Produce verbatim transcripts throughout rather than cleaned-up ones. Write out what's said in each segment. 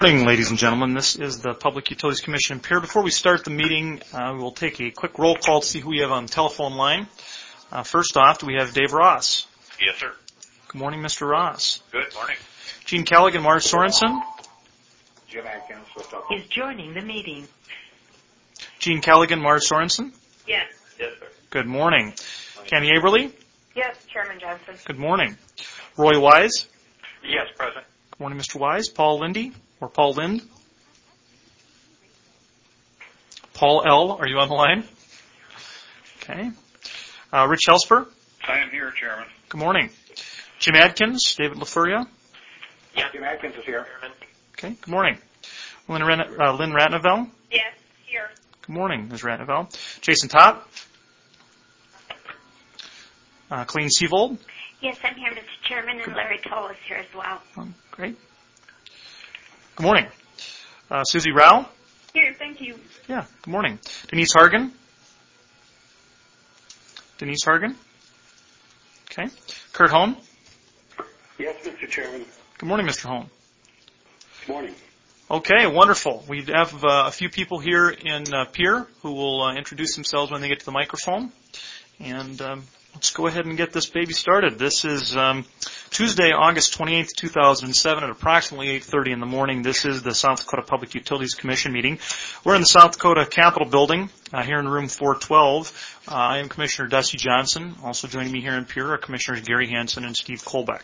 Good morning, ladies and gentlemen. This is the Public Utilities Commission in Pierre. Before we start the meeting, uh, we'll take a quick roll call to see who we have on the telephone line. Uh, first off, do we have Dave Ross? Yes, sir. Good morning, Mister Ross. Good morning. Gene Callaghan, Marge Sorensen. Jim Atkins is joining the meeting. Gene Callaghan, Marge Sorensen. Yes. Yes, sir. Good morning. Kenny Aberly. Yes, Chairman Johnson. Good morning. Roy Wise. Yes, present. Good morning, Mister Wise. Paul Lindy, or Paul Lind. Paul L., are you on the line? Okay. Uh, Rich Helsper. I am here, Chairman. Good morning. Jim Adkins, David LaFuria. Yeah, Jim Adkins is here. Okay, good morning. Lynn, Ren- uh, Lynn Ratnevel. Yes, here. Good morning, Miz Ratnevel. Jason Topp. Uh, Colleen Seavold. Yes, I'm here, Mister Chairman, and Larry Toll is here as well. Oh, great. Good morning. Uh, Susie Rao. Here, thank you. Yeah, good morning. Denise Hargan. Denise Hargan. Okay. Kurt Hone. Yes, Mister Chairman. Good morning, Mister Hone. Good morning. Okay, wonderful. We have uh, a few people here in uh, Pierre who will uh, introduce themselves when they get to the microphone. And um, let's go ahead and get this baby started. This is um, Tuesday, August twenty-eighth, two thousand seven at approximately eight thirty in the morning. This is the South Dakota Public Utilities Commission meeting. We're in the South Dakota Capitol Building uh, here in room four twelve. Uh, I am Commissioner Dusty Johnson. Also joining me here in Pierre are Commissioners Gary Hansen and Steve Kolbeck.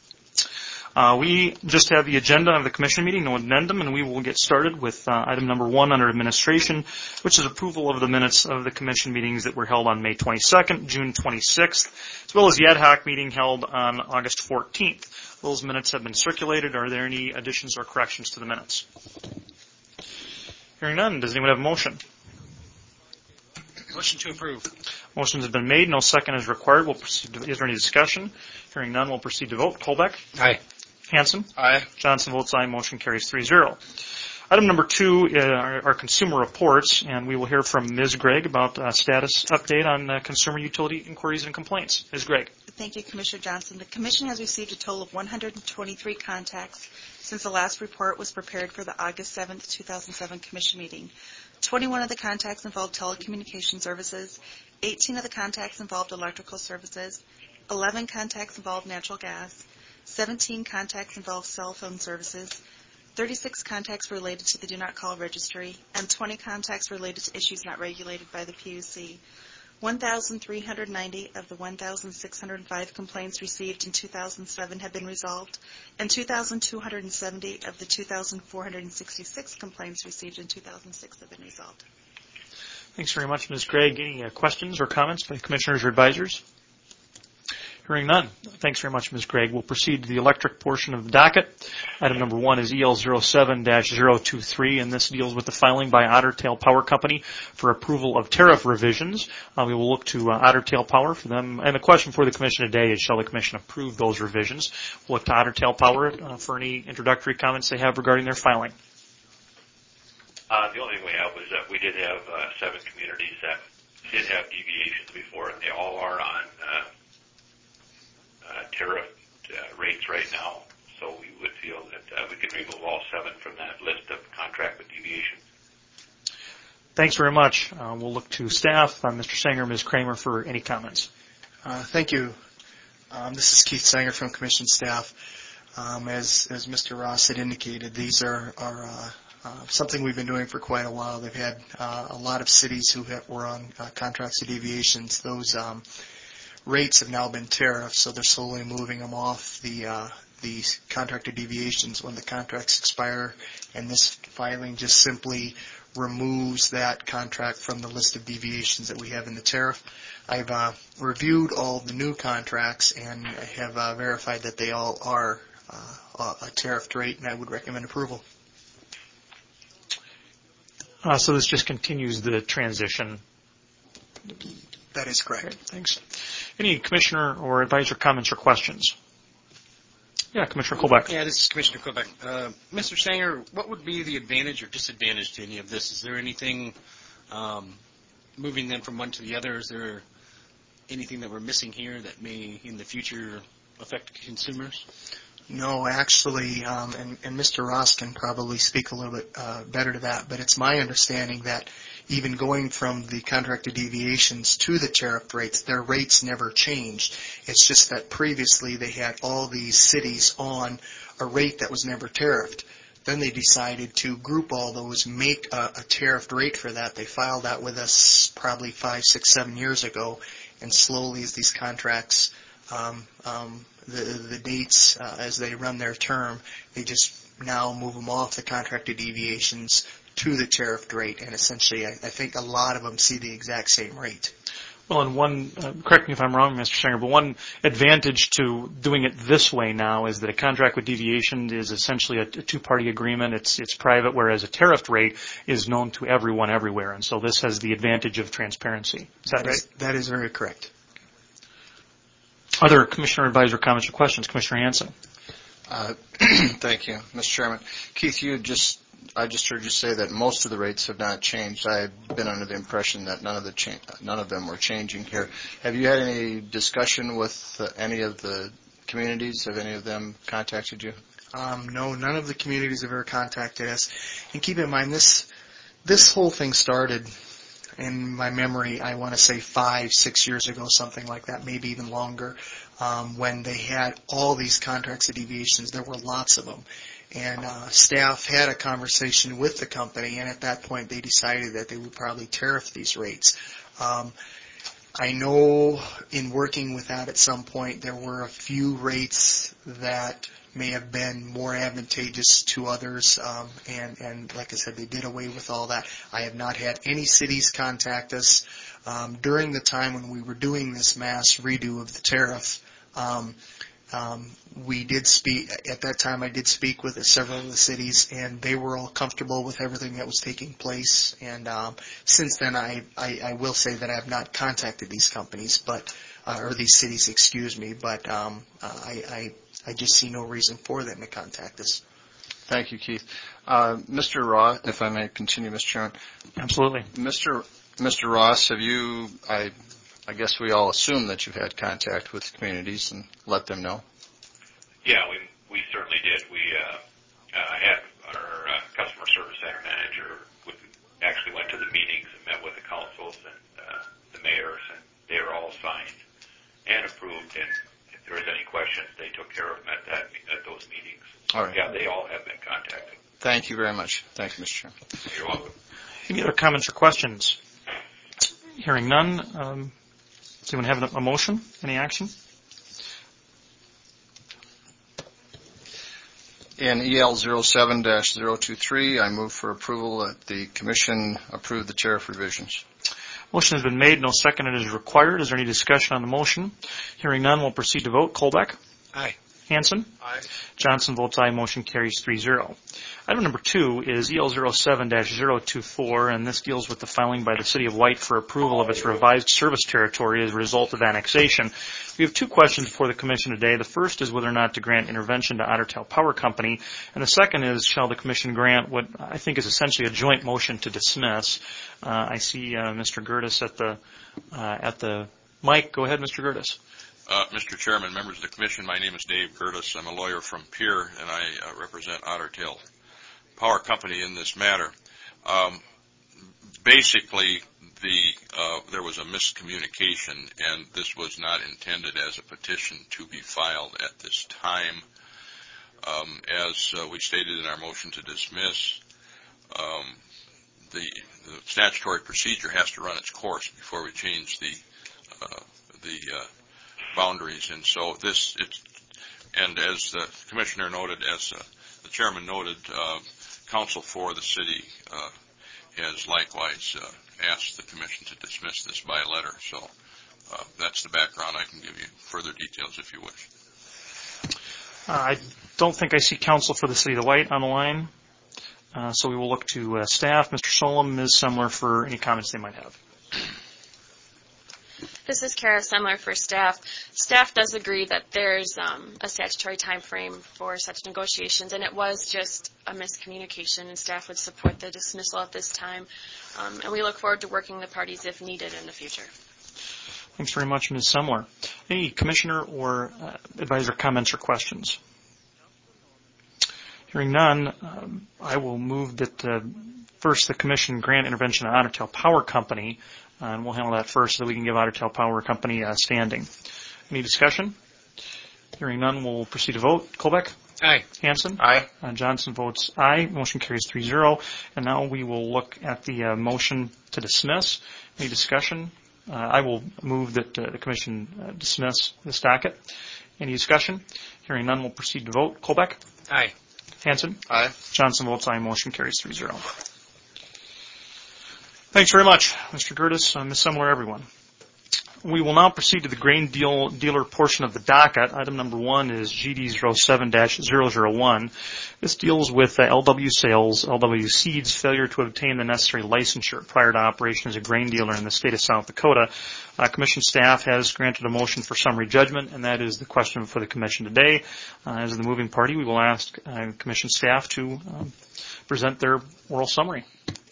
Uh, we just have the agenda of the commission meeting, no addendum, and we will get started with uh, item number one under administration, which is approval of the minutes of the commission meetings that were held on May twenty-second, June twenty-sixth, as well as the ad hoc meeting held on August fourteenth. Those minutes have been circulated. Are there any additions or corrections to the minutes? Hearing none, does anyone have a motion? Motion to approve. Motion has been made. No second is required. We'll proceed to, is there any discussion? Hearing none, we'll proceed to vote. Kolbeck? Aye. Hansen? Aye. Johnson votes aye. Motion carries three zero. Item number two uh, are, are consumer reports, and we will hear from Miz Gregg about uh, status update on uh, consumer utility inquiries and complaints. Miz Gregg. Thank you, Commissioner Johnson. The Commission has received a total of one hundred twenty-three contacts since the last report was prepared for the August seventh, two thousand seven Commission meeting. twenty-one of the contacts involved telecommunication services, eighteen of the contacts involved electrical services, eleven contacts involved natural gas, seventeen contacts involved cell phone services, thirty-six contacts related to the Do Not Call registry, and twenty contacts related to issues not regulated by the P U C. one thousand three hundred ninety of the one thousand six hundred five complaints received in two thousand seven have been resolved, and two thousand two hundred seventy of the two thousand four hundred sixty-six complaints received in two thousand six have been resolved. Thanks very much, Miz Gregg. Any uh, questions or comments by commissioners or advisors? Hearing none. Thanks very much, Miz Gregg. We'll proceed to the electric portion of the docket. Item number one is E L zero seven dash zero two three, and this deals with the filing by Otter Tail Power Company for approval of tariff revisions. Uh, we will look to uh, Otter Tail Power for them. And the question for the Commission today is, shall the Commission approve those revisions? We'll look to Otter Tail Power uh, for any introductory comments they have regarding their filing. Uh, the only thing we have was that we did have uh, seven communities that did have deviations before, and they all are on uh, uh, tariff uh, rates right now. So we would feel that uh, we can remove all seven from that list of contract with deviations. Thanks very much. Uh, we'll look to staff, uh, Mister Sanger, Miz Kramer, for any comments. Uh, thank you. Um, this is Keith Sanger from Commission staff. Um, as, as Mister Ross had indicated, these are, are uh, uh, something we've been doing for quite a while. They've had uh, a lot of cities who have, were on uh, contracts of deviations. Those um, rates have now been tariffs, so they're slowly moving them off the uh, the contracted deviations when the contracts expire, and this filing just simply removes that contract from the list of deviations that we have in the tariff. I've uh, reviewed all the new contracts and have uh, verified that they all are uh, a tariffed rate, and I would recommend approval. Uh, so this just continues the transition. That is correct. Okay, thanks. Any commissioner or advisor comments or questions? Yeah, Commissioner Kolbeck. Yeah, this is Commissioner Kolbeck. Uh, Mister Sanger, what would be the advantage or disadvantage to any of this? Is there anything um, moving them from one to the other? Is there anything that we're missing here that may, in the future, affect consumers? No, actually, um, and, and Mister Ross can probably speak a little bit uh, better to that, but it's my understanding that even going from the contracted deviations to the tariff rates, their rates never changed. It's just that previously they had all these cities on a rate that was never tariffed. Then they decided to group all those, make a, a tariffed rate for that. They filed that with us probably five, six, seven years ago, and slowly as these contracts um, um, the, the dates uh, as they run their term, they just now move them off the contracted deviations to the tariffed rate, and essentially I, I think a lot of them see the exact same rate. Well, and one, uh, correct me if I'm wrong, Mister Sanger, but one advantage to doing it this way now is that a contract with deviation is essentially a, a two-party agreement. It's it's private, whereas a tariffed rate is known to everyone everywhere, and so this has the advantage of transparency. Is that, that right? Is, that is very correct. Other Commissioner Advisor comments or questions? Commissioner Hanson. Uh, thank you, Mister Chairman. Keith, you just I just heard you say that most of the rates have not changed. I've been under the impression that none of the cha- none of them were changing here. Have you had any discussion with uh, any of the communities? Have any of them contacted you? Um, no, none of the communities have ever contacted us. And keep in mind, this this whole thing started, in my memory, I want to say five, six years ago, something like that, maybe even longer, um, when they had all these contracts of deviations. There were lots of them. And uh, staff had a conversation with the company, and at that point they decided that they would probably tariff these rates. Um, I know in working with that at some point there were a few rates that may have been more advantageous to others, um, and, and like I said, they did away with all that. I have not had any cities contact us. Um, during the time when we were doing this mass redo of the tariff, um, Um, we did speak, at that time I did speak with several of the cities, and they were all comfortable with everything that was taking place. And um, since then I, I, I will say that I have not contacted these companies, but uh, or these cities, excuse me, but um, I, I, I just see no reason for them to contact us. Thank you, Keith. Uh, Mister Ross, if I may continue, Mister Chairman. Absolutely. Mister Mister Ross, have you, I I guess we all assume that you've had contact with communities and let them know. Yeah, we we certainly did. We uh, uh, had our uh, customer service center manager would, actually went to the meetings and met with the councils and uh, the mayors, and they were all signed and approved. And if there was any questions, they took care of them at that at those meetings. All right. Yeah, they all have been contacted. Thank you very much. Thank you, Mister Chairman. You're welcome. Any other comments or questions? Hearing none. Um, Does anyone have a motion? Any action? In E L zero seven dash zero two three, I move for approval that the Commission approve the tariff revisions. Motion has been made. No second is required. Is there any discussion on the motion? Hearing none, we'll proceed to vote. Colbeck? Aye. Hanson? Aye. Johnson votes aye. Motion carries three zero. Item number two is E L zero seven dash zero two four, and this deals with the filing by the City of White for approval of its revised service territory as a result of annexation. We have two questions before the Commission today. The first is whether or not to grant intervention to Otter Tail Power Company, and the second is shall the Commission grant what I think is essentially a joint motion to dismiss. Uh, I see uh, Mister Gertis at the uh, at the mic. Go ahead, Mister Gertis. Uh, Mister Chairman, members of the Commission, my name is Dave Gertis. I'm a lawyer from Pierre, and I uh, represent Otter Tail Power Company in this matter. Um, basically, the uh, there was a miscommunication, and this was not intended as a petition to be filed at this time. Um, as uh, we stated in our motion to dismiss, um, the, the statutory procedure has to run its course before we change the uh, the uh, boundaries, and so this, it's, and as the Commissioner noted, as uh, the Chairman noted, uh, counsel for the city uh, has likewise uh, asked the Commission to dismiss this by letter. So uh, that's the background. I can give you further details if you wish. Uh, I don't think I see counsel for the City of White on the line, uh, so we will look to uh, staff. Mister Solom, Miz Semler, for any comments they might have. This is Kara Semler for staff. Staff does agree that there's um, a statutory time frame for such negotiations, and it was just a miscommunication, and staff would support the dismissal at this time. Um, and we look forward to working the parties if needed in the future. Thanks very much, Miz Semler. Any Commissioner or uh, advisor comments or questions? Hearing none, um, I will move that uh, first the Commission grant intervention to Otter Tail Power Company, uh, and we'll handle that first so that we can give Otter Tail Power Company uh, standing. Any discussion? Hearing none, we'll proceed to vote. Colbeck? Aye. Hanson? Aye. Uh, Johnson votes aye. Motion carries three zero. And now we will look at the uh, motion to dismiss. Any discussion? Uh, I will move that uh, the Commission uh, dismiss this docket. Any discussion? Hearing none, we'll proceed to vote. Colbeck? Aye. Hanson? Aye. Johnson votes aye. Motion carries three zero. Thanks very much, Mister Gertis, uh, Miz Semler, everyone. We will now proceed to the grain deal, dealer portion of the docket. Item number one is G D zero seven dash zero zero one. This deals with uh, L W Sales, L W Seeds' failure to obtain the necessary licensure prior to operation as a grain dealer in the state of South Dakota. Uh, commission staff has granted a motion for summary judgment, and that is the question for the Commission today. Uh, as the moving party, we will ask uh, Commission staff to um, present their oral summary.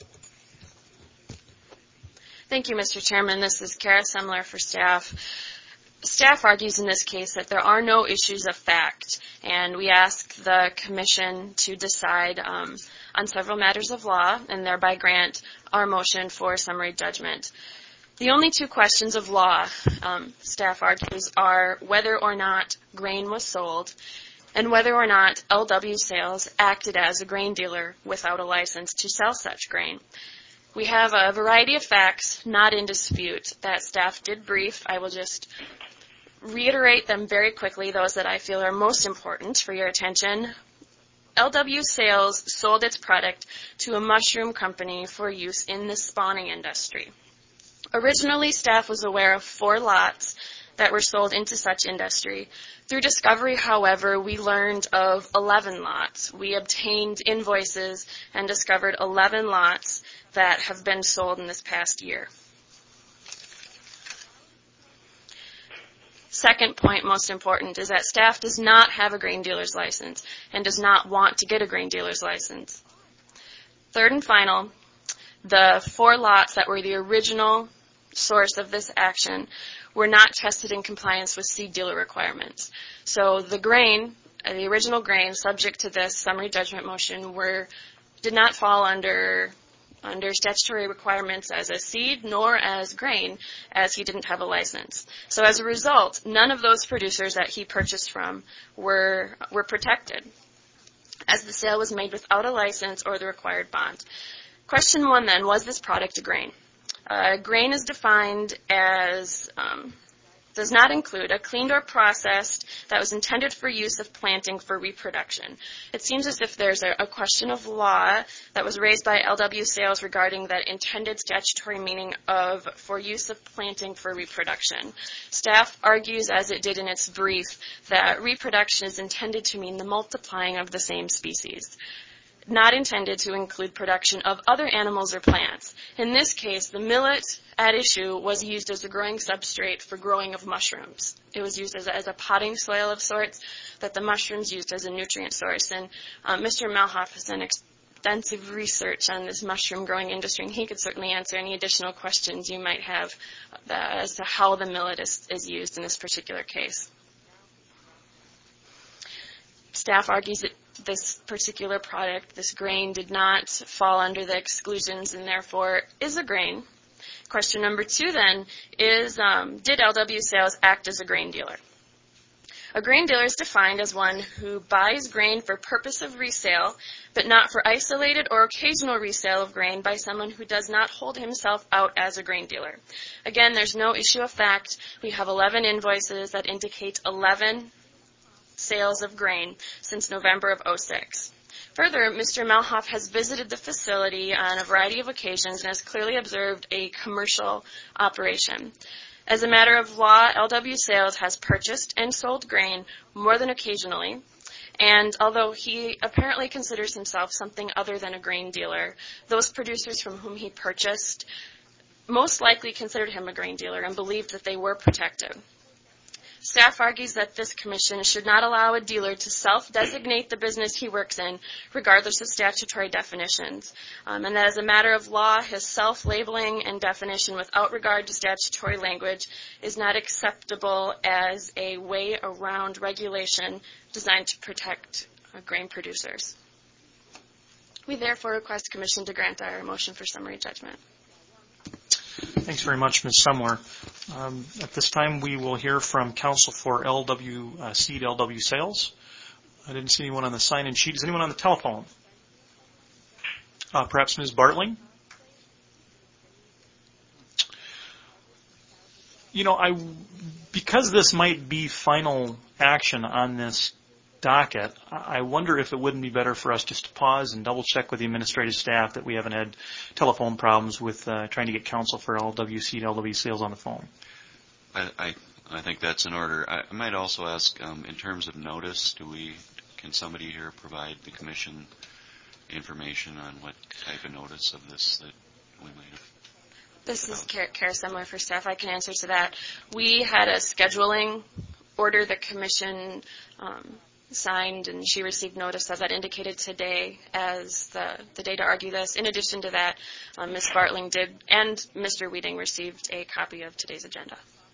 Thank you, Mister Chairman. This is Kara Semler for staff. Staff argues in this case that there are no issues of fact, and we ask the Commission to decide um, on several matters of law and thereby grant our motion for summary judgment. The only two questions of law, um, staff argues, are whether or not grain was sold and whether or not L W Sales acted as a grain dealer without a license to sell such grain. We have a variety of facts not in dispute that staff did brief. I will just reiterate them very quickly, those that I feel are most important for your attention. L W Sales sold its product to a mushroom company for use in the spawning industry. Originally, staff was aware of four lots that were sold into such industry. Through discovery, however, we learned of eleven lots. We obtained invoices and discovered eleven lots that have been sold in this past year. Second point, most important, is that staff does not have a grain dealer's license and does not want to get a grain dealer's license. Third and final, the four lots that were the original source of this action were not tested in compliance with seed dealer requirements. So the grain, the original grain subject to this summary judgment motion were did not fall under under statutory requirements as a seed nor as grain, as he didn't have a license. So as a result, none of those producers that he purchased from were were protected, as the sale was made without a license or the required bond. Question one then, was this product a grain? Uh, grain is defined as, um, does not include a cleaned or processed that was intended for use of planting for reproduction. It seems as if there's a, a question of law that was raised by L W Sales regarding that intended statutory meaning of for use of planting for reproduction. Staff argues, as it did in its brief, that reproduction is intended to mean the multiplying of the same species, not intended to include production of other animals or plants. In this case, the millet at issue was used as a growing substrate for growing of mushrooms. It was used as a, as a potting soil of sorts that the mushrooms used as a nutrient source. And um, Mister Malhoff has done extensive research on this mushroom growing industry, and he could certainly answer any additional questions you might have uh, as to how the millet is, is used in this particular case. Staff argues that this particular product, this grain, did not fall under the exclusions and therefore is a grain. Question number two then is, um, did L W Sales act as a grain dealer? A grain dealer is defined as one who buys grain for purpose of resale, but not for isolated or occasional resale of grain by someone who does not hold himself out as a grain dealer. Again, there's no issue of fact. We have eleven invoices that indicate eleven sales of grain since November of oh six. Further, Mister Malhoff has visited the facility on a variety of occasions and has clearly observed a commercial operation. As a matter of law, L W Sales has purchased and sold grain more than occasionally, and although he apparently considers himself something other than a grain dealer, those producers from whom he purchased most likely considered him a grain dealer and believed that they were protected. Staff argues that this commission should not allow a dealer to self-designate the business he works in, regardless of statutory definitions, um, and that as a matter of law, his self-labeling and definition without regard to statutory language is not acceptable as a way around regulation designed to protect uh, grain producers. We therefore request Commission to grant our motion for summary judgment. Thanks very much, Miz Sumler. Um, at this time, we will hear from counsel for L W uh, Seed L W Sales. I didn't see anyone on the sign-in sheet. Is anyone on the telephone? Uh, perhaps Miz Bartling? You know, I, because this might be final action on this docket, I wonder if it wouldn't be better for us just to pause and double check with the administrative staff that we haven't had telephone problems with uh, trying to get counsel for L W C and L W Sales on the phone. I, I, I think that's in order. I, I might also ask, um, in terms of notice, do we, can somebody here provide the commission information on what type of notice of this that we might have? This is Kara Semler for staff. I can answer to that. We had a scheduling order the commission um, signed, and she received notice of that, indicated today as the, the day to argue this. In addition to that, um, Miz Bartling did, and Mister Weeding received a copy of today's agenda.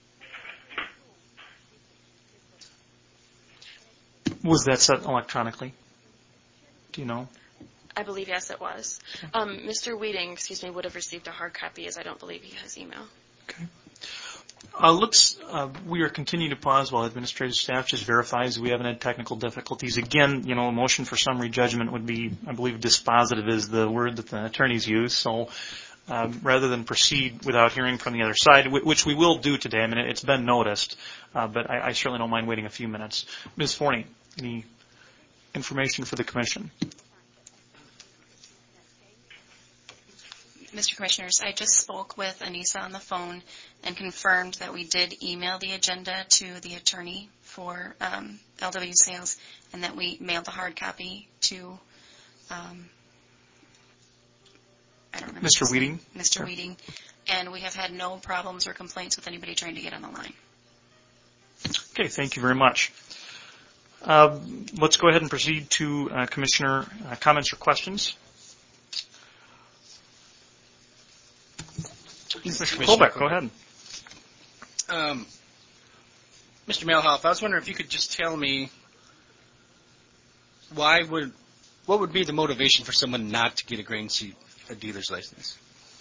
Was that set electronically? Do you know? I believe, yes, it was. Um, Mister Weeding, excuse me, would have received a hard copy, as I don't believe he has email. Okay. Uh, let's, uh, we are continuing to pause while administrative staff just verifies we haven't had technical difficulties. Again, you know, a motion for summary judgment would be, I believe, dispositive is the word that the attorneys use. So um, rather than proceed without hearing from the other side, which we will do today, I mean, it's been noticed, uh, but I, I certainly don't mind waiting a few minutes. Miz Forney, any information for the commission? Mister Commissioners, I just spoke with Anissa on the phone and confirmed that we did email the agenda to the attorney for um, L W Sales and that we mailed the hard copy to um, I don't remember Mister Weeding. Mister Sure. Weeding, and we have had no problems or complaints with anybody trying to get on the line. Okay, thank you very much. Uh, let's go ahead and proceed to uh, Commissioner uh, comments or questions. Mister Colbeck, go ahead. Um, Mister Malhoff, I was wondering if you could just tell me why would, what would be the motivation for someone not to get a grain seed, a dealer's license?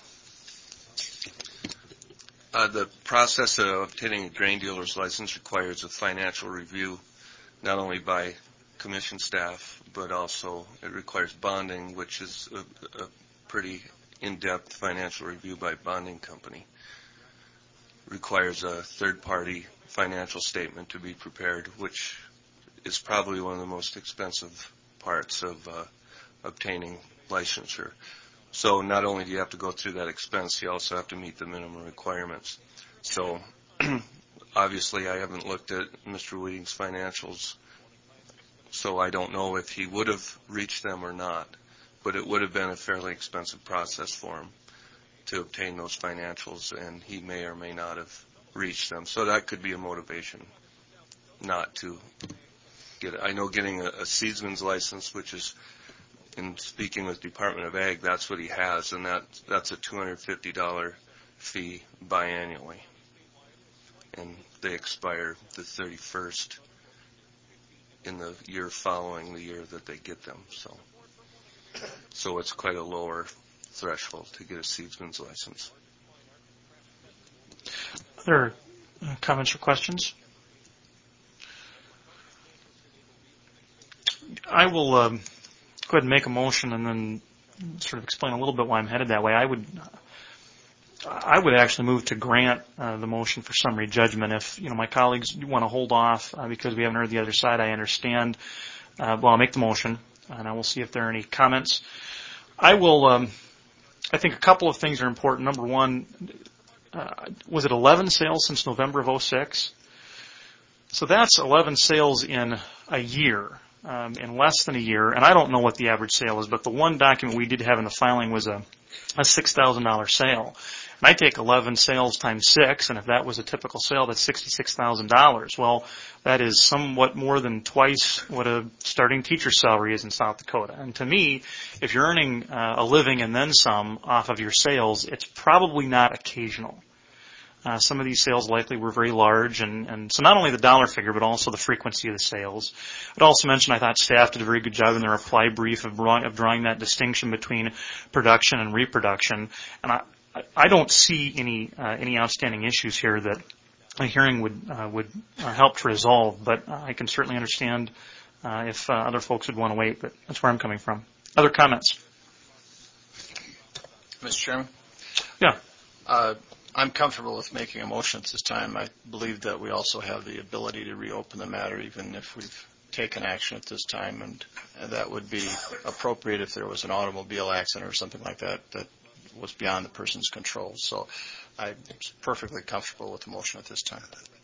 Uh, the process of obtaining a grain dealer's license requires a financial review, not only by commission staff, but also it requires bonding, which is a, a pretty in-depth financial review by bonding company. Requires a third-party financial statement to be prepared, which is probably one of the most expensive parts of uh, obtaining licensure. So not only do you have to go through that expense, you also have to meet the minimum requirements. So obviously I haven't looked at Mister Weeding's financials, so I don't know if he would have reached them or not. But it would have been a fairly expensive process for him to obtain those financials, and he may or may not have reached them. So that could be a motivation not to get it. I know getting a, a seedsman's license, which is, in speaking with Department of Ag, that's what he has, and that that's a two hundred fifty dollars fee biannually. And they expire the thirty-first in the year following the year that they get them. So. So it's quite a lower threshold to get a seedsman's license. Other uh, comments or questions? I will um, go ahead and make a motion and then sort of explain a little bit why I'm headed that way. I would, I would actually move to grant uh, the motion for summary judgment. If you know my colleagues want to hold off uh, because we haven't heard the other side, I understand. Uh, well, I'll make the motion. And I will see if there are any comments. I will, um, I think a couple of things are important. Number one, uh, was it eleven sales since November of oh six? So that's eleven sales in a year, um, in less than a year. And I don't know what the average sale is, but the one document we did have in the filing was a, a six thousand dollars sale. And I take eleven sales times six, and if that was a typical sale, that's sixty-six thousand dollars. Well, that is somewhat more than twice what a starting teacher's salary is in South Dakota. And to me, if you're earning uh, a living and then some off of your sales, it's probably not occasional. Uh, some of these sales likely were very large, and, and so not only the dollar figure, but also the frequency of the sales. I'd also mention I thought staff did a very good job in their reply brief of drawing, of drawing that distinction between production and reproduction. And I, I don't see any uh, any outstanding issues here that a hearing would uh, would uh, help to resolve. But uh, I can certainly understand uh, if uh, other folks would want to wait. But that's where I'm coming from. Other comments? Mister Chairman? Yeah. Uh, I'm comfortable with making a motion at this time. I believe that we also have the ability to reopen the matter even if we've taken action at this time, and, and that would be appropriate if there was an automobile accident or something like that that was beyond the person's control. So I'm perfectly comfortable with the motion at this time.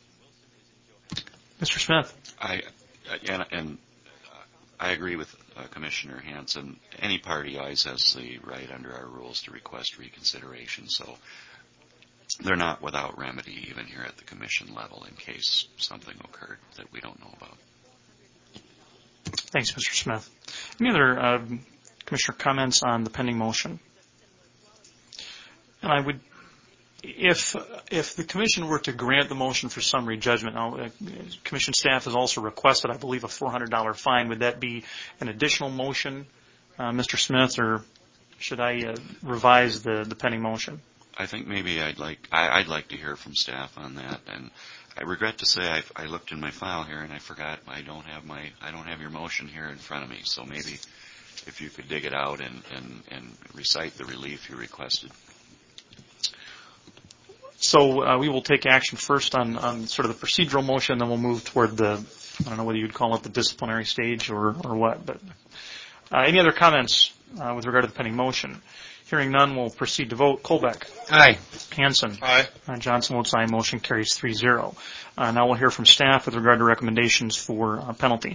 Mister Smith? I, and, and I agree with uh, Commissioner Hanson. Any party always has the right under our rules to request reconsideration, so they're not without remedy even here at the commission level in case something occurred that we don't know about. Thanks, Mister Smith. Any other uh, Commissioner comments on the pending motion? And I would, if if the commission were to grant the motion for summary judgment, now, uh, commission staff has also requested, I believe, a four hundred dollars fine. Would that be an additional motion, uh, Mister Smith, or should I uh, revise the, the pending motion? I think maybe I'd like I, I'd like to hear from staff on that, and I regret to say I, I looked in my file here and I forgot I don't have my I don't have your motion here in front of me. So maybe if you could dig it out and, and, and recite the relief you requested. So uh, we will take action first on, on sort of the procedural motion, then we'll move toward the I don't know whether you'd call it the disciplinary stage or or what. But uh, any other comments uh, with regard to the pending motion? Hearing none, we'll proceed to vote. Kolbeck. Aye. Hanson. Aye. Uh, Johnson votes aye. Motion carries three zero. Uh, now we'll hear from staff with regard to recommendations for uh, penalty.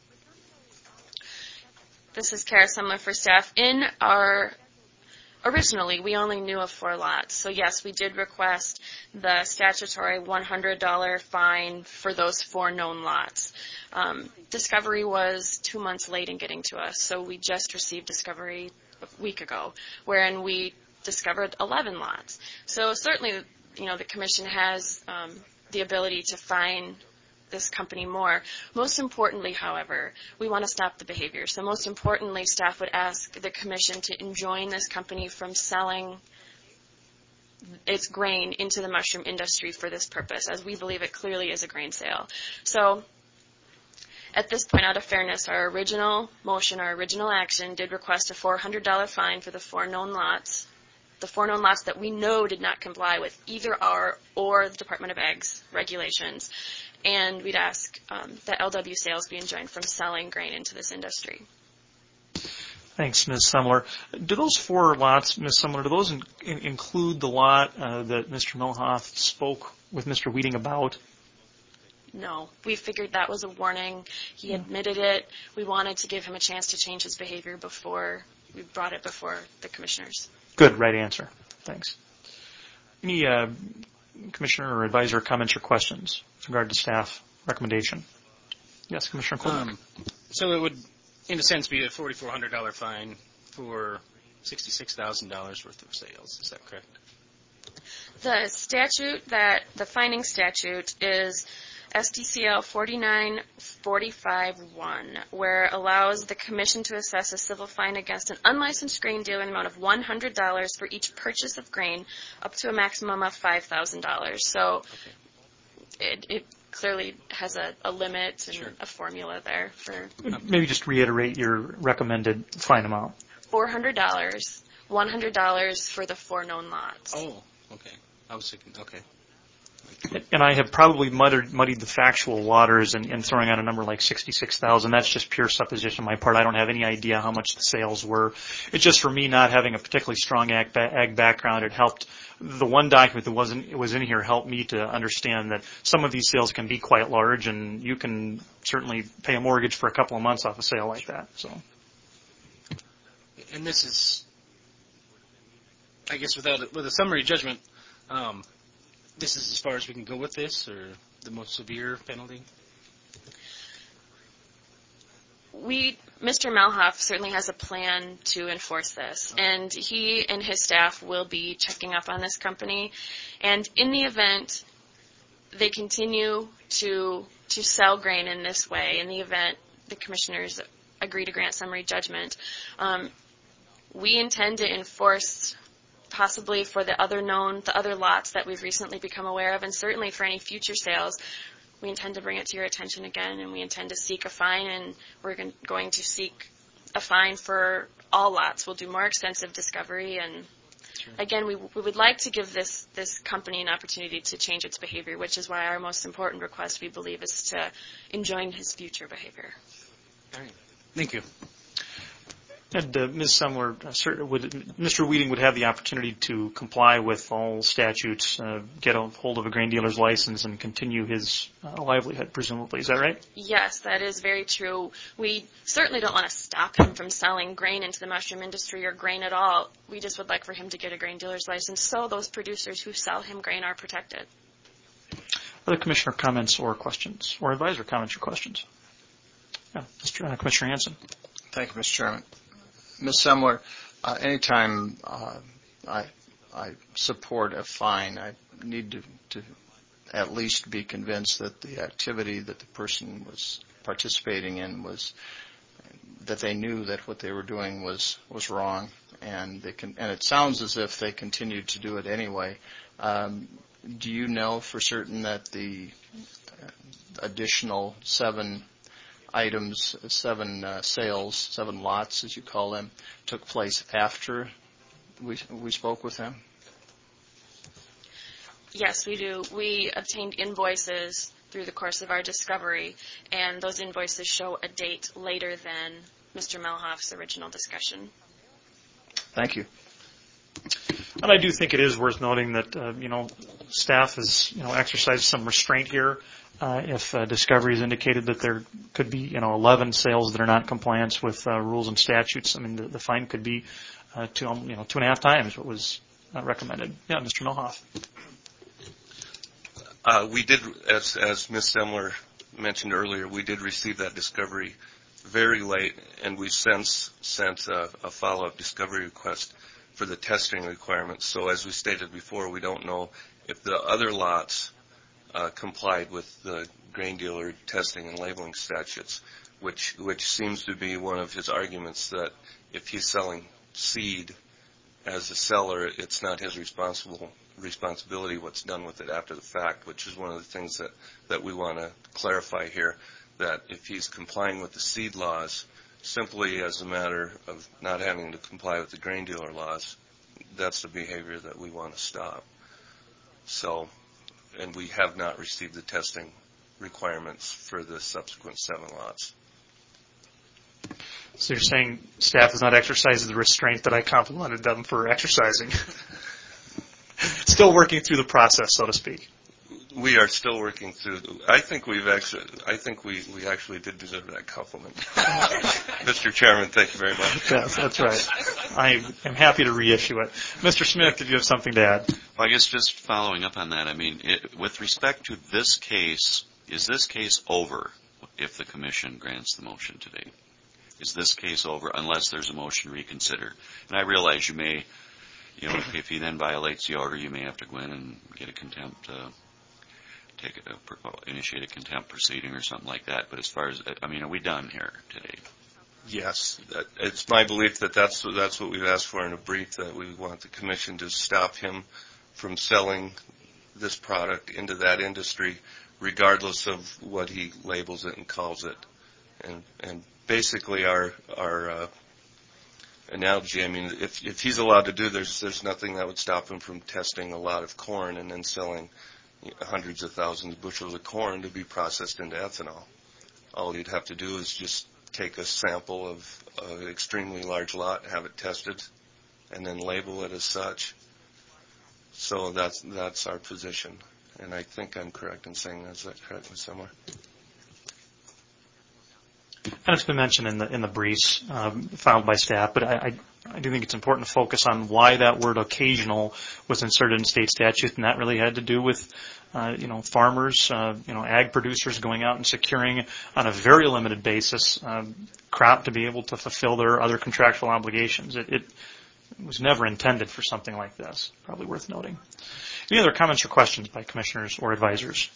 This is Kara Sumler for staff. In our Originally, we only knew of four lots. So, yes, we did request the statutory one hundred dollars fine for those four known lots. Um, discovery was two months late in getting to us, so we just received discovery a week ago, wherein we discovered eleven lots. So, certainly, you know, the commission has um, the ability to fine this company more. Most importantly, however, we want to stop the behavior. So most importantly, staff would ask the commission to enjoin this company from selling its grain into the mushroom industry for this purpose, as we believe it clearly is a grain sale. So at this point, out of fairness, our original motion, our original action did request a four hundred dollars fine for the four known lots, the four known lots that we know did not comply with either our or the Department of Ag's regulations. And we'd ask um, that L W Sales be enjoined from selling grain into this industry. Thanks, Miz Sumler. Do those four lots, Miz Sumler, do those in, in, include the lot uh, that Mister Milhoff spoke with Mister Weeding about? No. We figured that was a warning. He admitted it. We wanted to give him a chance to change his behavior before we brought it before the commissioners. Good, right answer. Thanks. Any uh, commissioner or advisor comments or questions with regard to staff recommendation? Yes, Commissioner Coleman. Um, so it would, in a sense, be a four thousand four hundred dollars fine for sixty-six thousand dollars worth of sales. Is that correct? The statute that, the fining statute is S D C L forty-nine forty-five one, where it allows the commission to assess a civil fine against an unlicensed grain dealer in the amount of one hundred dollars for each purchase of grain, up to a maximum of five thousand dollars. So it, it clearly has a, a limit and sure. a formula there for. Maybe just reiterate your recommended fine amount. four hundred dollars, one hundred dollars for the four known lots. Oh, okay. I was thinking, okay. And I have probably muddied, muddied the factual waters and, and throwing out a number like sixty-six thousand. That's just pure supposition on my part. I don't have any idea how much the sales were. It's just for me not having a particularly strong ag, ag background. It helped. The one document that wasn't was in here helped me to understand that some of these sales can be quite large, and you can certainly pay a mortgage for a couple of months off a sale like that. So. And this is, I guess, without a, with a summary judgment. Um, This is as far as we can go with this, or the most severe penalty? We Mister Malhoff certainly has a plan to enforce this, and he and his staff will be checking up on this company. And in the event they continue to to sell grain in this way, in the event the commissioners agree to grant summary judgment, um, we intend to enforce possibly for the other known, the other lots that we've recently become aware of, and certainly for any future sales. We intend to bring it to your attention again, and we intend to seek a fine, and we're going to seek a fine for all lots. We'll do more extensive discovery, and sure. again, we, we would like to give this, this company an opportunity to change its behavior, which is why our most important request, we believe, is to enjoin his future behavior. All right. Thank you. And uh, Miz Semler, uh, sir, would, Mister Weeding would have the opportunity to comply with all statutes, uh, get a hold of a grain dealer's license, and continue his uh, livelihood, presumably. Is that right? Yes, that is very true. We certainly don't want to stop him from selling grain into the mushroom industry or grain at all. We just would like for him to get a grain dealer's license so those producers who sell him grain are protected. Other commissioner comments or questions, or advisor comments or questions? Yeah, Mister Uh, Commissioner Hanson. Thank you, Mister Chairman. Miz Semler, uh, anytime uh, I, I support a fine, I need to, to at least be convinced that the activity that the person was participating in was, that they knew that what they were doing was, was wrong, and they can, and it sounds as if they continued to do it anyway. Um, do you know for certain that the additional seven items, seven uh, sales, seven lots, as you call them, took place after we we spoke with them? Yes, we do. We obtained invoices through the course of our discovery, and those invoices show a date later than Mister Malhoff's original discussion. Thank you. And I do think it is worth noting that, uh, you know, staff has, you know, exercised some restraint here. Uh, if uh, discovery has indicated that there could be, you know, eleven sales that are not in compliance with uh, rules and statutes, I mean, the, the fine could be uh, two, um, you know, two and a half times what was uh, recommended. Yeah, Mister Malhoff. Uh, we did, as as Miz Semler mentioned earlier, we did receive that discovery very late, and we've since sent a, a follow-up discovery request for the testing requirements. So as we stated before, we don't know if the other lots Uh, complied with the grain dealer testing and labeling statutes, which which seems to be one of his arguments, that if he's selling seed as a seller, it's not his responsible responsibility what's done with it after the fact, which is one of the things that, that we want to clarify here, that if he's complying with the seed laws simply as a matter of not having to comply with the grain dealer laws, that's the behavior that we want to stop. So, and we have not received the testing requirements for the subsequent seven lots. So you're saying staff has not exercised the restraint that I complimented them for exercising. Still working through the process, so to speak. We are still working through. I think we've actually. I think we, we actually did deserve that compliment, Mister Chairman. Thank you very much. Yes, that's right. I am happy to reissue it. Mister Smith, did you have something to add? Well, I guess just following up on that. I mean, it, with respect to this case, is this case over if the commission grants the motion today? Is this case over unless there's a motion to reconsider? And I realize you may, you know, if he then violates the order, you may have to go in and get a contempt. Uh, take a, initiate a contempt proceeding or something like that. But as far as, I mean, are we done here today? Yes. It's my belief that that's, that's what we've asked for in a brief, that we want the commission to stop him from selling this product into that industry, regardless of what he labels it and calls it. And, and basically our, our, uh, analogy, I mean, if, if he's allowed to do, there's, there's nothing that would stop him from testing a lot of corn and then selling hundreds of thousands of bushels of corn to be processed into ethanol. All you'd have to do is just take a sample of an extremely large lot, have it tested, and then label it as such. So that's that's our position, and I think I'm correct in saying that. Is that correct, Miz Semler? And it's been mentioned in the in the briefs um, filed by staff, but I, I I do think it's important to focus on why that word occasional was inserted in state statute, and that really had to do with uh, you know, farmers, uh, you know, ag producers going out and securing on a very limited basis um, crop to be able to fulfill their other contractual obligations. It, it was never intended for something like this. Probably worth noting. Any other comments or questions by commissioners or advisors?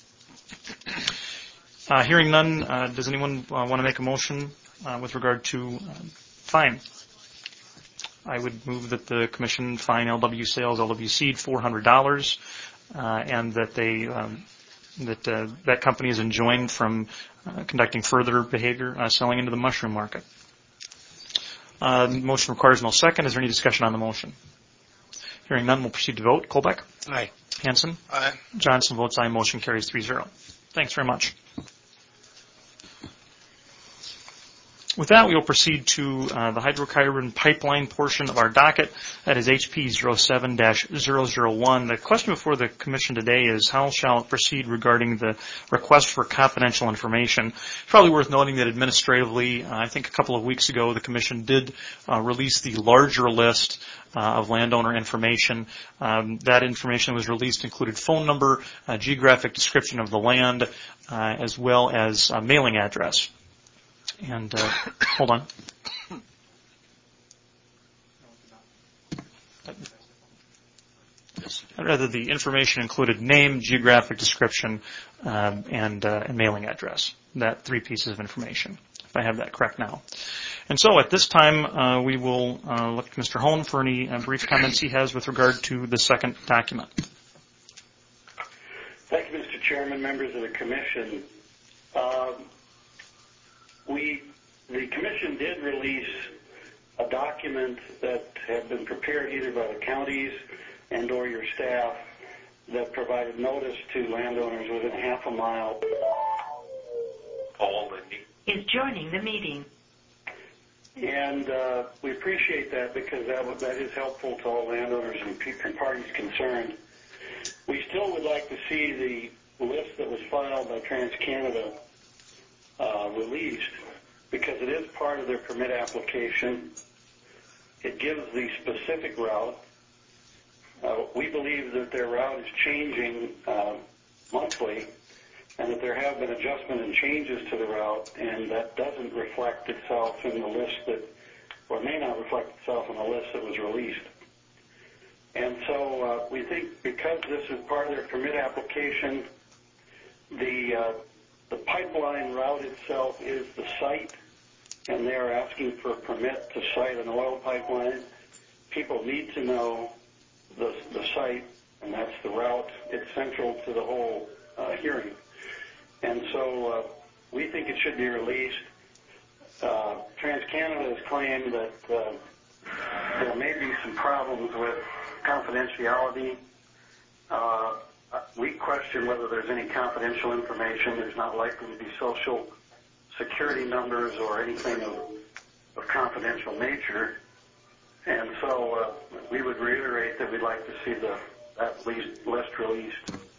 Uh, hearing none, uh, does anyone uh, want to make a motion uh, with regard to uh, fine? I would move that the commission fine L W Sales, L W Seed four hundred dollars, uh, and that they um, that uh, that company is enjoined from uh, conducting further behavior uh, selling into the mushroom market. Uh, the motion requires no second. Is there any discussion on the motion? Hearing none, we'll proceed to vote. Kolbeck? Aye. Hanson? Aye. Johnson votes aye. Motion carries three zero. Thanks very much. With that, we will proceed to uh, the hydrocarbon pipeline portion of our docket. That is H P zero seven dash zero zero one. The question before the Commission today is how shall it proceed regarding the request for confidential information. It's probably worth noting that administratively, uh, I think a couple of weeks ago, the Commission did uh, release the larger list uh, of landowner information. Um, that information that was released included phone number, uh, geographic description of the land, uh, as well as uh, mailing address. And, uh, hold on. Rather, the information included name, geographic description, um, and, uh, and mailing address. That three pieces of information, if I have that correct now. And so at this time, uh, we will uh, look to Mister Hone for any uh, brief comments he has with regard to the second document. Thank you, Mister Chairman, members of the Commission. Um, we, the Commission did release a document that had been prepared either by the counties and or your staff that provided notice to landowners within half a mile. Paul Lindy is joining the meeting. And uh, we appreciate that because that, w- that is helpful to all landowners and, pe- and parties concerned. We still would like to see the list that was filed by TransCanada uh, released because it is part of their permit application. It gives the specific route. Uh, we believe that their route is changing uh, monthly and that there have been adjustment and changes to the route, and that doesn't reflect itself in the list that, or may not reflect itself in the list that was released. And so uh, we think because this is part of their permit application, the uh, the pipeline route itself is the site, and they are asking for a permit to site an oil pipeline. People need to know the, the site, and that's the route. It's central to the whole uh, hearing. And so uh, we think it should be released. Uh, TransCanada has claimed that uh, there may be some problems with confidentiality. Uh, we question whether there's any confidential information. There's not likely to be social security numbers or anything of, of confidential nature. And so uh, we would reiterate that we'd like to see the that list, list released.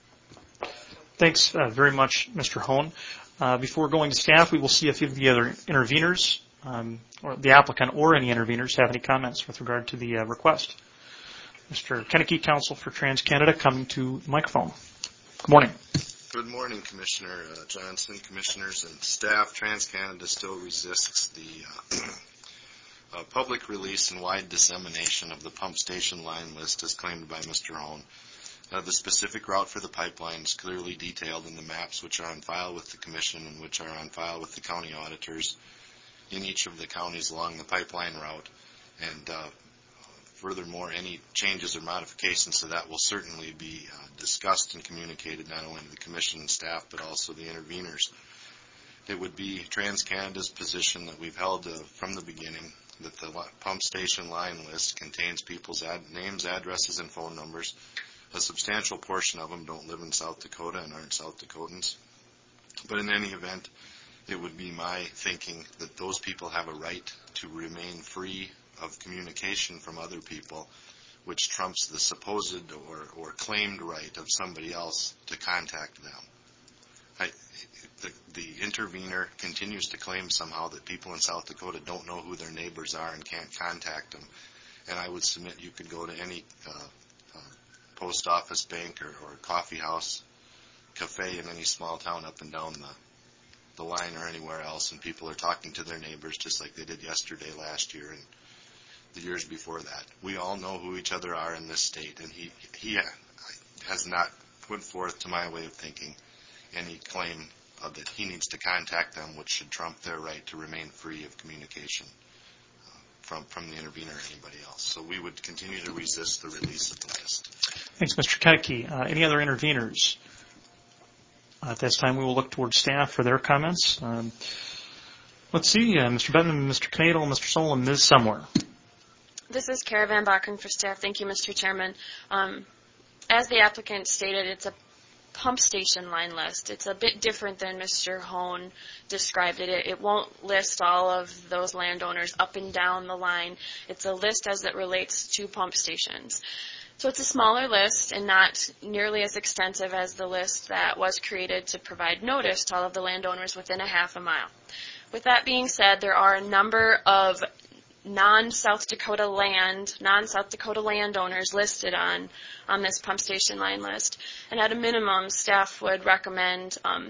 Thanks uh, very much, Mister Hone. Uh, before going to staff, we will see if any of the other interveners, um, or the applicant or any interveners, have any comments with regard to the uh, request. Mister Kennecke, counsel for TransCanada, coming to the microphone. Good morning. Good morning, Commissioner uh, Johnson, commissioners, and staff. TransCanada still resists the uh, uh, public release and wide dissemination of the pump station line list as claimed by Mister Hone. Uh, the specific route for the pipeline is clearly detailed in the maps which are on file with the Commission and which are on file with the county auditors in each of the counties along the pipeline route. And uh, furthermore, any changes or modifications to that will certainly be uh, discussed and communicated not only to the Commission and staff but also the interveners. It would be TransCanada's position that we've held uh, from the beginning that the pump station line list contains people's ad- names, addresses, and phone numbers. A substantial portion of them don't live in South Dakota and aren't South Dakotans. But in any event, it would be my thinking that those people have a right to remain free of communication from other people, which trumps the supposed or, or claimed right of somebody else to contact them. I, the, the intervener continues to claim somehow that people in South Dakota don't know who their neighbors are and can't contact them. And I would submit you could go to any uh, uh, post office, bank, or, or coffee house cafe in any small town up and down the the line or anywhere else, and people are talking to their neighbors just like they did yesterday, last year, and the years before that. We all know who each other are in this state, and he he has not put forth, to my way of thinking, any claim of that he needs to contact them, which should trump their right to remain free of communication uh, from from the intervener or anybody else. So we would continue to resist the release of the list. Thanks, Mister Kennecke. Uh, any other interveners? Uh, at this time, we will look towards staff for their comments. Um, let's see, uh, Mister Benton, Mister Knadel, Mister Solon, Miz Somewhere. This is Kara Van Bakken for staff. Thank you, Mister Chairman. Um, as the applicant stated, it's a pump station line list. It's a bit different than Mister Hone described it. It, it won't list all of those landowners up and down the line. It's a list as it relates to pump stations. So it's a smaller list and not nearly as extensive as the list that was created to provide notice to all of the landowners within a half a mile. With that being said, there are a number of non-South Dakota land, non-South Dakota landowners listed on, on this pump station line list. And at a minimum, staff would recommend um,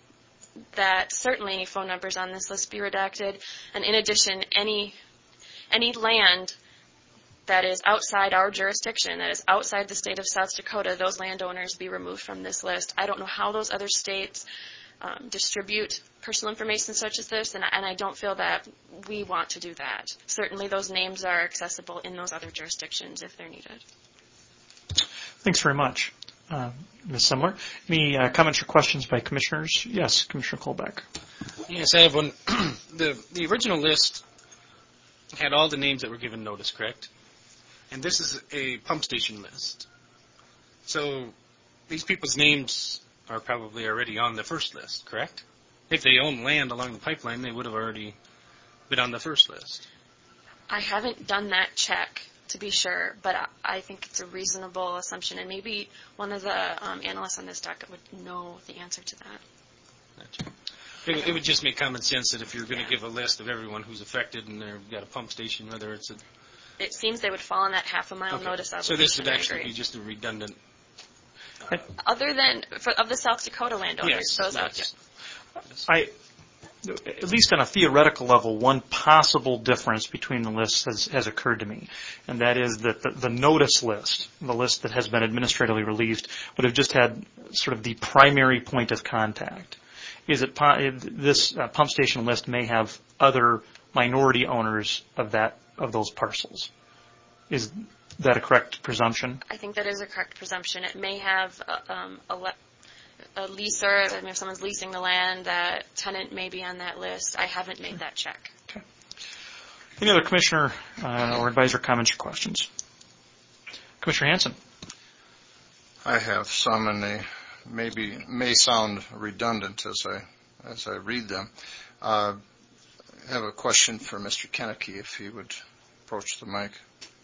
that certainly any phone numbers on this list be redacted. And in addition, any any land that is outside our jurisdiction, that is outside the state of South Dakota, those landowners be removed from this list. I don't know how those other states um, distribute personal information such as this, and I, and I don't feel that we want to do that. Certainly those names are accessible in those other jurisdictions if they're needed. Thanks very much. Uh, Miz Semler, any uh, comments or questions by commissioners? Yes, Commissioner Colbeck. Yes, I have one. the The original list had all the names that were given notice, correct? And this is a pump station list. So these people's names are probably already on the first list, correct? If they own land along the pipeline, they would have already been on the first list. I haven't done that check to be sure, but I, I think it's a reasonable assumption, and maybe one of the um, analysts on this docket would know the answer to that. Gotcha. It, it would just make common sense that if you're going to give a list of everyone who's affected and they've got a pump station, whether it's a It seems they would fall in that half a mile okay. notice So obligation. this would actually be just a redundant. Uh, Other than for, of the South Dakota landowners, yes, those yes. out. Yes. I, at least on a theoretical level, one possible difference between the lists has, has occurred to me, and that is that the, the notice list, the list that has been administratively released, would have just had sort of the primary point of contact. Is it this uh, pump station list may have other minority owners of that of those parcels? Is that a correct presumption? I think that is a correct presumption. It may have a, um, a, le- a leaser, I mean, if someone's leasing the land, that tenant may be on that list. I haven't made that check. Okay. Any other commissioner uh, or advisor comments or questions? Commissioner Hansen. I have some, and they maybe may sound redundant as I as I read them. Uh, I have a question for Mister Kennecke, if he would approach the mic.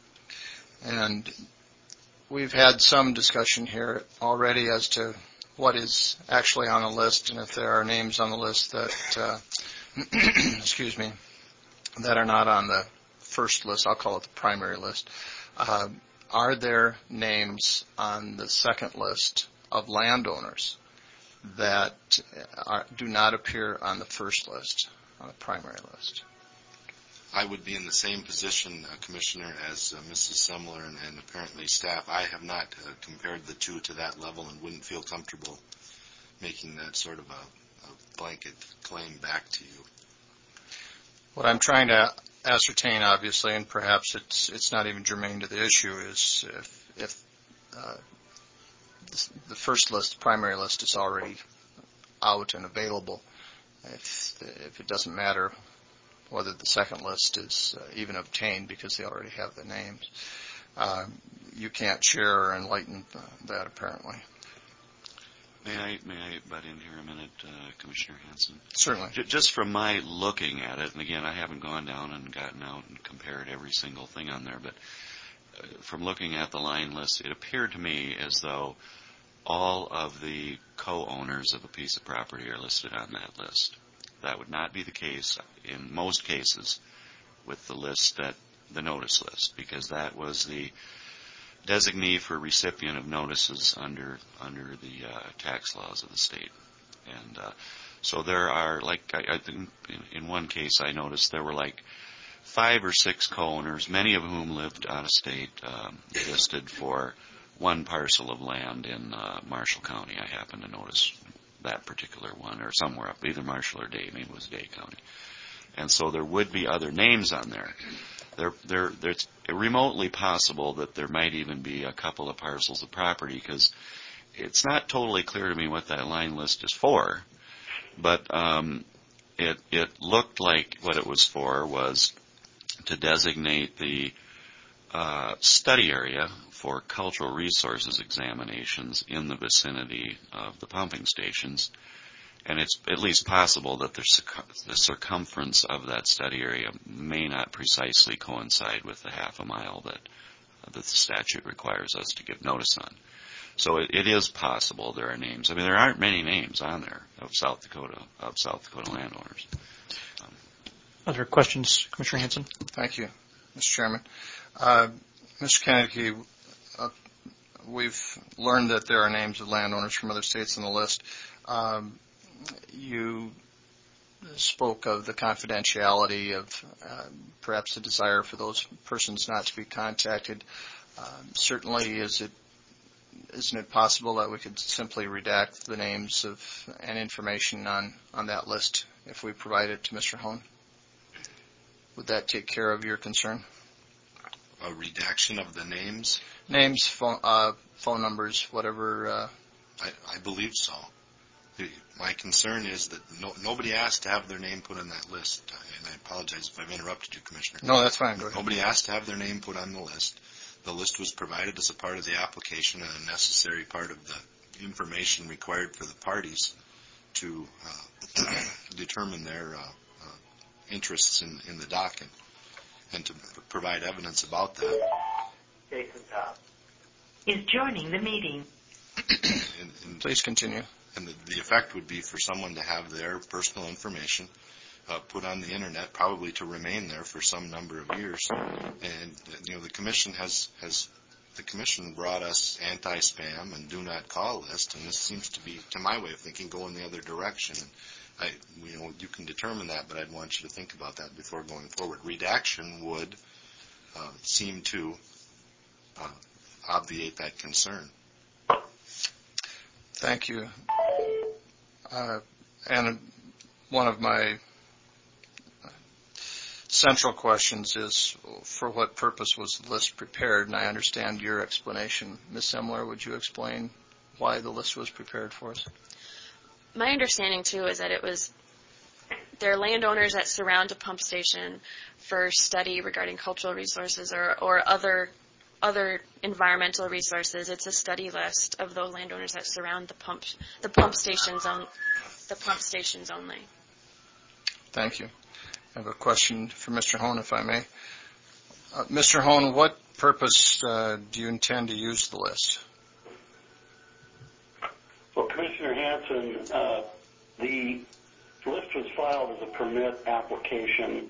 And we've had some discussion here already as to what is actually on the list, and if there are names on the list that, uh, excuse me, that are not on the first list. I'll call it the primary list. Uh, are there names on the second list of landowners that are, do not appear on the first list, on the primary list? I would be in the same position, uh, Commissioner, as uh, Missus Semler and, and apparently staff. I have not uh, compared the two to that level and wouldn't feel comfortable making that sort of a, a blanket claim back to you. What I'm trying to ascertain, obviously, and perhaps it's it's not even germane to the issue, is if, if uh, the first list, the primary list, is already out and available, if if it doesn't matter whether the second list is uh, even obtained because they already have the names. Uh, you can't share or enlighten uh, that, apparently. May I, may I butt in here a minute, uh, Commissioner Hansen? Certainly. J- just from my looking at it, and again, I haven't gone down and gotten out and compared every single thing on there, but uh, from looking at the line list, it appeared to me as though all of the co-owners of a piece of property are listed on that list. That would not be the case in most cases with the list that the notice list, because that was the designee for recipient of notices under under the uh, tax laws of the state. And uh, so there are, like, I, I think in, in one case I noticed there were like five or six co-owners, many of whom lived out of state, um, listed for one parcel of land in uh, Marshall County. I happened to notice that particular one, or somewhere up, either Marshall or Day, maybe it was Day County. And so there would be other names on there. There, there, there's remotely possible that there might even be a couple of parcels of property, because it's not totally clear to me what that line list is for, but um, it, it looked like what it was for was to designate the uh, study area for cultural resources examinations in the vicinity of the pumping stations. And it's at least possible that the, circ- the circumference of that study area may not precisely coincide with the half a mile that, uh, that the statute requires us to give notice on. So it, it is possible there are names. I mean, there aren't many names on there of South Dakota, of South Dakota landowners. Um, Other questions, Commissioner Hanson? Thank you, Mister Chairman. Uh, Mister Kennedy, uh, we've learned that there are names of landowners from other states on the list. Um, you spoke of the confidentiality of uh, perhaps the desire for those persons not to be contacted. Uh, certainly, is it isn't it possible that we could simply redact the names of and information on, on that list if we provide it to Mister Hone? Would that take care of your concern? A redaction of the names? Names, phone, uh, phone numbers, whatever. Uh, I, I believe so. The, my concern is that no, nobody asked to have their name put on that list, and I apologize if I've interrupted you, Commissioner. No, that's fine. Go ahead. Nobody asked to have their name put on the list. The list was provided as a part of the application and a necessary part of the information required for the parties to uh, determine their uh, uh, interests in, in the docket and to provide evidence about that. Jason Top is joining the meeting. And, and, Please continue. And the, the effect would be for someone to have their personal information uh, put on the internet, probably to remain there for some number of years. And you know, the commission has has the commission brought us anti-spam and do not call list, and this seems to be, to my way of thinking, going the other direction. I, you know, you can determine that, but I'd want you to think about that before going forward. Redaction would uh, seem to uh, obviate that concern. Thank you. Uh, and one of my central questions is, for what purpose was the list prepared? And I understand your explanation. Miz Semler, would you explain why the list was prepared for us? My understanding, too, is that it was there are landowners that surround a pump station for study regarding cultural resources or, or other other environmental resources. It's a study list of those landowners that surround the pump the pump stations on the pump stations only. Thank you. I have a question for Mister Hone, if I may. Uh, Mister Hone, what purpose uh, do you intend to use the list? Well, Commissioner Hanson, uh, the list was filed as a permit application.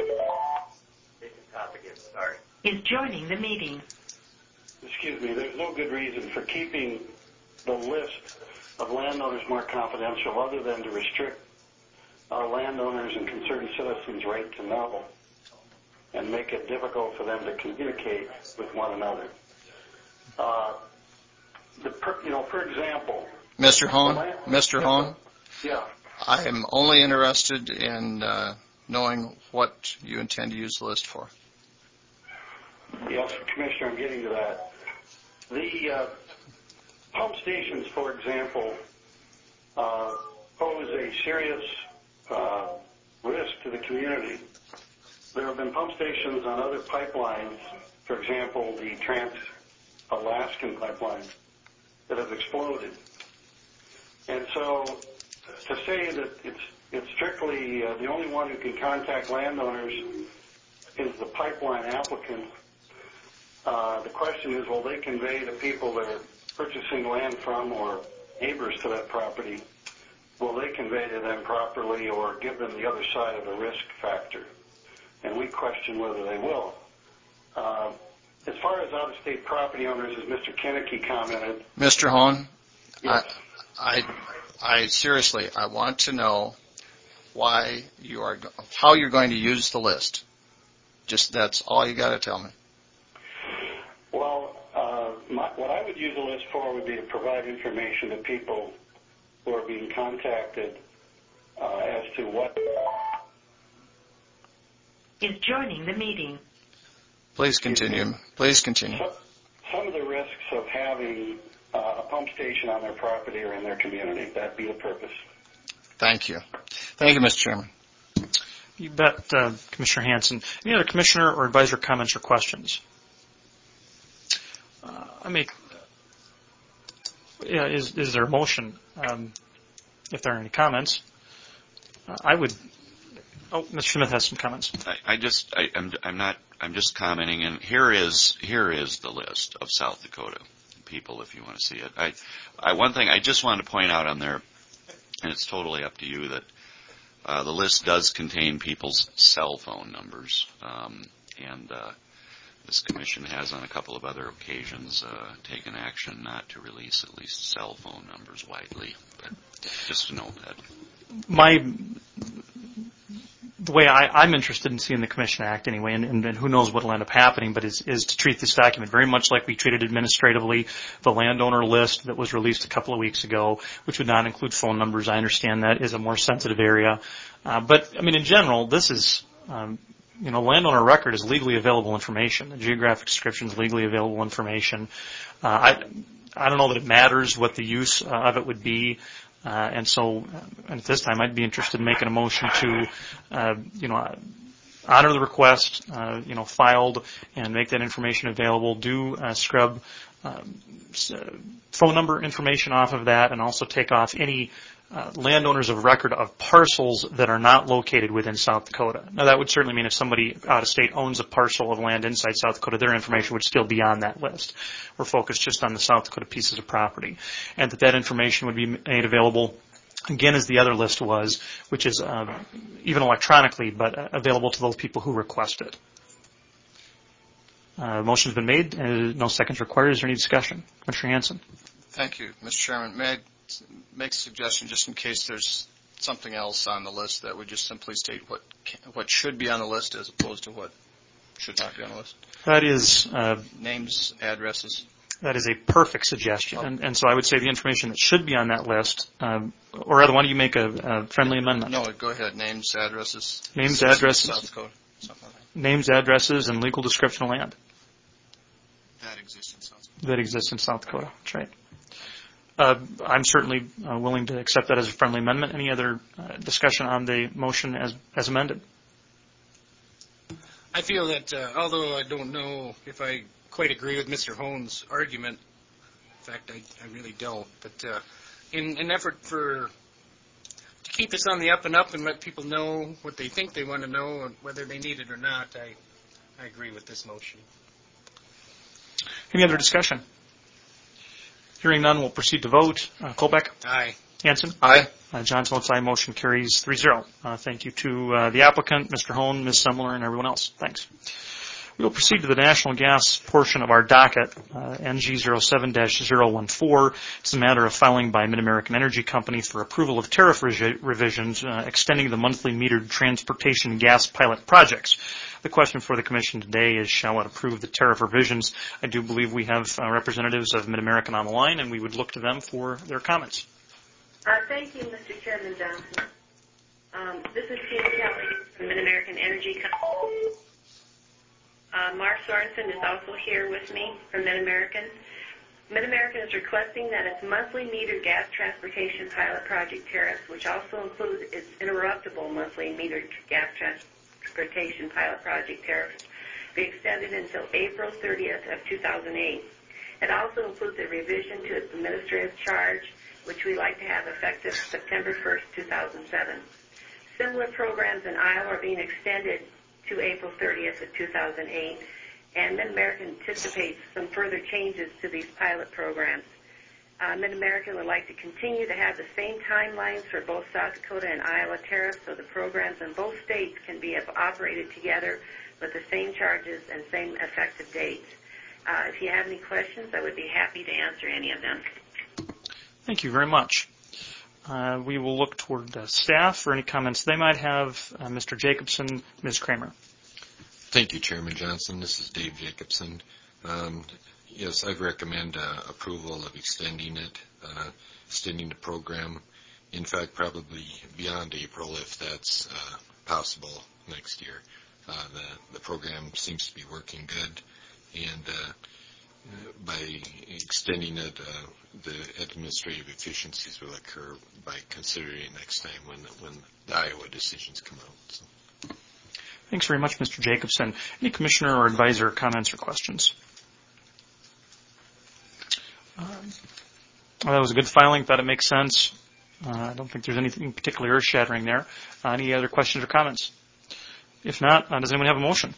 Is joining the meeting. Excuse me, there's no good reason for keeping the list of landowners more confidential other than to restrict uh, landowners and concerned citizens' right to know and make it difficult for them to communicate with one another. Uh, the per, you know, for example, Mister Hone, Mister Hone, yeah, I am only interested in uh, knowing what you intend to use the list for. Yes, Commissioner, I'm getting to that. The uh, pump stations, for example, uh, pose a serious uh, risk to the community. There have been pump stations on other pipelines, for example, the Trans-Alaskan pipeline, that have exploded. And so to say that it's, it's strictly uh, the only one who can contact landowners is the pipeline applicant. Uh, the question is, will they convey to people they're purchasing land from or neighbors to that property, will they convey to them properly or give them the other side of the risk factor? And we question whether they will. Uh, as far as out-of-state property owners, as Mister Kennedy commented. Mister Hone, Yes. I, I, I seriously, I want to know why you are, how you're going to use the list. Just that's all you got to tell me. Well, uh, my, what I would use the list for would be to provide information to people who are being contacted uh, as to what is joining the meeting. Please continue. Please continue. Some, some of the risks of having uh, a pump station on their property or in their community. That'd be the purpose. Thank you. Thank you, Mister Chairman. You bet, uh, Commissioner Hanson. Any other commissioner or advisor comments or questions? Uh, I make. Yeah, is is there a motion? Um, if there are any comments, uh, I would. Oh, Mister Smith has some comments. I, I just, I, I'm, I'm not, I'm just commenting, and here is, here is the list of South Dakota people, if you want to see it. I, I, one thing I just wanted to point out on there, and it's totally up to you, that uh, the list does contain people's cell phone numbers, um, and uh, this commission has on a couple of other occasions uh, taken action not to release at least cell phone numbers widely. But just to note that. My the way I, I'm interested in seeing the commission act anyway, and, and, and who knows what will end up happening, but is, is to treat this document very much like we treated administratively the landowner list that was released a couple of weeks ago, which would not include phone numbers. I understand that is a more sensitive area. Uh, but, I mean, in general, this is, um, you know, landowner record is legally available information. The geographic description is legally available information. Uh, I, I don't know that it matters what the use uh, of it would be. Uh, and so, uh, at this time, I'd be interested in making a motion to, uh, you know, honor the request, uh, you know, filed, and make that information available. Do uh, scrub um, phone number information off of that, and also take off any uh, landowners of record of parcels that are not located within South Dakota. Now, that would certainly mean if somebody out of state owns a parcel of land inside South Dakota, their information would still be on that list. We're focused just on the South Dakota pieces of property, and that that information would be made available again as the other list was, which is uh, even electronically, but uh, available to those people who request it. Uh, motion's been made. Uh, no seconds required. Is there any discussion? Commissioner Hanson. Thank you, Mister Chairman. May I make a suggestion just in case there's something else on the list that would just simply state what what should be on the list as opposed to what should not be on the list? That is uh, names, addresses. That is a perfect suggestion, and, and so I would say the information that should be on that list, um, or rather, why don't you make a, a friendly amendment? No, go ahead. Names, addresses. Names, addresses. South Dakota. Something like that. Names, addresses, and legal description of land. That exists in South Dakota. That exists in South Dakota. That's right. Uh, I'm certainly uh, willing to accept that as a friendly amendment. Any other uh, discussion on the motion as as amended? I feel that uh, although I don't know if I quite agree with Mister Hone's argument, in fact, I, I really don't, but uh, in an effort for to keep this on the up and up and let people know what they think they want to know and whether they need it or not, I, I agree with this motion. Any other discussion? Hearing none, we'll proceed to vote. Uh, Colbeck? Aye. Hanson? Aye. Uh, Johnson votes aye. Motion carries three zero. Uh, thank you to uh, the applicant, Mister Hone, Miz Semler, and everyone else. Thanks. We will proceed to the natural gas portion of our docket, uh, N G zero seven dash zero one four. It's a matter of filing by Mid-American Energy Company for approval of tariff re- revisions uh, extending the monthly metered transportation gas pilot projects. The question for the Commission today is, shall it approve the tariff revisions? I do believe we have uh, representatives of Mid-American on the line, and we would look to them for their comments. Uh, thank you, Mister Chairman Johnson. Um, this is Tina Kelly from Mid-American Energy Company. Uh, Mark Sorensen is also here with me from Mid-American. Mid-American is requesting that its monthly metered gas transportation pilot project tariffs, which also includes its interruptible monthly metered gas transportation pilot project tariffs, be extended until April thirtieth of two thousand eight. It also includes a revision to its administrative charge, which we like to have effective September first, two thousand seven. Similar programs in Iowa are being extended to April thirtieth of two thousand eight, and Mid-American anticipates some further changes to these pilot programs. Uh, Mid-American would like to continue to have the same timelines for both South Dakota and Iowa tariffs, so the programs in both states can be operated together with the same charges and same effective dates. Uh, if you have any questions, I would be happy to answer any of them. Thank you very much. Uh, we will look toward uh, staff for any comments they might have. Uh, Mister Jacobson, Miz Kramer. Thank you, Chairman Johnson. This is Dave Jacobson. Um, yes, I recommend uh, approval of extending it, uh, extending the program. In fact, probably beyond April, if that's uh, possible next year. Uh, the, the program seems to be working good, and uh, by extending it, uh, the administrative efficiencies will occur by considering it next time when when the Iowa decisions come out. So. Thanks very much, Mister Jacobson. Any commissioner or advisor comments or questions? Um, well, that was a good filing. Thought it makes sense. Uh, I don't think there's anything particularly earth-shattering there. Uh, any other questions or comments? If not, uh, does anyone have a motion?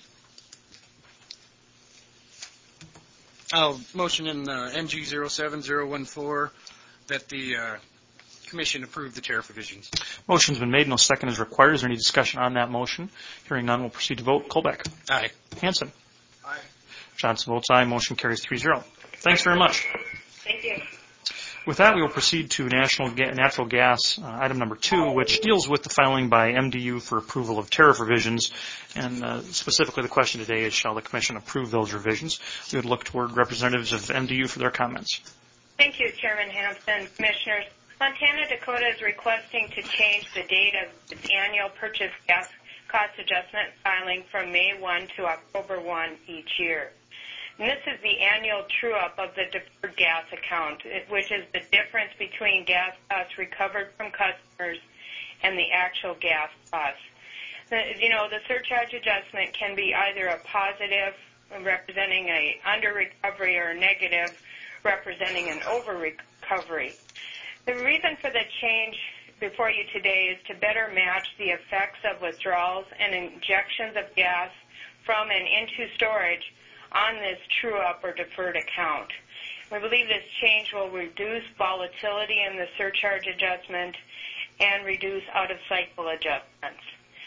I'll motion in uh, N G zero seven zero one four that the uh, Commission approve the tariff revisions. Motion's been made. No second is required. Is there any discussion on that motion? Hearing none, we'll proceed to vote. Colbeck. Aye. Hanson. Aye. Johnson votes aye. Motion carries three zero. Thanks very much. Thank you. With that, we will proceed to national ga- natural gas, uh, item number two, which deals with the filing by M D U for approval of tariff revisions. And uh, specifically, the question today is, shall the Commission approve those revisions? We would look toward representatives of M D U for their comments. Thank you, Chairman Hanson, Commissioners. Montana Dakota is requesting to change the date of its annual purchase gas cost adjustment filing from May first to October first each year. And this is the annual true-up of the deferred gas account, which is the difference between gas costs recovered from customers and the actual gas costs. The, you know, the surcharge adjustment can be either a positive, representing a under-recovery, or a negative, representing an over-recovery. The reason for the change before you today is to better match the effects of withdrawals and injections of gas from and into storage on this true-up or deferred account. We believe this change will reduce volatility in the surcharge adjustment and reduce out-of-cycle adjustments.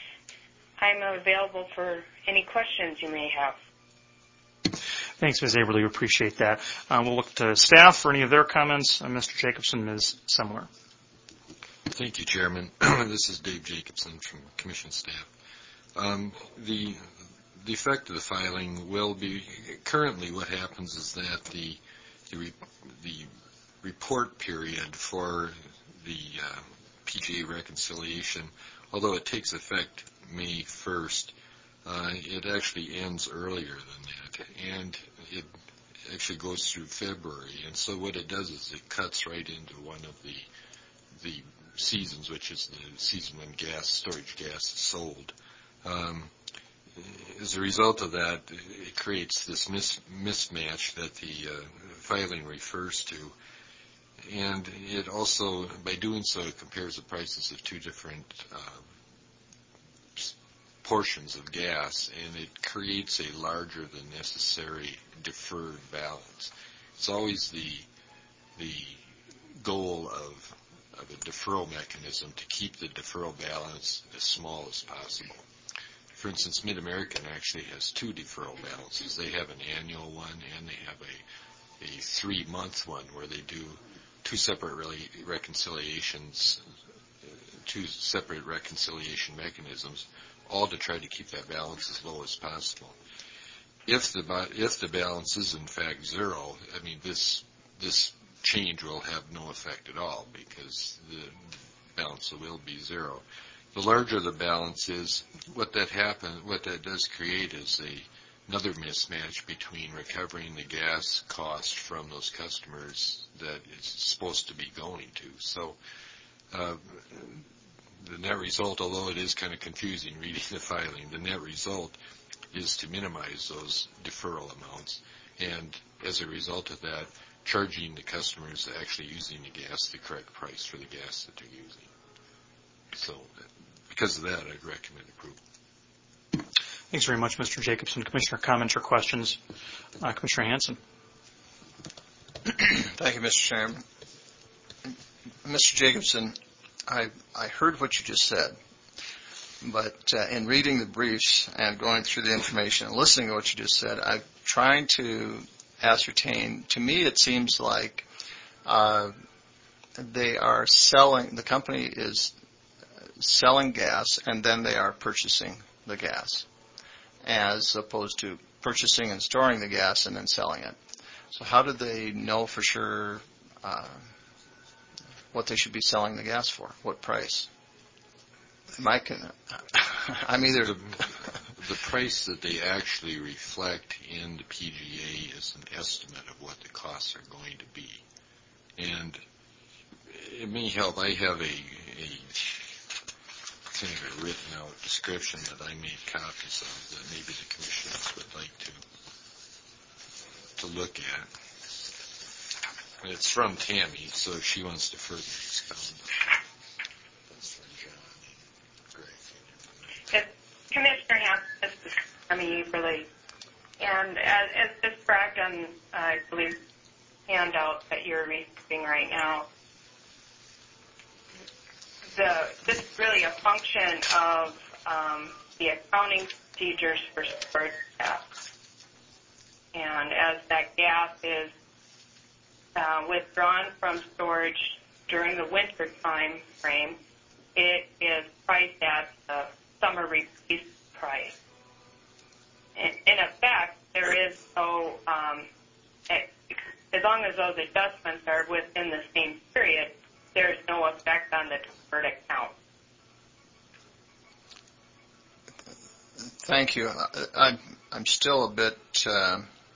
I'm available for any questions you may have. Thanks, Miz Averly. We appreciate that. Uh, we'll look to staff for any of their comments. Uh, Mister Jacobson, Miz Semler. Thank you, Chairman. This is Dave Jacobson from Commission staff. Um, the The effect of the filing will be, currently what happens is that the the, re, the report period for the uh, P G A reconciliation, although it takes effect May first, uh, it actually ends earlier than that, and it actually goes through February. And so what it does is it cuts right into one of the the seasons, which is the season when gas, storage gas is sold. Um, As a result of that, it creates this mis- mismatch that the uh, filing refers to. And it also, by doing so, it compares the prices of two different uh, portions of gas, and it creates a larger than necessary deferred balance. It's always the the goal of, of a deferral mechanism to keep the deferral balance as small as possible. For instance, Mid-American actually has two deferral balances. They have an annual one and they have a, a three-month one where they do two separate really reconciliations, two separate reconciliation mechanisms, all to try to keep that balance as low as possible. If the if the balance is in fact zero, I mean this this change will have no effect at all because the balance will be zero. The larger the balance is, what that happen, what that does create is a, another mismatch between recovering the gas cost from those customers that it's supposed to be going to. So uh, the net result, although it is kind of confusing reading the filing, the net result is to minimize those deferral amounts, and as a result of that, charging the customers actually using the gas the correct price for the gas that they're using. So because of that, I'd recommend approval. Thanks very much, Mister Jacobson. Commissioner, comments or questions? Uh, Commissioner Hanson. Thank you, Mister Chairman. Mister Jacobson, I, I heard what you just said, but uh, in reading the briefs and going through the information and listening to what you just said, I'm trying to ascertain. To me, it seems like uh, they are selling, the company is selling gas, and then they are purchasing the gas, as opposed to purchasing and storing the gas and then selling it. So how do they know for sure uh, what they should be selling the gas for? What price? Am I con- I'm either... The, the price that they actually reflect in the P G A is an estimate of what the costs are going to be. And it may help. I have a, a kind of a written out description that I made copies of that maybe the commissioners would like to to look at. And it's from Tammy, so if she wants to further expound. That's from John and Greg. Commissioner Hanson, this is Tammy Eberly. And as, as described on, uh, I believe, handout that you're receiving right now, the, this is really a function of um, the accounting procedures for storage gas. And as that gas is uh, withdrawn from storage during the winter time frame, it is priced at the summer release price. In, in effect, there is no, um, as long as those adjustments are within the same period, there's no effect on the deferred account. Thank you. I, I'm still a bit, uh,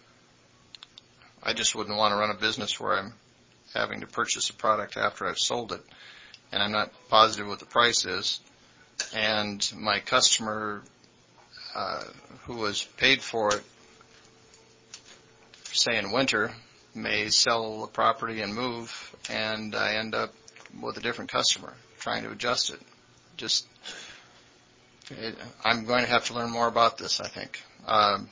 I just wouldn't want to run a business where I'm having to purchase a product after I've sold it, and I'm not positive what the price is. And my customer uh, who was paid for it, say in winter, may sell the property and move, and I end up with a different customer trying to adjust it. Just, it, I'm going to have to learn more about this, I think. Um,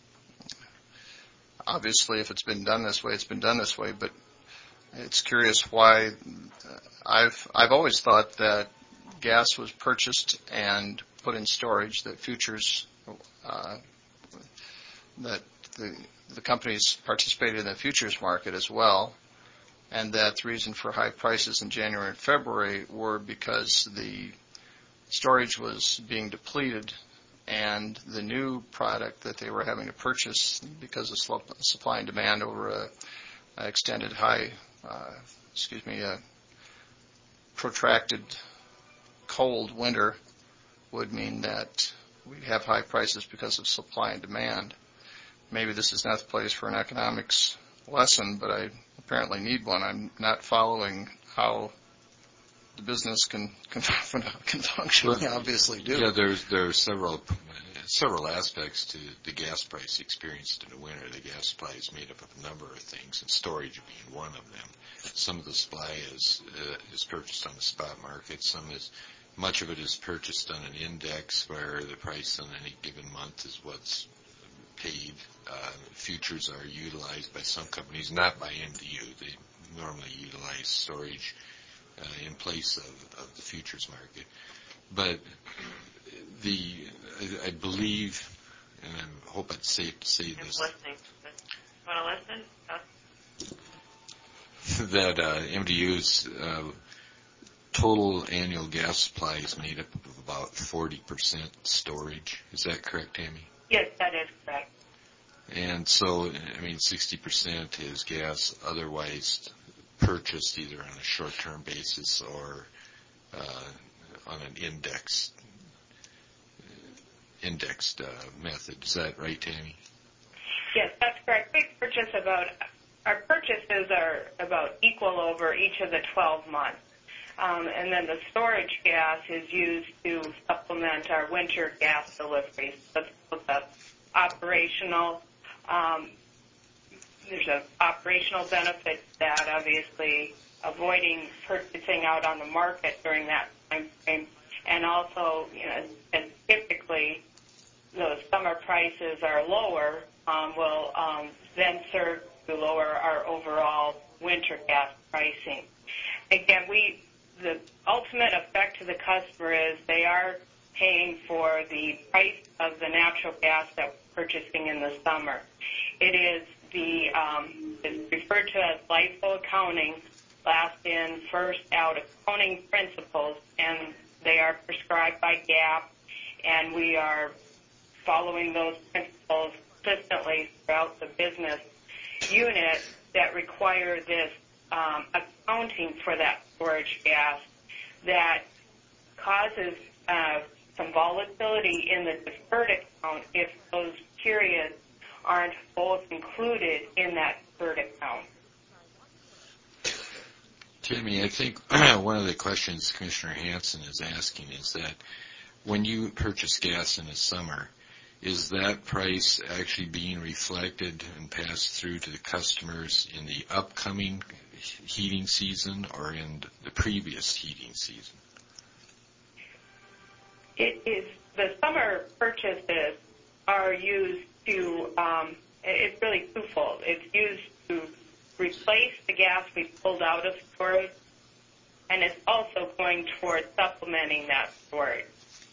obviously, if it's been done this way, it's been done this way, but it's curious why. I've I've always thought that gas was purchased and put in storage, that futures, uh, that the, the companies participated in the futures market as well, and that the reason for high prices in January and February were because the storage was being depleted and the new product that they were having to purchase because of supply and demand over a, a extended high, uh, excuse me, a protracted cold winter would mean that we'd have high prices because of supply and demand. Maybe this is not the place for an economics lesson, but I apparently need one. I'm not following how the business can can, can function. Well, we obviously do. Yeah, there's there are several several aspects to the gas price experienced in the winter. The gas supply is made up of a number of things, and storage being one of them. Some of the supply is uh, is purchased on the spot market. Some is much of it is purchased on an index where the price on any given month is what's paid. Uh, futures are utilized by some companies, not by M D U. They normally utilize storage uh, in place of, of the futures market. But the I, I believe, and I hope it's safe to say this, listening. Want to listen? that uh, M D U's uh, total annual gas supply is made up of about forty percent storage. Is that correct, Tammy? Yes, that is correct. And so, I mean, sixty percent is gas otherwise purchased either on a short-term basis or uh, on an indexed, indexed uh, method. Is that right, Tammy? Yes, that's correct. We purchase about, our purchases are about equal over each of the twelve months. Um, and then the storage gas is used to supplement our winter gas deliveries. That's the operational, um, there's an operational benefit to that, obviously, avoiding purchasing out on the market during that time frame. And also, you know, and typically the summer prices are lower, um, will um, then serve to lower our overall winter gas pricing. Again, we the ultimate effect to the customer is they are paying for the price of the natural gas that we're purchasing in the summer. It is the the um, is referred to as LIFO accounting, last in, first out accounting principles, and they are prescribed by GAAP, and we are following those principles consistently throughout the business unit that require this um, accounting for that storage gas that causes uh, some volatility in the deferred account if those periods aren't both included in that deferred account. Tammy, I think one of the questions Commissioner Hanson is asking is that when you purchase gas in the summer, is that price actually being reflected and passed through to the customers in the upcoming heating season or in the previous heating season? It is, the summer purchases are used to, um, it's really twofold. It's used to replace the gas we pulled out of storage, and it's also going towards supplementing that storage.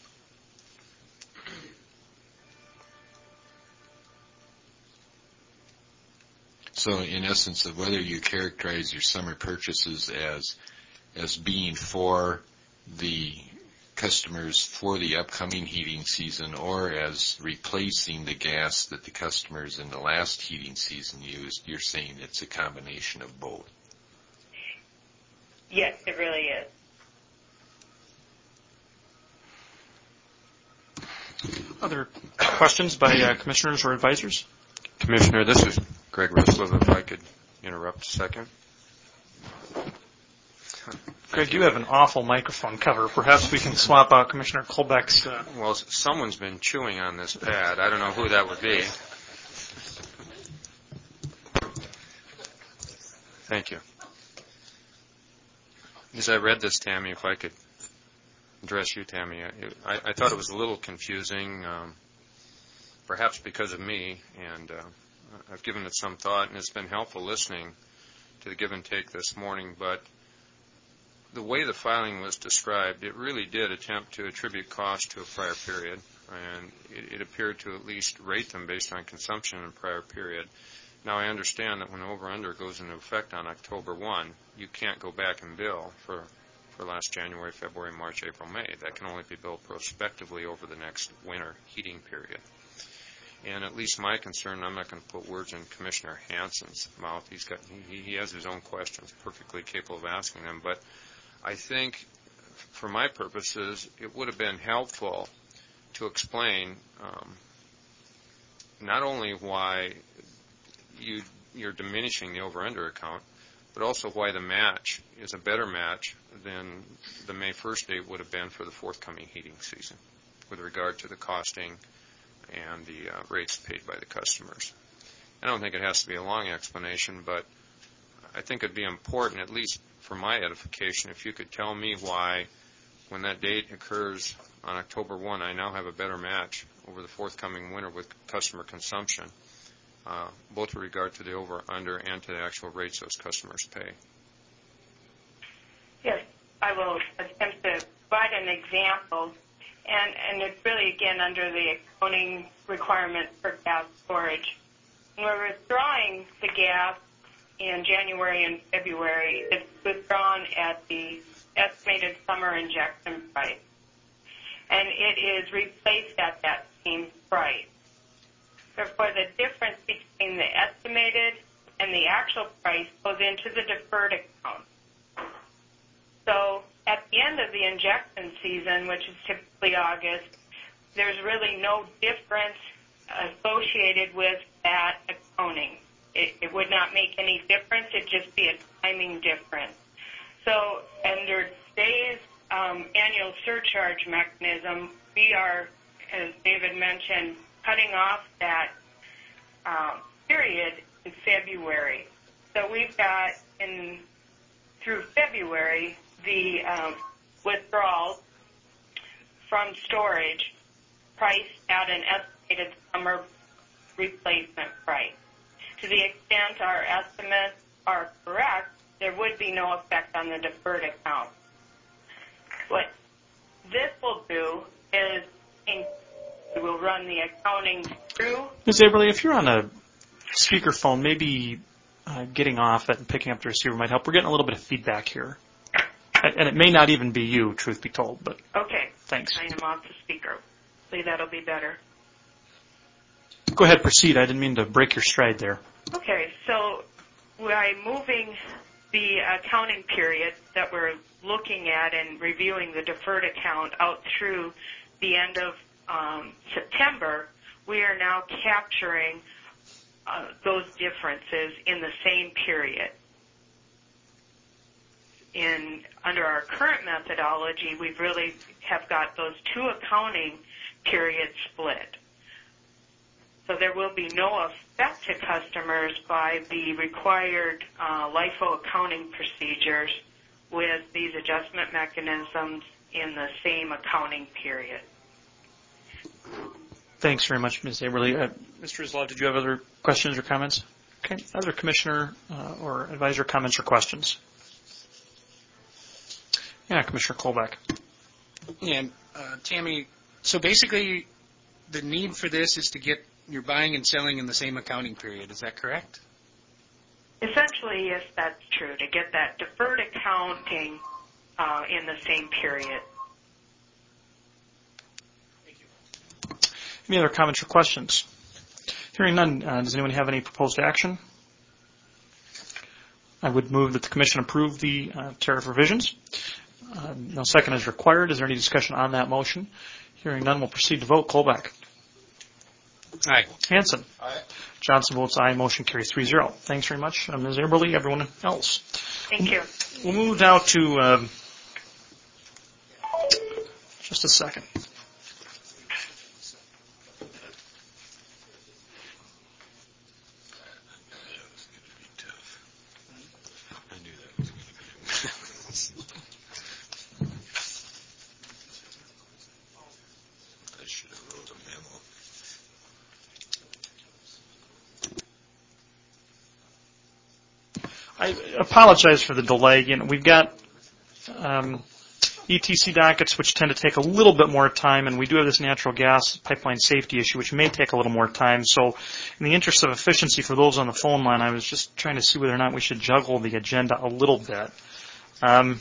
So in essence, of whether you characterize your summer purchases as as being for the customers for the upcoming heating season or as replacing the gas that the customers in the last heating season used, you're saying it's a combination of both? Yes, it really is. Other questions by uh, commissioners or advisors? Commissioner, this is Greg Russell, if I could interrupt a second. Greg, you have an awful microphone cover. Perhaps we can swap out Commissioner Colbeck's. Uh... Well, someone's been chewing on this pad. I don't know who that would be. Thank you. As I read this, Tammy, if I could address you, Tammy, I, I thought it was a little confusing, um, perhaps because of me, and uh, I've given it some thought, and it's been helpful listening to the give and take this morning, but the way the filing was described, it really did attempt to attribute cost to a prior period, and it, it appeared to at least rate them based on consumption in a prior period. Now, I understand that when over-under goes into effect on October first, you can't go back and bill for, for last January, February, March, April, May. That can only be billed prospectively over the next winter heating period. And at least my concern, I'm not going to put words in Commissioner Hanson's mouth. He's got, he, he has his own questions, perfectly capable of asking them, but I think, for my purposes, it would have been helpful to explain um, not only why you, you're diminishing the over-under account, but also why the match is a better match than the May first date would have been for the forthcoming heating season with regard to the costing and the uh, rates paid by the customers. I don't think it has to be a long explanation, but I think it'd be important, at least for my edification, if you could tell me why, when that date occurs on October first, I now have a better match over the forthcoming winter with customer consumption, uh, both with regard to the over-under and to the actual rates those customers pay. Yes, I will attempt to provide an example, and, and it's really, again, under the accounting requirement for gas storage. When we're withdrawing the gas in January and February, it's withdrawn at the estimated summer injection price, and it is replaced at that same price. Therefore, the difference between the estimated and the actual price goes into the deferred account. So at the end of the injection season, which is typically August, there's really no difference associated with that accounting. It, it would not make any difference. It'd just be a timing difference. So under today's um, annual surcharge mechanism, we are, as David mentioned, cutting off that um, period in February. So we've got in through February the um, withdrawals from storage priced at an estimated summer replacement price. To the extent our estimates are correct, there would be no effect on the deferred account. What this will do is we will run the accounting through. Miz Aberle, if you're on a speakerphone, maybe uh, getting off it and picking up the receiver might help. We're getting a little bit of feedback here. And it may not even be you, truth be told, but Okay. thanks. I am off the speaker. Hopefully that'll be better. Go ahead, proceed. I didn't mean to break your stride there. Okay, so by moving the accounting period that we're looking at and reviewing the deferred account out through the end of um, September, we are now capturing uh, those differences in the same period. In under our current methodology, we really have got those two accounting periods split. So there will be no effect to customers by the required uh, LIFO accounting procedures with these adjustment mechanisms in the same accounting period. Thanks very much, Miz Aberly. Uh, Mister Islov, did you have other questions or comments? Okay. Other commissioner uh, or advisor comments or questions? Yeah, Commissioner Colbeck. Yeah, uh, Tammy, so basically the need for this is to get your buying and selling in the same accounting period. Is that correct? Essentially, yes, that's true, to get that deferred accounting uh, in the same period. Any other comments or questions? Hearing none, uh, does anyone have any proposed action? I would move that the Commission approve the uh, tariff revisions. Uh, no second is required. Is there any discussion on that motion? Hearing none, we'll proceed to vote. Colbeck. Aye. Hanson. Aye. Johnson votes aye. Motion carries three zero. Thanks very much, uh, Miz Aberly. Everyone else. Thank you. We'll move now to um, just a second. I apologize for the delay. You know, we've got um, E T C dockets, which tend to take a little bit more time, and we do have this natural gas pipeline safety issue, which may take a little more time. So in the interest of efficiency for those on the phone line, I was just trying to see whether or not we should juggle the agenda a little bit. Um,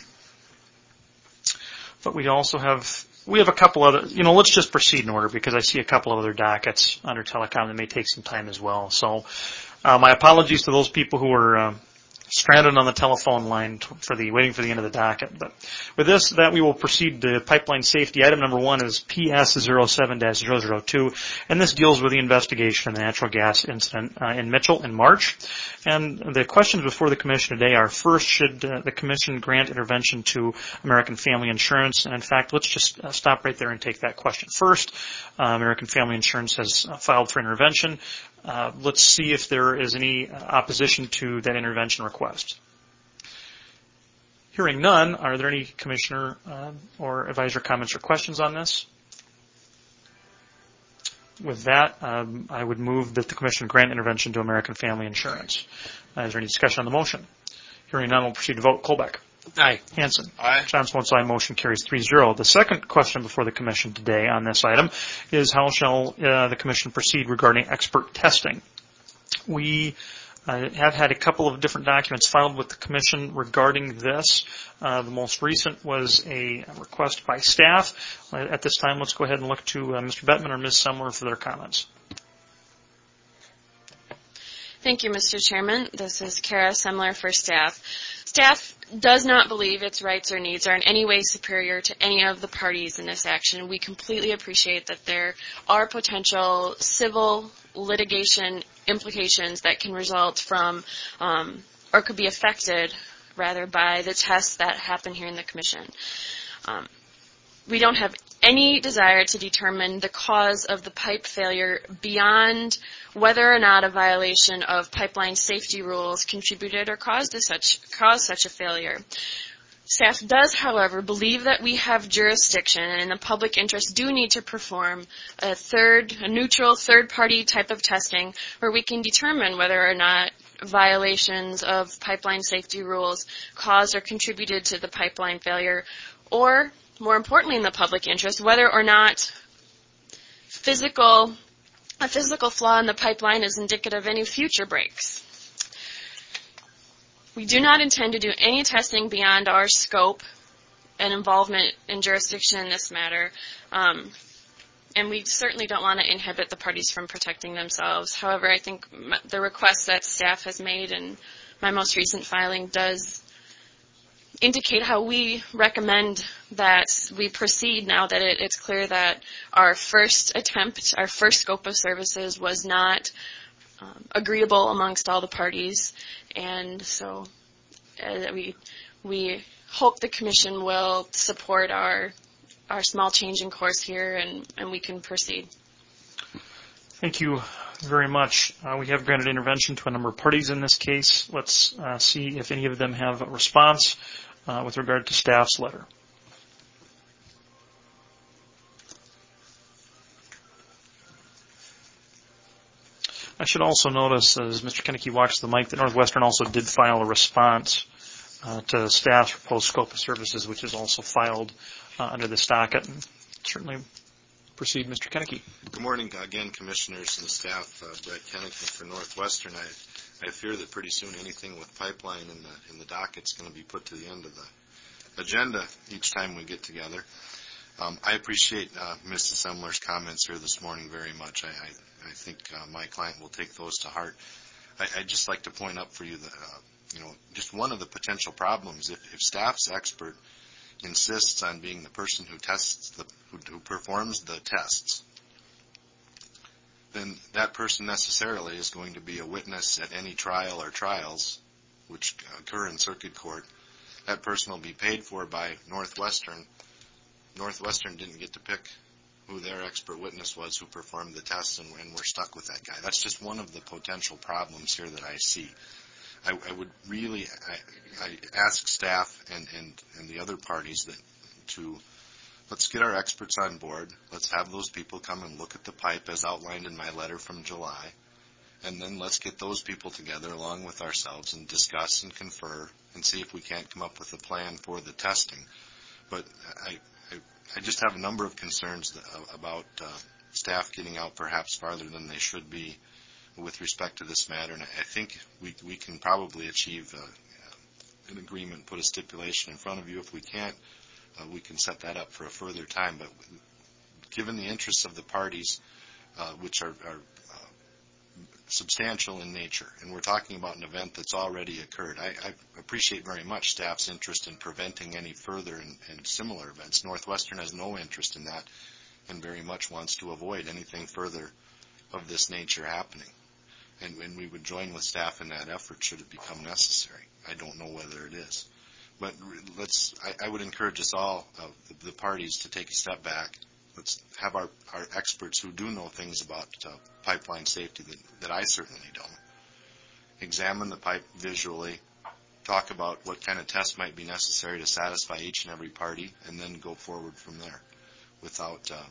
but we also have, we have a couple other, you know, let's just proceed in order because I see a couple of other dockets under telecom that may take some time as well. So uh, my apologies to those people who are uh, stranded on the telephone line for the waiting for the end of the docket. But with this, that we will proceed to pipeline safety. Item number one is P S zero seven dash zero zero two, and this deals with the investigation of the natural gas incident uh, in Mitchell in March. And the questions before the Commission today are, first, should uh, the Commission grant intervention to American Family Insurance? And in fact, let's just uh, stop right there and take that question first. Uh, American Family Insurance has uh, filed for intervention. Uh, let's see if there is any opposition to that intervention request. Hearing none, are there any commissioner uh, or advisor comments or questions on this? With that, um, I would move that the Commission grant intervention to American Family Insurance. Uh, is there any discussion on the motion? Hearing none, we'll proceed to vote. Colbeck. Aye. Hanson. Aye. Johnson votes aye. Motion carries three zero. The second question before the Commission today on this item is how shall uh, the Commission proceed regarding expert testing? We uh, have had a couple of different documents filed with the Commission regarding this. Uh, the most recent was a request by staff. Uh, at this time, let's go ahead and look to uh, Mister Bettman or Miz Semler for their comments. Thank you, Mister Chairman. This is Kara Semler for staff. Staff does not believe its rights or needs are in any way superior to any of the parties in this action. We completely appreciate that there are potential civil litigation implications that can result from um, or could be affected, rather, by the tests that happen here in the Commission. Um, we don't have any desire to determine the cause of the pipe failure beyond whether or not a violation of pipeline safety rules contributed or caused such, caused such a failure. Staff does, however, believe that we have jurisdiction and in the public interest do need to perform a third, a neutral third-party type of testing where we can determine whether or not violations of pipeline safety rules caused or contributed to the pipeline failure, or more importantly in the public interest, whether or not physical a physical flaw in the pipeline is indicative of any future breaks. We do not intend to do any testing beyond our scope and involvement in jurisdiction in this matter, um, and we certainly don't want to inhibit the parties from protecting themselves. However, I think the request that staff has made in my most recent filing does indicate how we recommend that we proceed now that it, it's clear that our first attempt, our first scope of services was not um, agreeable amongst all the parties, and so uh, we we hope the commission will support our our small change in course here, and, and we can proceed. Thank you very much. Uh, we have granted intervention to a number of parties in this case. Let's uh, see if any of them have a response uh, with regard to staff's letter. I should also notice, as Mister Kennecke walks to the mic, that Northwestern also did file a response uh, to staff's proposed scope of services, which is also filed uh, under this docket. And certainly proceed, Mister Kennecke. Good morning again, Commissioners and staff. Uh, Brett Kennecke for Northwestern. I, I fear that pretty soon anything with pipeline in the in the docket is going to be put to the end of the agenda each time we get together. Um, I appreciate uh, Missus Semler's comments here this morning very much. I, I, I think uh, my client will take those to heart. I, I'd just like to point up for you that, uh, you know, just one of the potential problems, if, if staff's expert insists on being the person who tests, the, who, who performs the tests, then that person necessarily is going to be a witness at any trial or trials which occur in circuit court. That person will be paid for by Northwestern. Northwestern didn't get to pick who their expert witness was who performed the tests, and, and we're stuck with that guy. That's just one of the potential problems here that I see. I, I would really I, I ask staff and, and, and the other parties that to let's get our experts on board. Let's have those people come and look at the pipe as outlined in my letter from July, and then let's get those people together along with ourselves and discuss and confer and see if we can't come up with a plan for the testing. But I, I, I just have a number of concerns that, uh, about uh, staff getting out perhaps farther than they should be with respect to this matter, and I think we, we can probably achieve uh, an agreement, put a stipulation in front of you. If we can't, uh, we can set that up for a further time. But given the interests of the parties, uh, which are, are uh, substantial in nature, and we're talking about an event that's already occurred, I, I appreciate very much staff's interest in preventing any further and, and similar events. Northwestern has no interest in that and very much wants to avoid anything further of this nature happening. And, and we would join with staff in that effort should it become necessary. I don't know whether it is. But let's, I, I would encourage us all, uh, the, the parties, to take a step back. Let's have our, our experts who do know things about uh, pipeline safety that, that I certainly don't. Examine the pipe visually, talk about what kind of tests might be necessary to satisfy each and every party, and then go forward from there without uh,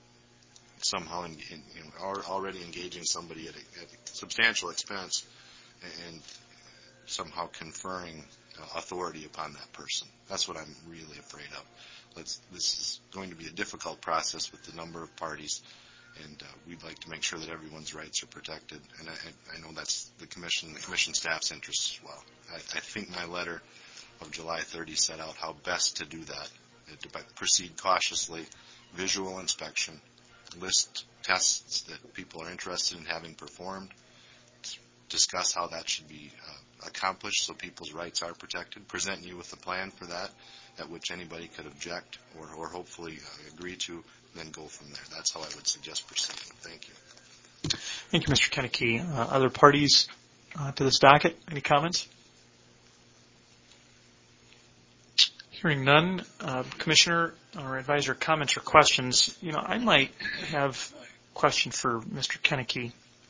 somehow in, in, you know, already engaging somebody at a, at a substantial expense and somehow conferring uh, authority upon that person. That's what I'm really afraid of. Let's, this is going to be a difficult process with the number of parties, and uh, we'd like to make sure that everyone's rights are protected. And I, I know that's the commission, the commission staff's interest as well. I, I think my letter of July thirtieth set out how best to do that. To proceed cautiously, visual inspection, list tests that people are interested in having performed, discuss how that should be uh, accomplished so people's rights are protected, present you with a plan for that, at which anybody could object or, or hopefully uh, agree to, then go from there. That's how I would suggest proceeding. Thank you. Thank you, Mister Kennecke. Uh, other parties uh, to this docket? Any comments? Hearing none, uh, Commissioner or Advisor comments or questions. You know, I might have a question for Mister Kennecke.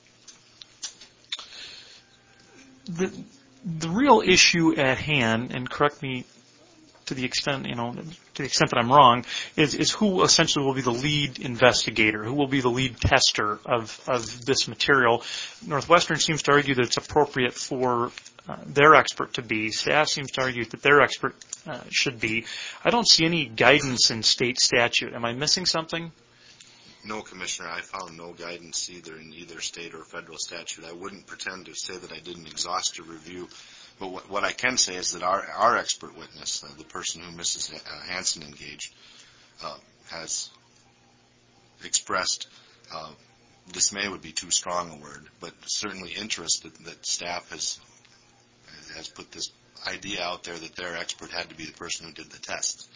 The the real issue at hand, and correct me to the extent you know to the extent that I'm wrong, is is who essentially will be the lead investigator, who will be the lead tester of of this material. Northwestern seems to argue that it's appropriate for uh, their expert to be. Staff seems to argue that their expert uh, should be. I don't see any guidance in state statute. Am I missing something? No, Commissioner, I found no guidance either in either state or federal statute. I wouldn't pretend to say that I did an exhaustive review, but what, what I can say is that our, our expert witness, uh, the person who Missus Hansen engaged, uh, has expressed, uh, dismay would be too strong a word, but certainly interest that, that staff has has put this idea out there that their expert had to be the person who did the tests.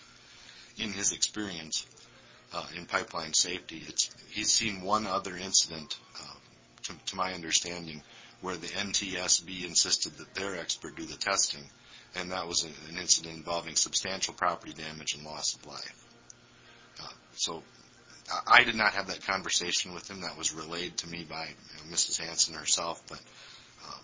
In his experience uh, in pipeline safety, it's, he's seen one other incident, uh, to, to my understanding, where the N T S B insisted that their expert do the testing, and that was an, an incident involving substantial property damage and loss of life. Uh, so I did not have that conversation with him. That was relayed to me by you know, Missus Hansen herself, but um,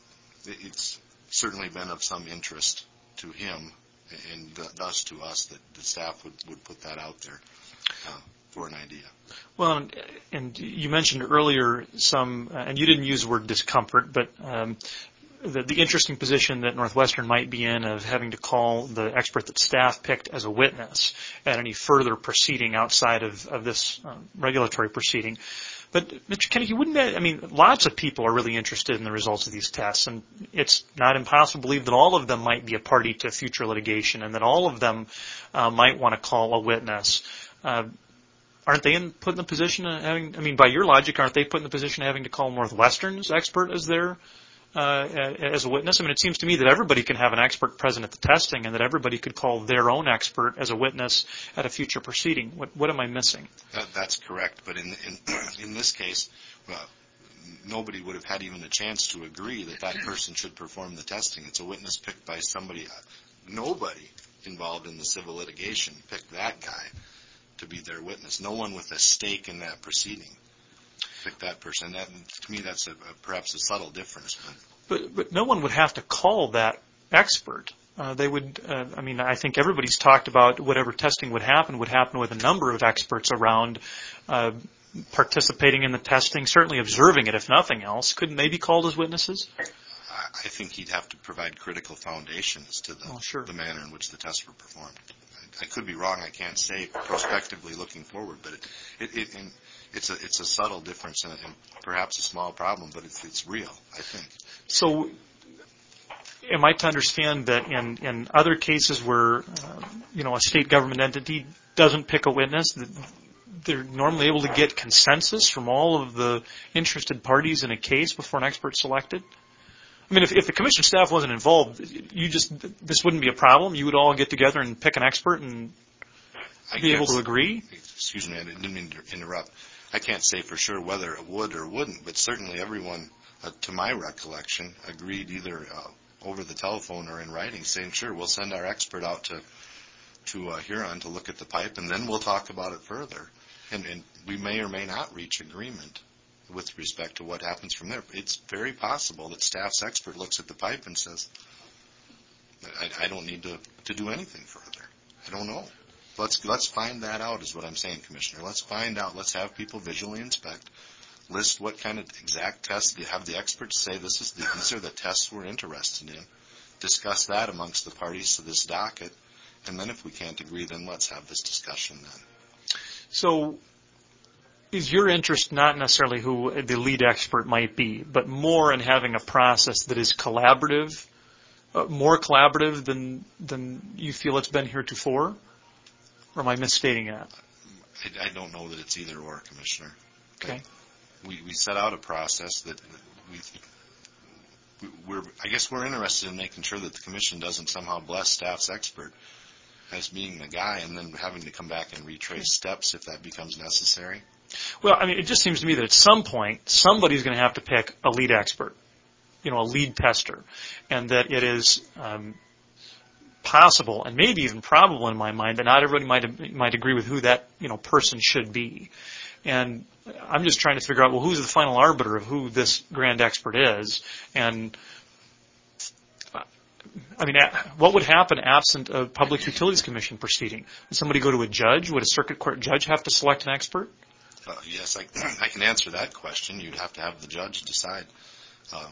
it, it's certainly been of some interest to him and th- thus to us that the staff would, would put that out there uh, for an idea. Well, and, and you mentioned earlier some, uh, and you didn't use the word discomfort, but um, the, the interesting position that Northwestern might be in of having to call the expert that staff picked as a witness at any further proceeding outside of, of this um, regulatory proceeding. But, Mister Kennedy, wouldn't that, I mean, lots of people are really interested in the results of these tests, and it's not impossible to believe that all of them might be a party to future litigation and that all of them uh, might want to call a witness. Uh, aren't they in, put in the position of having, I mean, by your logic, aren't they put in the position of having to call Northwestern's expert as their Uh, as a witness? I mean, it seems to me that everybody can have an expert present at the testing and that everybody could call their own expert as a witness at a future proceeding. What, what am I missing? That, that's correct, but in, in, in this case, well, nobody would have had even a chance to agree that that person should perform the testing. It's a witness picked by somebody. Nobody involved in the civil litigation picked that guy to be their witness. No one with a stake in that proceeding pick that person. That, to me, that's a, a, perhaps a subtle difference. But. but but no one would have to call that expert. Uh, they would. Uh, I mean, I think everybody's talked about whatever testing would happen would happen with a number of experts around, uh, participating in the testing, certainly observing it, if nothing else. Couldn't they be called as witnesses? I think he'd have to provide critical foundations to the, oh, sure. the manner in which the tests were performed. I, I could be wrong. I can't say prospectively looking forward, but it, it, it in, It's a it's a subtle difference and, and perhaps a small problem, but it's it's real, I think. So, am I to understand that in, in other cases where uh, you know a state government entity doesn't pick a witness, that they're normally able to get consensus from all of the interested parties in a case before an expert's selected? I mean, if, if the commission staff wasn't involved, you just this wouldn't be a problem. You would all get together and pick an expert and I be able to agree. Excuse me, I didn't mean to interrupt. I can't say for sure whether it would or wouldn't, but certainly everyone, uh, to my recollection, agreed either uh, over the telephone or in writing, saying, sure, we'll send our expert out to to uh, Huron to look at the pipe, and then we'll talk about it further. And, and we may or may not reach agreement with respect to what happens from there. It's very possible that staff's expert looks at the pipe and says, I, I don't need to, to do anything further. I don't know. Let's let's find that out is what I'm saying, Commissioner. Let's find out. Let's have people visually inspect, list what kind of exact tests, have the experts say this is the, these are the tests we're interested in, discuss that amongst the parties to this docket, and then if we can't agree, then let's have this discussion then. So is your interest not necessarily who the lead expert might be, but more in having a process that is collaborative, uh, more collaborative than than you feel it's been heretofore? Or am I misstating that? I, I don't know that it's either or, Commissioner. Okay. We we set out a process that we, we're, I guess we're interested in making sure that the Commission doesn't somehow bless staff's expert as being the guy and then having to come back and retrace steps if that becomes necessary. Well, I mean, it just seems to me that at some point, somebody's going to have to pick a lead expert, you know, a lead tester, and that it is um, possible and maybe even probable in my mind that not everybody might might agree with who that you know person should be. And I'm just trying to figure out, well, who's the final arbiter of who this grand expert is? And I mean, what would happen absent a Public Utilities Commission proceeding? Would somebody go to a judge? Would a circuit court judge have to select an expert? Uh, yes, I, I can answer that question. You'd have to have the judge decide uh,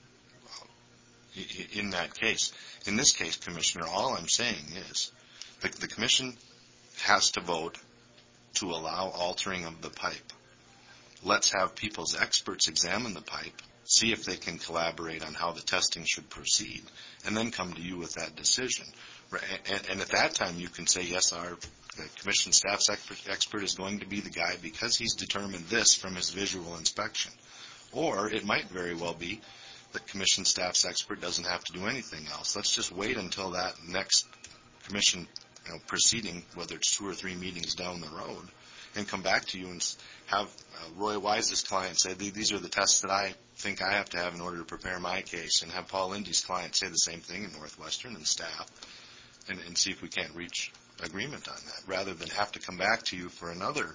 in that case. In this case, Commissioner, all I'm saying is the, the Commission has to vote to allow altering of the pipe. Let's have people's experts examine the pipe, see if they can collaborate on how the testing should proceed, and then come to you with that decision. And, and at that time, you can say, yes, our commission staff's expert is going to be the guy because he's determined this from his visual inspection. Or it might very well be that commission staff's expert doesn't have to do anything else. Let's just wait until that next commission you know, proceeding, whether it's two or three meetings down the road, and come back to you and have uh, Roy Wise's client say, these are the tests that I think I have to have in order to prepare my case, and have Paul Indy's client say the same thing in Northwestern and staff, and, and see if we can't reach agreement on that, rather than have to come back to you for another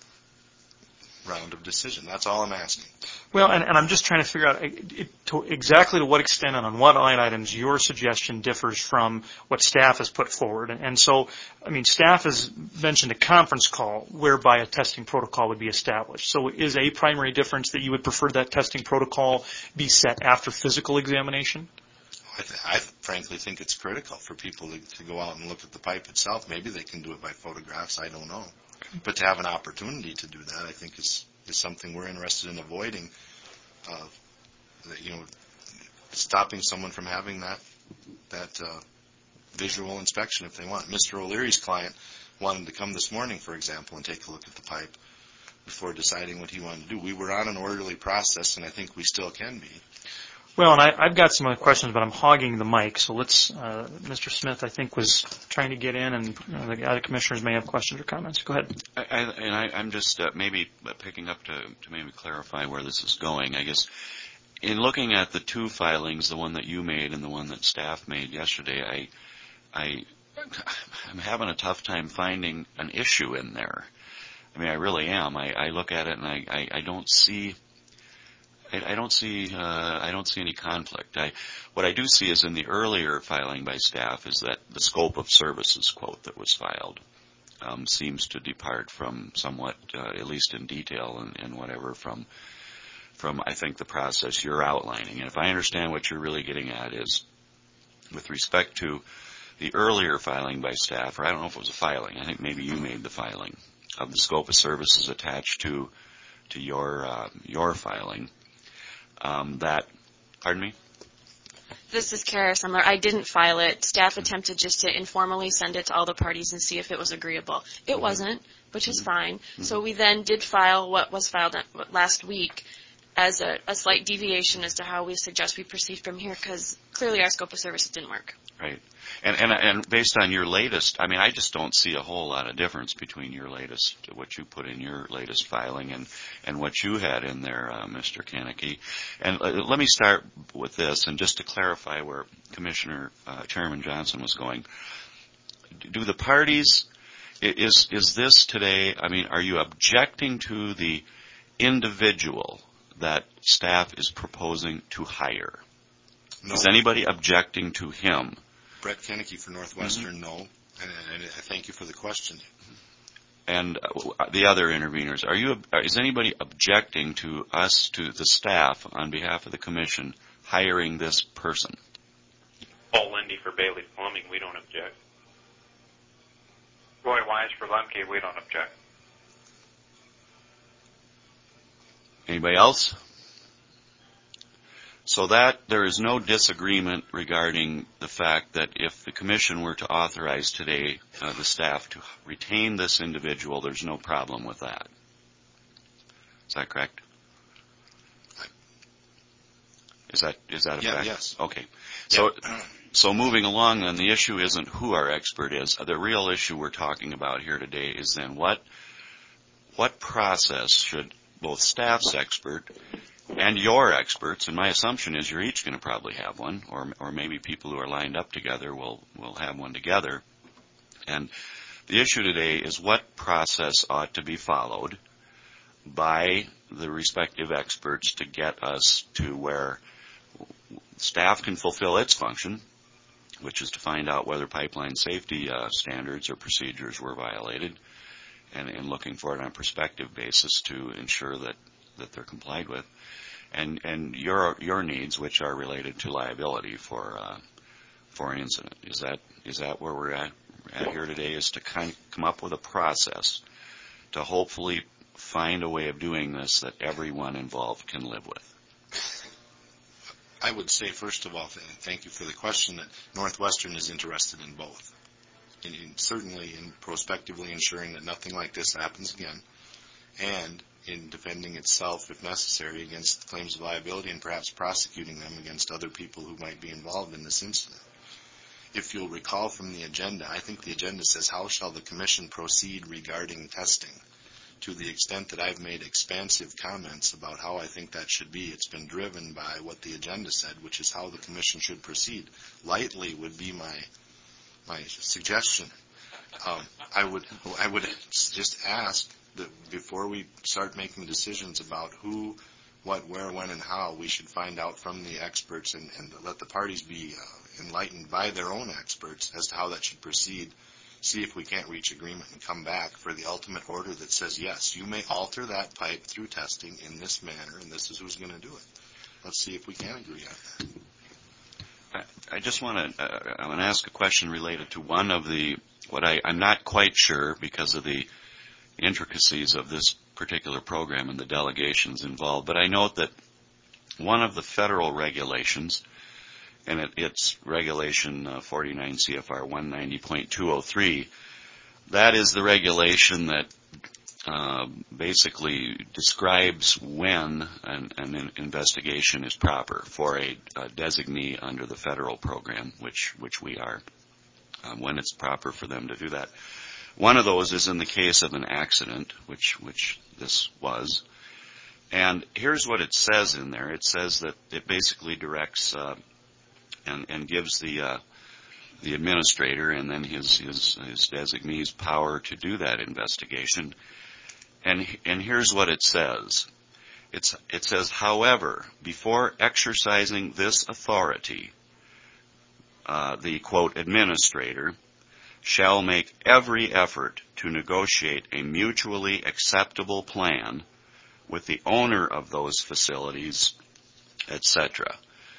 round of decision. That's all I'm asking. Well, and, and I'm just trying to figure out it, to exactly to what extent and on what line items your suggestion differs from what staff has put forward. And, and so, I mean, staff has mentioned a conference call whereby a testing protocol would be established. So is a primary difference that you would prefer that testing protocol be set after physical examination? I, th- I frankly think it's critical for people to, to go out and look at the pipe itself. Maybe they can do it by photographs. I don't know. But to have an opportunity to do that, I think is, is something we're interested in avoiding. Uh, you know, stopping someone from having that that uh, visual inspection if they want. Mister O'Leary's client wanted to come this morning, for example, and take a look at the pipe before deciding what he wanted to do. We were on an orderly process, and I think we still can be. Well, and I, I've got some other questions, but I'm hogging the mic. So let's, uh, Mister Smith, I think, was trying to get in, and uh, the other commissioners may have questions or comments. Go ahead. I, I, and I, I'm just uh, maybe picking up to, to maybe clarify where this is going. I guess in looking at the two filings, the one that you made and the one that staff made yesterday, I, I, I'm having a tough time finding an issue in there. I mean, I really am. I, I look at it and I, I, I don't see. I don't see uh, I don't see any conflict. I, what I do see is in the earlier filing by staff is that the scope of services quote that was filed um, seems to depart from somewhat, uh, at least in detail and, and whatever, from from I think the process you're outlining. And if I understand what you're really getting at is with respect to the earlier filing by staff, or I don't know if it was a filing. I think maybe you made the filing of the scope of services attached to to your uh, your filing. Um, that, pardon me? This is Kara Sumler. I didn't file it. Staff attempted just to informally send it to all the parties and see if it was agreeable. It mm-hmm. wasn't, which is fine. Mm-hmm. So we then did file what was filed last week as a, a slight deviation as to how we suggest we proceed from here, because clearly our scope of services didn't work. Right. And, and and based on your latest, I mean, I just don't see a whole lot of difference between your latest, what you put in your latest filing and, and what you had in there, uh, Mister Kaneki. And uh, let me start with this, and just to clarify where Commissioner uh, Chairman Johnson was going. Do the parties, is is this today, I mean, are you objecting to the individual that staff is proposing to hire? No. Is anybody objecting to him? Brett Kenneke for Northwestern, mm-hmm. no. And, and I thank you for the question. And uh, the other interveners, are you? Is anybody objecting to us, to the staff, on behalf of the commission, hiring this person? Paul Lindy for Bailey Plumbing, we don't object. Roy Wise for Lemke, we don't object. Anybody else? So that there is no disagreement regarding the fact that if the commission were to authorize today uh, the staff to retain this individual, there's no problem with that. Is that correct? Is that is that a yeah, fact? Yes. Okay. So yeah. so moving along, then the issue isn't who our expert is. The real issue we're talking about here today is then what what process should both staff's expert and your experts, and my assumption is you're each going to probably have one, or or maybe people who are lined up together will will have one together. And the issue today is what process ought to be followed by the respective experts to get us to where staff can fulfill its function, which is to find out whether pipeline safety uh, standards or procedures were violated, and, and looking for it on a prospective basis to ensure that, that they're complied with. And and your your needs, which are related to liability for uh, for an incident, is that is that where we're at, at here today? Is to kind of come up with a process to hopefully find a way of doing this that everyone involved can live with? I would say, first of all, thank you for the question, that Northwestern is interested in both. In, in certainly in prospectively ensuring that nothing like this happens again, and in defending itself, if necessary, against claims of liability and perhaps prosecuting them against other people who might be involved in this incident. If you'll recall from the agenda, I think the agenda says, how shall the Commission proceed regarding testing? To the extent that I've made expansive comments about how I think that should be, it's been driven by what the agenda said, which is how the Commission should proceed. Lightly would be my my suggestion. Um, I would I would just ask that before we start making decisions about who, what, where, when, and how, we should find out from the experts and, and let the parties be uh, enlightened by their own experts as to how that should proceed. See if we can't reach agreement and come back for the ultimate order that says, yes, you may alter that pipe through testing in this manner, and this is who's going to do it. Let's see if we can agree on that. I, I just want to uh, I want to ask a question related to one of the, what I, I'm not quite sure because of the intricacies of this particular program and the delegations involved, but I note that one of the federal regulations, and it, it's Regulation uh, forty-nine C F R one ninety point two oh three. That is the regulation that uh, basically describes when an, an investigation is proper for a, a designee under the federal program, which which we are, um, when it's proper for them to do that. One of those is in the case of an accident, which which this was. And here's what it says in there. It says that it basically directs uh, and, and gives the uh, the administrator and then his, his his designee's power to do that investigation. And and here's what it says. It's it says, however, before exercising this authority, uh, the quote administrator shall make every effort to negotiate a mutually acceptable plan with the owner of those facilities, et cetera.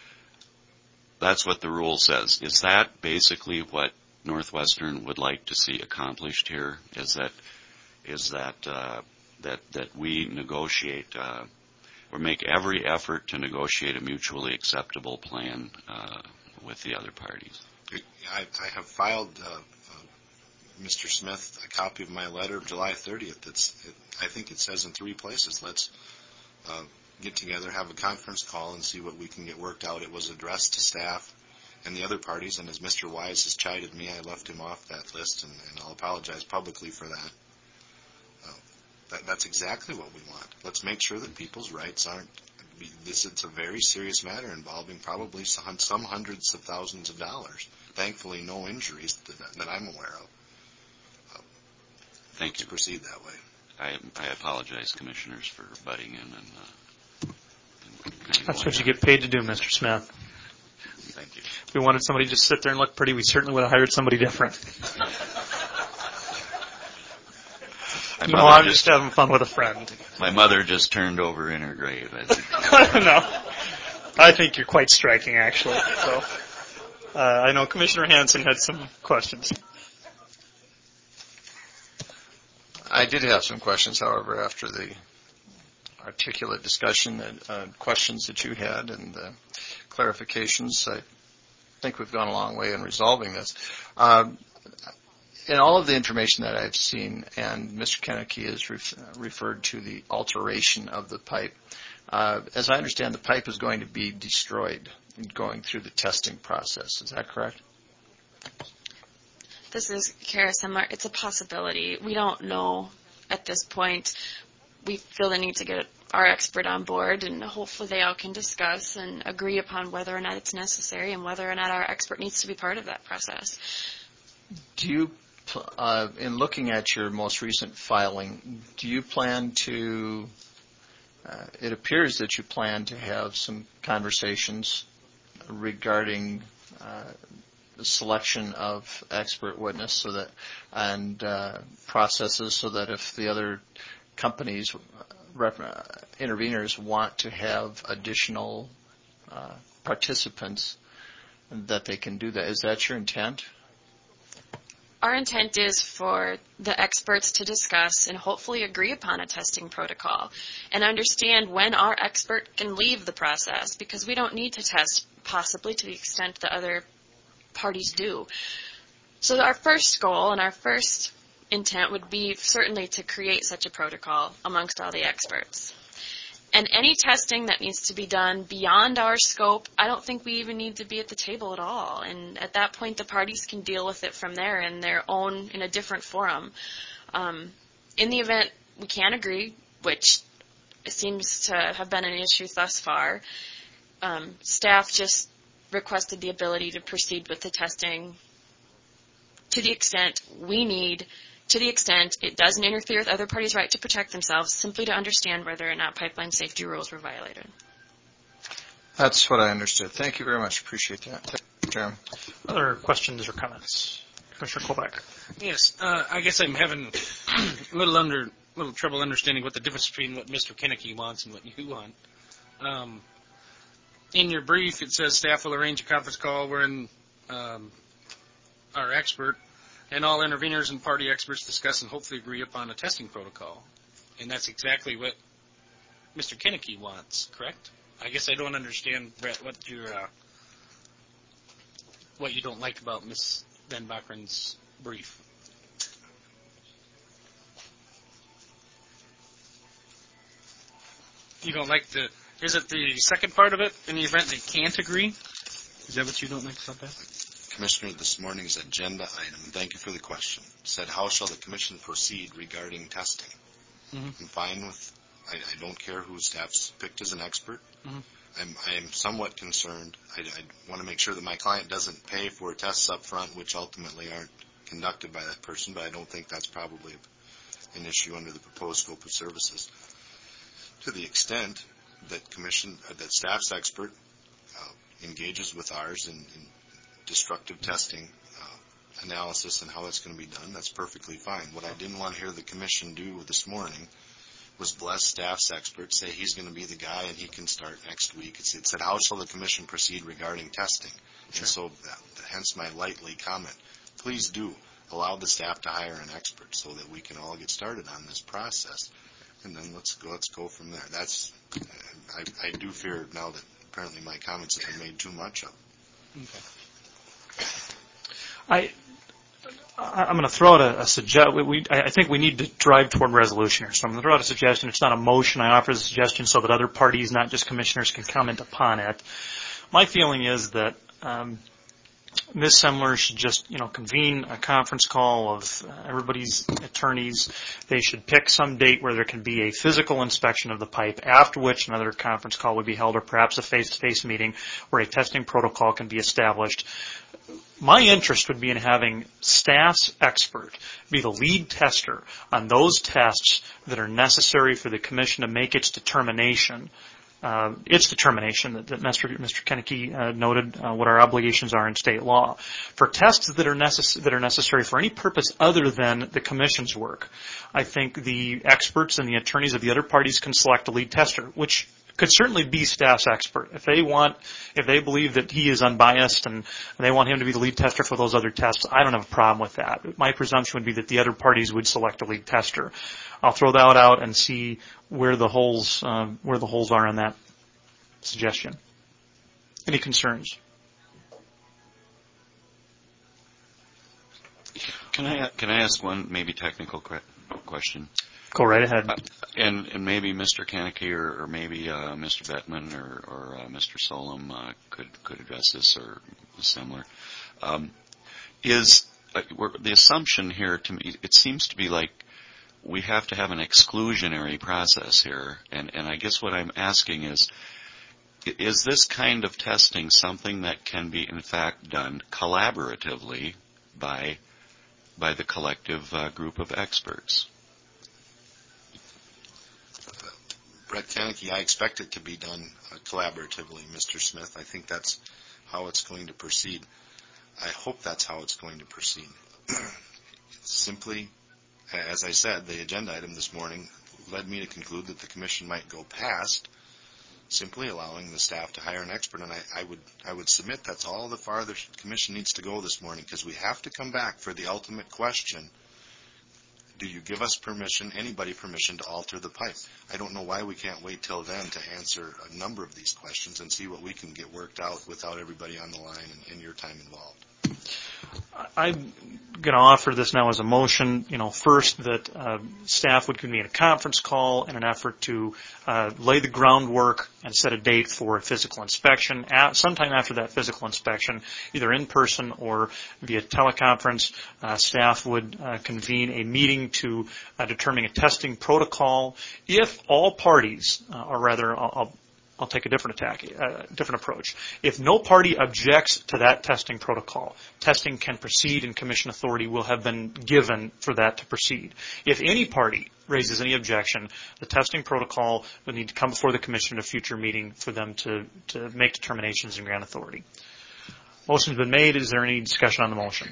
That's what the rule says. Is that basically what Northwestern would like to see accomplished here? Is that is that uh, that that we negotiate uh, or make every effort to negotiate a mutually acceptable plan uh, with the other parties? I, I have filed, uh, uh, Mister Smith, a copy of my letter of July thirtieth. That's, it, I think it says in three places. Let's uh, get together, have a conference call, and see what we can get worked out. It was addressed to staff and the other parties, and as Mister Wise has chided me, I left him off that list, and, and I'll apologize publicly for that. Uh, that. That's exactly what we want. Let's make sure that people's rights aren't. This it's a very serious matter involving probably some, some hundreds of thousands of dollars. Thankfully, no injuries that, that I'm aware of. Uh, Thank you. Proceed that way. I, I apologize, commissioners, for butting in. And, uh, and That's what you get paid to do, Mister Smith. Thank you. If we wanted somebody to just sit there and look pretty, we certainly would have hired somebody different. No, I'm just, just having fun with a friend. My mother just turned over in her grave. I think. No, I think you're quite striking, actually. So, uh, I know Commissioner Hanson had some questions. I did have some questions, however, after the articulate discussion and uh, questions that you had and the clarifications. I think we've gone a long way in resolving this. Um, in all of the information that I've seen, and Mister Kennecke has ref- referred to the alteration of the pipe, uh, as I understand, the pipe is going to be destroyed going through the testing process. Is that correct? This is Kara Semler. It's a possibility. We don't know at this point. We feel the need to get our expert on board, and hopefully they all can discuss and agree upon whether or not it's necessary and whether or not our expert needs to be part of that process. Do you, uh, in looking at your most recent filing, do you plan to, uh, it appears that you plan to have some conversations regarding uh, the selection of expert witness so that, and uh, processes so that if the other companies, rep, uh, interveners want to have additional uh, participants, that they can do that. Is that your intent? our intent is for the experts to discuss and hopefully agree upon a testing protocol and understand when our expert can leave the process, because we don't need to test possibly to the extent that other parties do. So our first goal and our first intent would be certainly to create such a protocol amongst all the experts. And any testing that needs to be done beyond our scope, I don't think we even need to be at the table at all. And at that point, the parties can deal with it from there in their own, in a different forum. Um, in the event we can't agree, which seems to have been an issue thus far, um, staff just requested the ability to proceed with the testing to the extent we need, to the extent it doesn't interfere with other parties' right to protect themselves, simply to understand whether or not pipeline safety rules were violated. That's what I understood. Thank you very much. Appreciate that. Chairman. Other questions or comments? Commissioner Kolbeck. Yes, uh, I guess I'm having a little under, little trouble understanding what the difference between what Mister Kennecke wants and what you want. Um, in your brief, it says staff will arrange a conference call wherein um, our expert and all interveners and party experts discuss and hopefully agree upon a testing protocol. And that's exactly what Mister Kennecke wants, correct? I guess I don't understand, Brett, what your uh, what you don't like about Miz Van Bakkeren's brief. You don't like the, is it the second part of it, in the event they can't agree? Is that what you don't like about that? Commissioner, this morning's agenda item, thank you for the question, said how shall the commission proceed regarding testing? Mm-hmm. I'm fine with, I, I don't care who staff's picked as an expert. Mm-hmm. I'm, I'm somewhat concerned. I, I want to make sure that my client doesn't pay for tests up front, which ultimately aren't conducted by that person, but I don't think that's probably an issue under the proposed scope of services. To the extent that commission, uh, that staff's expert uh, engages with ours in, in destructive testing uh, analysis and how that's going to be done, that's perfectly fine. What I didn't want to hear the commission do this morning was bless staff's expert, say he's going to be the guy and he can start next week. It's, it said, how shall the commission proceed regarding testing? Sure. And so, uh, hence my lightly comment. Please do allow the staff to hire an expert so that we can all get started on this process. And then let's go, let's go from there. That's, I, I do fear now that apparently my comments have been made too much of. Okay. I, I'm going to throw out a, a suggestion. We, I think we need to drive toward resolution here. So I'm going to throw out a suggestion. It's not a motion. I offer the suggestion so that other parties, not just commissioners, can comment upon it. My feeling is that um, Miz Semler should just, you know, convene a conference call of uh, everybody's attorneys. They should pick some date where there can be a physical inspection of the pipe, after which another conference call would be held, or perhaps a face-to-face meeting where a testing protocol can be established. My interest would be in having staff's expert be the lead tester on those tests that are necessary for the commission to make its determination, uh, its determination that, that Mister Mister Kennecke uh, noted uh, what our obligations are in state law. For tests that are, necess- that are necessary for any purpose other than the commission's work, I think the experts and the attorneys of the other parties can select a lead tester, which could certainly be staff's expert. If they want, if they believe that he is unbiased and they want him to be the lead tester for those other tests, I don't have a problem with that. My presumption would be that the other parties would select a lead tester. I'll throw that out and see where the holes, um, where the holes are in that suggestion. Any concerns? Can I can I ask one maybe technical question? Go right ahead. Uh, and, and maybe Mister Kennecke or, or maybe uh, Mister Bettman or, or uh, Mister Solom uh, could could address this or similar. Um, is uh, the assumption here to me? It seems to be like we have to have an exclusionary process here, and and I guess what I'm asking is, is this kind of testing something that can be in fact done collaboratively by by the collective uh, group of experts? Brett Kennecke, I expect it to be done uh, collaboratively, Mister Smith. I think that's how it's going to proceed. I hope that's how it's going to proceed. Simply, as I said, the agenda item this morning led me to conclude that the commission might go past simply allowing the staff to hire an expert. And I, I would I would submit that's all the farther the commission needs to go this morning, because we have to come back for the ultimate question. Do you give us permission, anybody permission, to alter the pipe? I don't know why we can't wait till then to answer a number of these questions and see what we can get worked out without everybody on the line and, and your time involved. I'm going to offer this now as a motion. You know, first that uh, staff would convene a conference call in an effort to uh, lay the groundwork and set a date for a physical inspection. At, sometime after that physical inspection, either in person or via teleconference, uh, staff would uh, convene a meeting to uh, determine a testing protocol. If all parties, uh, or rather, I'll, I'll I'll take a different attack, a different approach. If no party objects to that testing protocol, testing can proceed and commission authority will have been given for that to proceed. If any party raises any objection, the testing protocol would need to come before the commission at a future meeting for them to, to make determinations and grant authority. Motion's been made. Is there any discussion on the motion?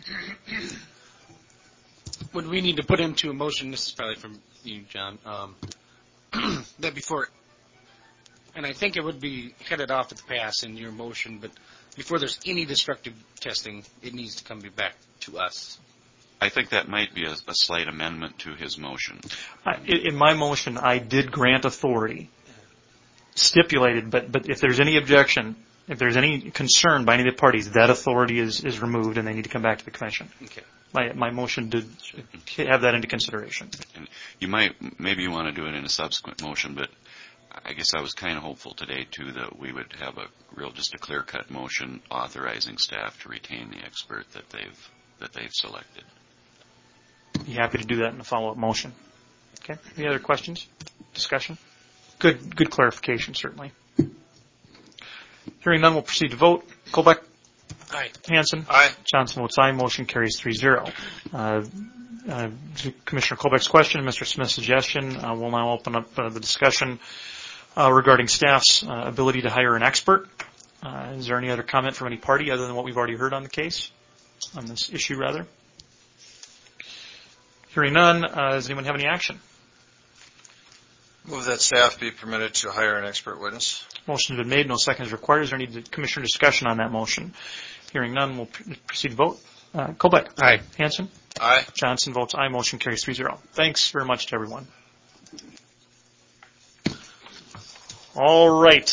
Would we need to put into a motion, this is probably from you, John, um, that before, and I think it would be headed off at the pass in your motion, but before there's any destructive testing, it needs to come back to us. I think that might be a, a slight amendment to his motion. I, in my motion, I did grant authority, stipulated, but, but if there's any objection, if there's any concern by any of the parties, that authority is, is removed and they need to come back to the commission. Okay. My, my motion did have that into consideration. And you might, maybe you want to do it in a subsequent motion, but I guess I was kind of hopeful today, too, that we would have a real, just a clear-cut motion authorizing staff to retain the expert that they've that they've selected. Be happy to do that in a follow-up motion. Okay. Any other questions? Discussion? Good, good clarification, certainly. Hearing none, we'll proceed to vote. Colbeck? Aye. Hanson? Aye. Johnson votes aye. Motion carries three zero. Uh, uh, Commissioner Colbeck's question, Mister Smith's suggestion. Uh, we'll now open up uh, the discussion Uh, regarding staff's uh, ability to hire an expert. Uh, is there any other comment from any party other than what we've already heard on the case, on this issue rather? Hearing none, uh, does anyone have any action? Move that staff be permitted to hire an expert witness. Motion has been made. No second is required. Is there any commissioner discussion on that motion? Hearing none, we'll pr- proceed to vote. Uh, Colbeck? Aye. Hanson? Aye. Johnson votes aye. Motion carries three zero. Thanks very much to everyone. All right.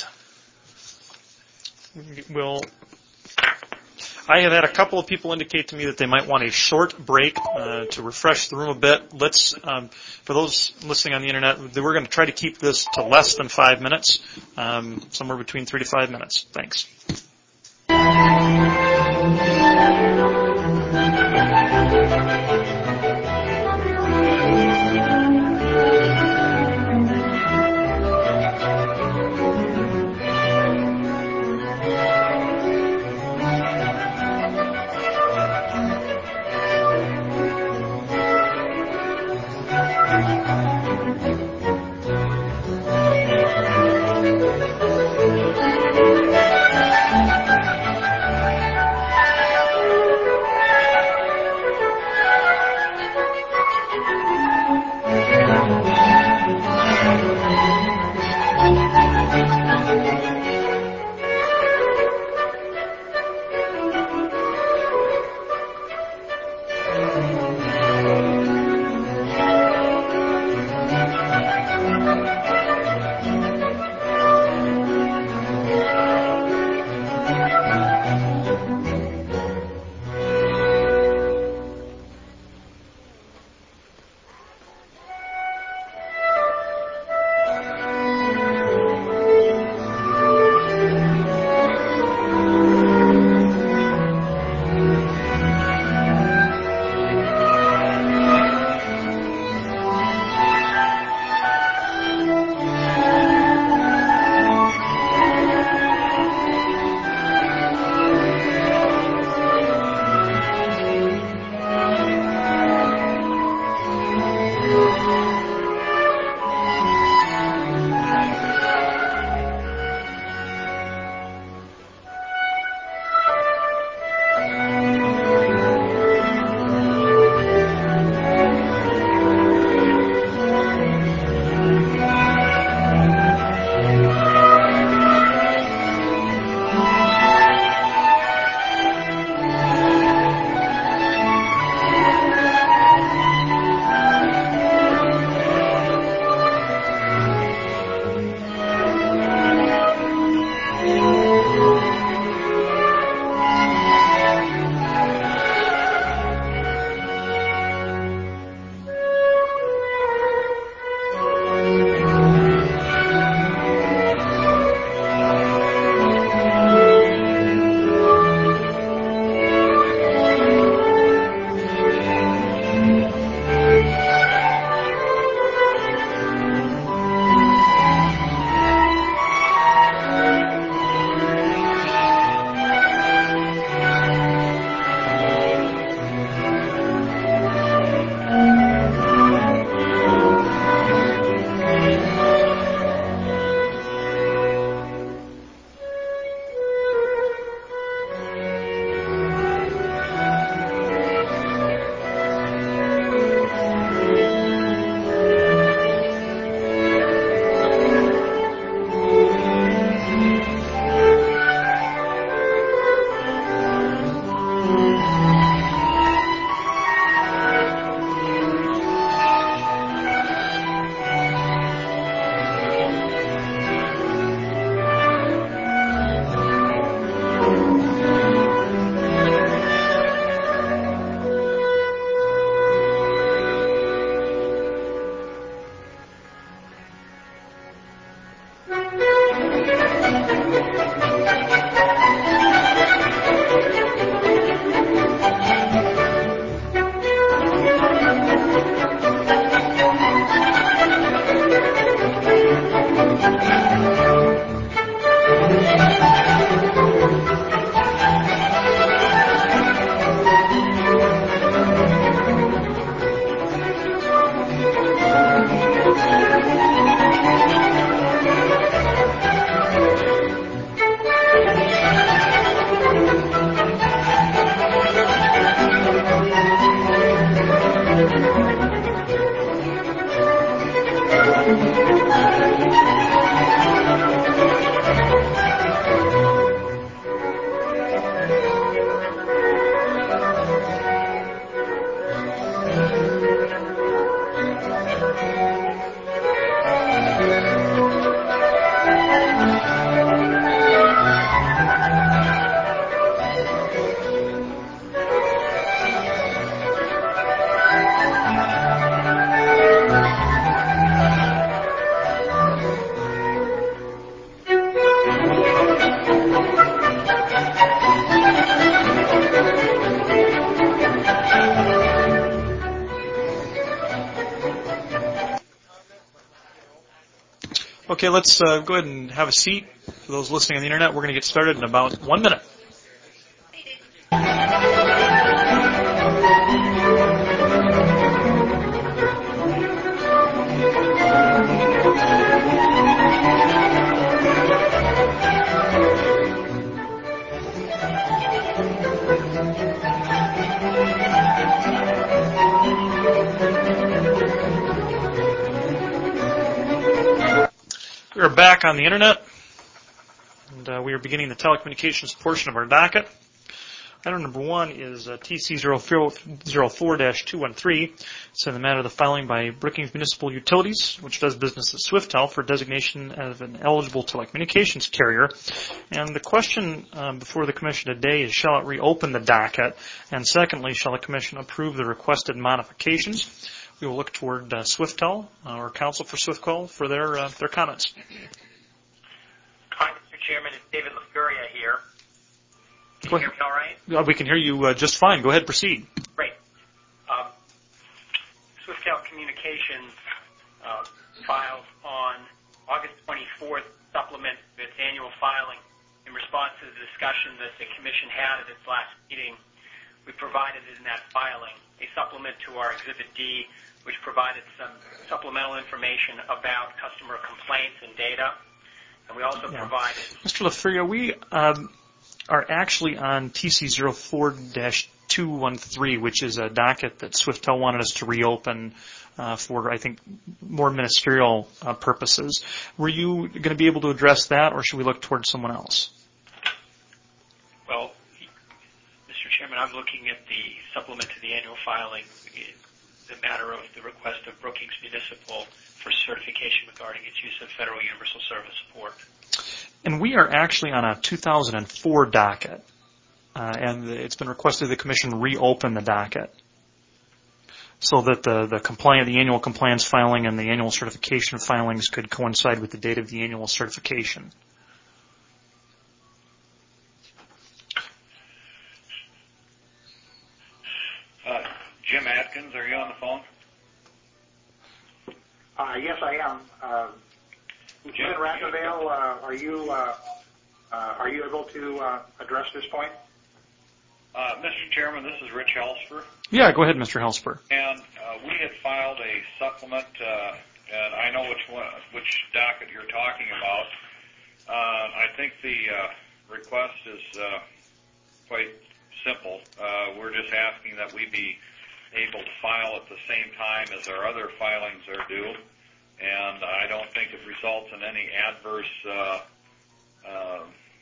We'll, I have had a couple of people indicate to me that they might want a short break uh, to refresh the room a bit. Let's, um, for those listening on the internet, we're going to try to keep this to less than five minutes, um, somewhere between three to five minutes. Thanks. Okay, let's uh, go ahead and have a seat. For those listening on the internet, we're going to get started in about one minute. We are back on the internet, and uh, we are beginning the telecommunications portion of our docket. Item number one is uh, T C zero four dash two one three. It's in the matter of the filing by Brookings Municipal Utilities, which does business at SwiftTel, for designation as an eligible telecommunications carrier. And the question um, before the Commission today is, shall it reopen the docket? And secondly, shall the Commission approve the requested modifications? We will look toward uh, SwiftTel, uh, or counsel for SwiftTel, for their uh, their comments. Hi, Mister Chairman. It's David LaFuria here. Can you hear me all right? Uh, we can hear you uh, just fine. Go ahead, proceed. Great. Um, SwiftTel Communications uh, filed on August twenty-fourth supplement to its annual filing in response to the discussion that the Commission had at its last meeting. We provided in that filing a supplement to our Exhibit D, which provided some supplemental information about customer complaints and data. And we also yeah. provided... Mister LaFuria, we um, are actually on T C zero four dash two one three, which is a docket that SwiftTel wanted us to reopen uh, for, I think, more ministerial uh, purposes. Were you going to be able to address that, or should we look towards someone else? Well, Mister Chairman, I'm looking at the supplement to the annual filing, the matter of the request of Brookings Municipal for certification regarding its use of federal universal service support. And we are actually on a two thousand four docket, uh, and it's been requested the Commission reopen the docket so that the the, compliant, the annual compliance filing and the annual certification filings could coincide with the date of the annual certification. Uh, Jim Atkins, are you on the phone? Uh, yes, I am. Uh, Lieutenant Rathevale, uh, are you uh, uh, are you able to uh, address this point? Uh, Mister Chairman, this is Rich Helsper. Yeah, go ahead, Mister Helsper. And uh, we had filed a supplement, uh, and I know which one, which docket you're talking about. Uh, I think the uh, request is uh, quite simple. Uh, we're just asking that we be able to file at the same time as our other filings are due, and I don't think it results in any adverse uh, uh,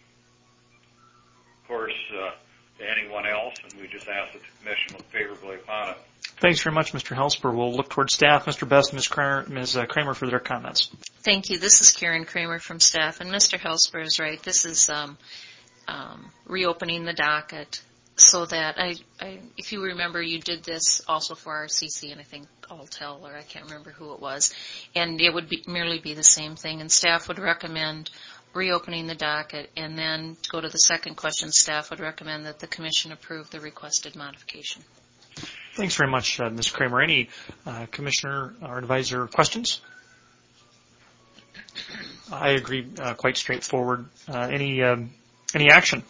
course uh, to anyone else, and we just ask that the Commission look favorably upon it. Thanks very much, Mister Helsper. We'll look towards staff, Mister Best, Miz Kramer, Miz Kramer, for their comments. Thank you. This is Karen Kramer from staff, and Mister Helsper is right. This is um, um, reopening the docket. So that I, I, if you remember, you did this also for our C C, and I think Alltel, or I can't remember who it was, and it would be, merely be the same thing. And staff would recommend reopening the docket, and then to go to the second question, staff would recommend that the Commission approve the requested modification. Thanks very much, uh, Miz Kramer. Any uh, Commissioner or advisor questions? I agree, uh, quite straightforward. Uh, any um, any action?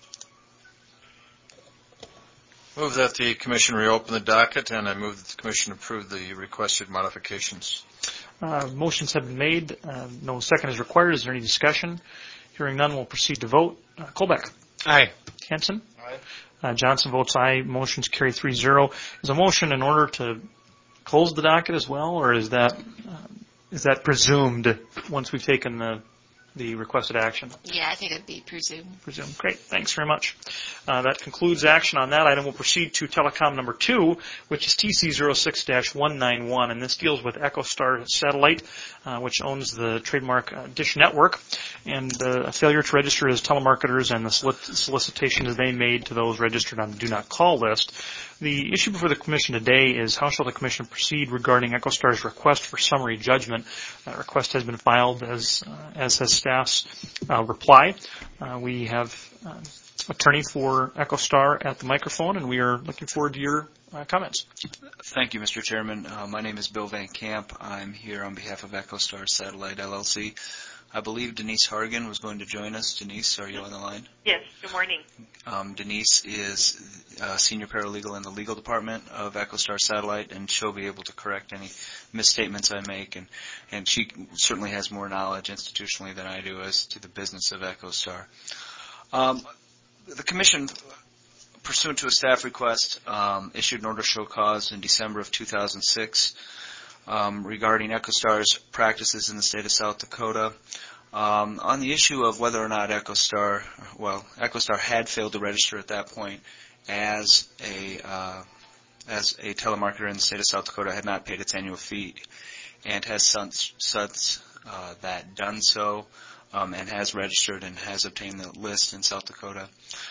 Move that the Commission reopen the docket, and I move that the Commission approve the requested modifications. Uh, motions have been made. Uh, no second is required. Is there any discussion? Hearing none, we'll proceed to vote. Uh, Colbeck. Aye. Hanson. Aye. Uh, Johnson votes aye. Motions carry three zero. Is a motion in order to close the docket as well, or is that uh, is that presumed once we've taken the the requested action? Yeah, I think it'd be presumed. Presumed. Great. Thanks very much. Uh, that concludes action on that item. We'll proceed to telecom number two, which is T C zero six dash one nine one, and this deals with EchoStar Satellite, uh, which owns the trademark uh, Dish Network, and uh, a failure to register as telemarketers and the solic- solicitations they made to those registered on the Do Not Call list. The issue before the Commission today is how shall the Commission proceed regarding EchoStar's request for summary judgment. That request has been filed as uh, as has staff's uh, reply. Uh, we have uh, attorney for EchoStar at the microphone, and we are looking forward to your uh, comments. Thank you, Mister Chairman. Uh, my name is Bill Van Camp. I'm here on behalf of EchoStar Satellite L L C. I believe Denise Hargan was going to join us. Denise, are you on the line? Yes, good morning. Um, Denise is uh, senior paralegal in the legal department of EchoStar Satellite, and she'll be able to correct any misstatements I make. And, and she certainly has more knowledge institutionally than I do as to the business of EchoStar. Um, the Commission, pursuant to a staff request, um, issued an order to show cause in December of two thousand six um, regarding EchoStar's practices in the state of South Dakota. Um, on the issue of whether or not EchoStar, well, EchoStar had failed to register at that point as a uh, as a telemarketer in the state of South Dakota, had not paid its annual fee, and has since, since uh, that done so, um, and has registered and has obtained the list in South Dakota.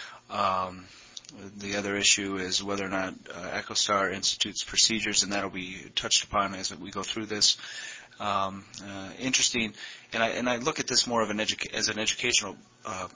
Um, the other issue is whether or not uh, EchoStar institutes procedures, and that will be touched upon as we go through this. Um, uh, interesting, and I and I look at this more of an educa- as an educational uh,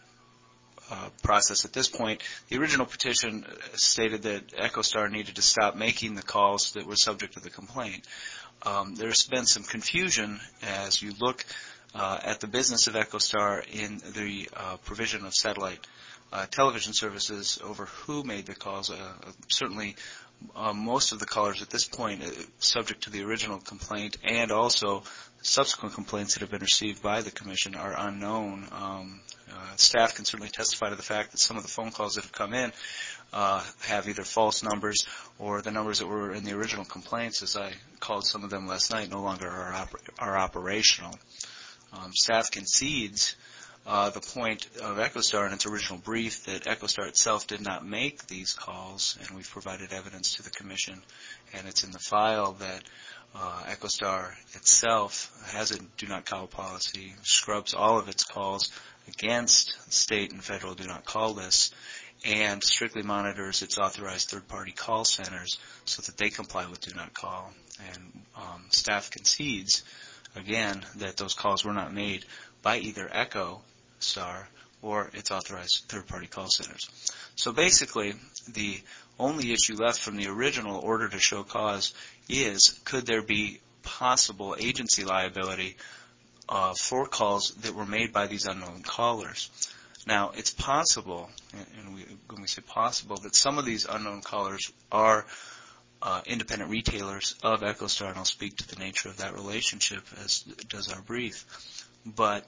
uh, process at this point. The original petition stated that EchoStar needed to stop making the calls that were subject to the complaint. Um, there's been some confusion as you look uh, at the business of EchoStar in the uh, provision of satellite uh, television services over who made the calls. Uh, certainly. Uh, most of the callers at this point, uh, subject to the original complaint and also subsequent complaints that have been received by the Commission, are unknown. Um, uh, staff can certainly testify to the fact that some of the phone calls that have come in uh, have either false numbers or the numbers that were in the original complaints, as I called some of them last night, no longer are, oper- are operational. Um, staff concedes Uh, the point of EchoStar in its original brief that EchoStar itself did not make these calls, and we've provided evidence to the Commission, and it's in the file that uh, EchoStar itself has a do not call policy, scrubs all of its calls against state and federal do not call lists, and strictly monitors its authorized third-party call centers so that they comply with do not call. And um, staff concedes, again, that those calls were not made by either Echo Star or its authorized third-party call centers. So basically, the only issue left from the original order to show cause is, could there be possible agency liability uh, for calls that were made by these unknown callers? Now, it's possible, and we, when we say possible, that some of these unknown callers are uh, independent retailers of EchoStar, and I'll speak to the nature of that relationship as does our brief. But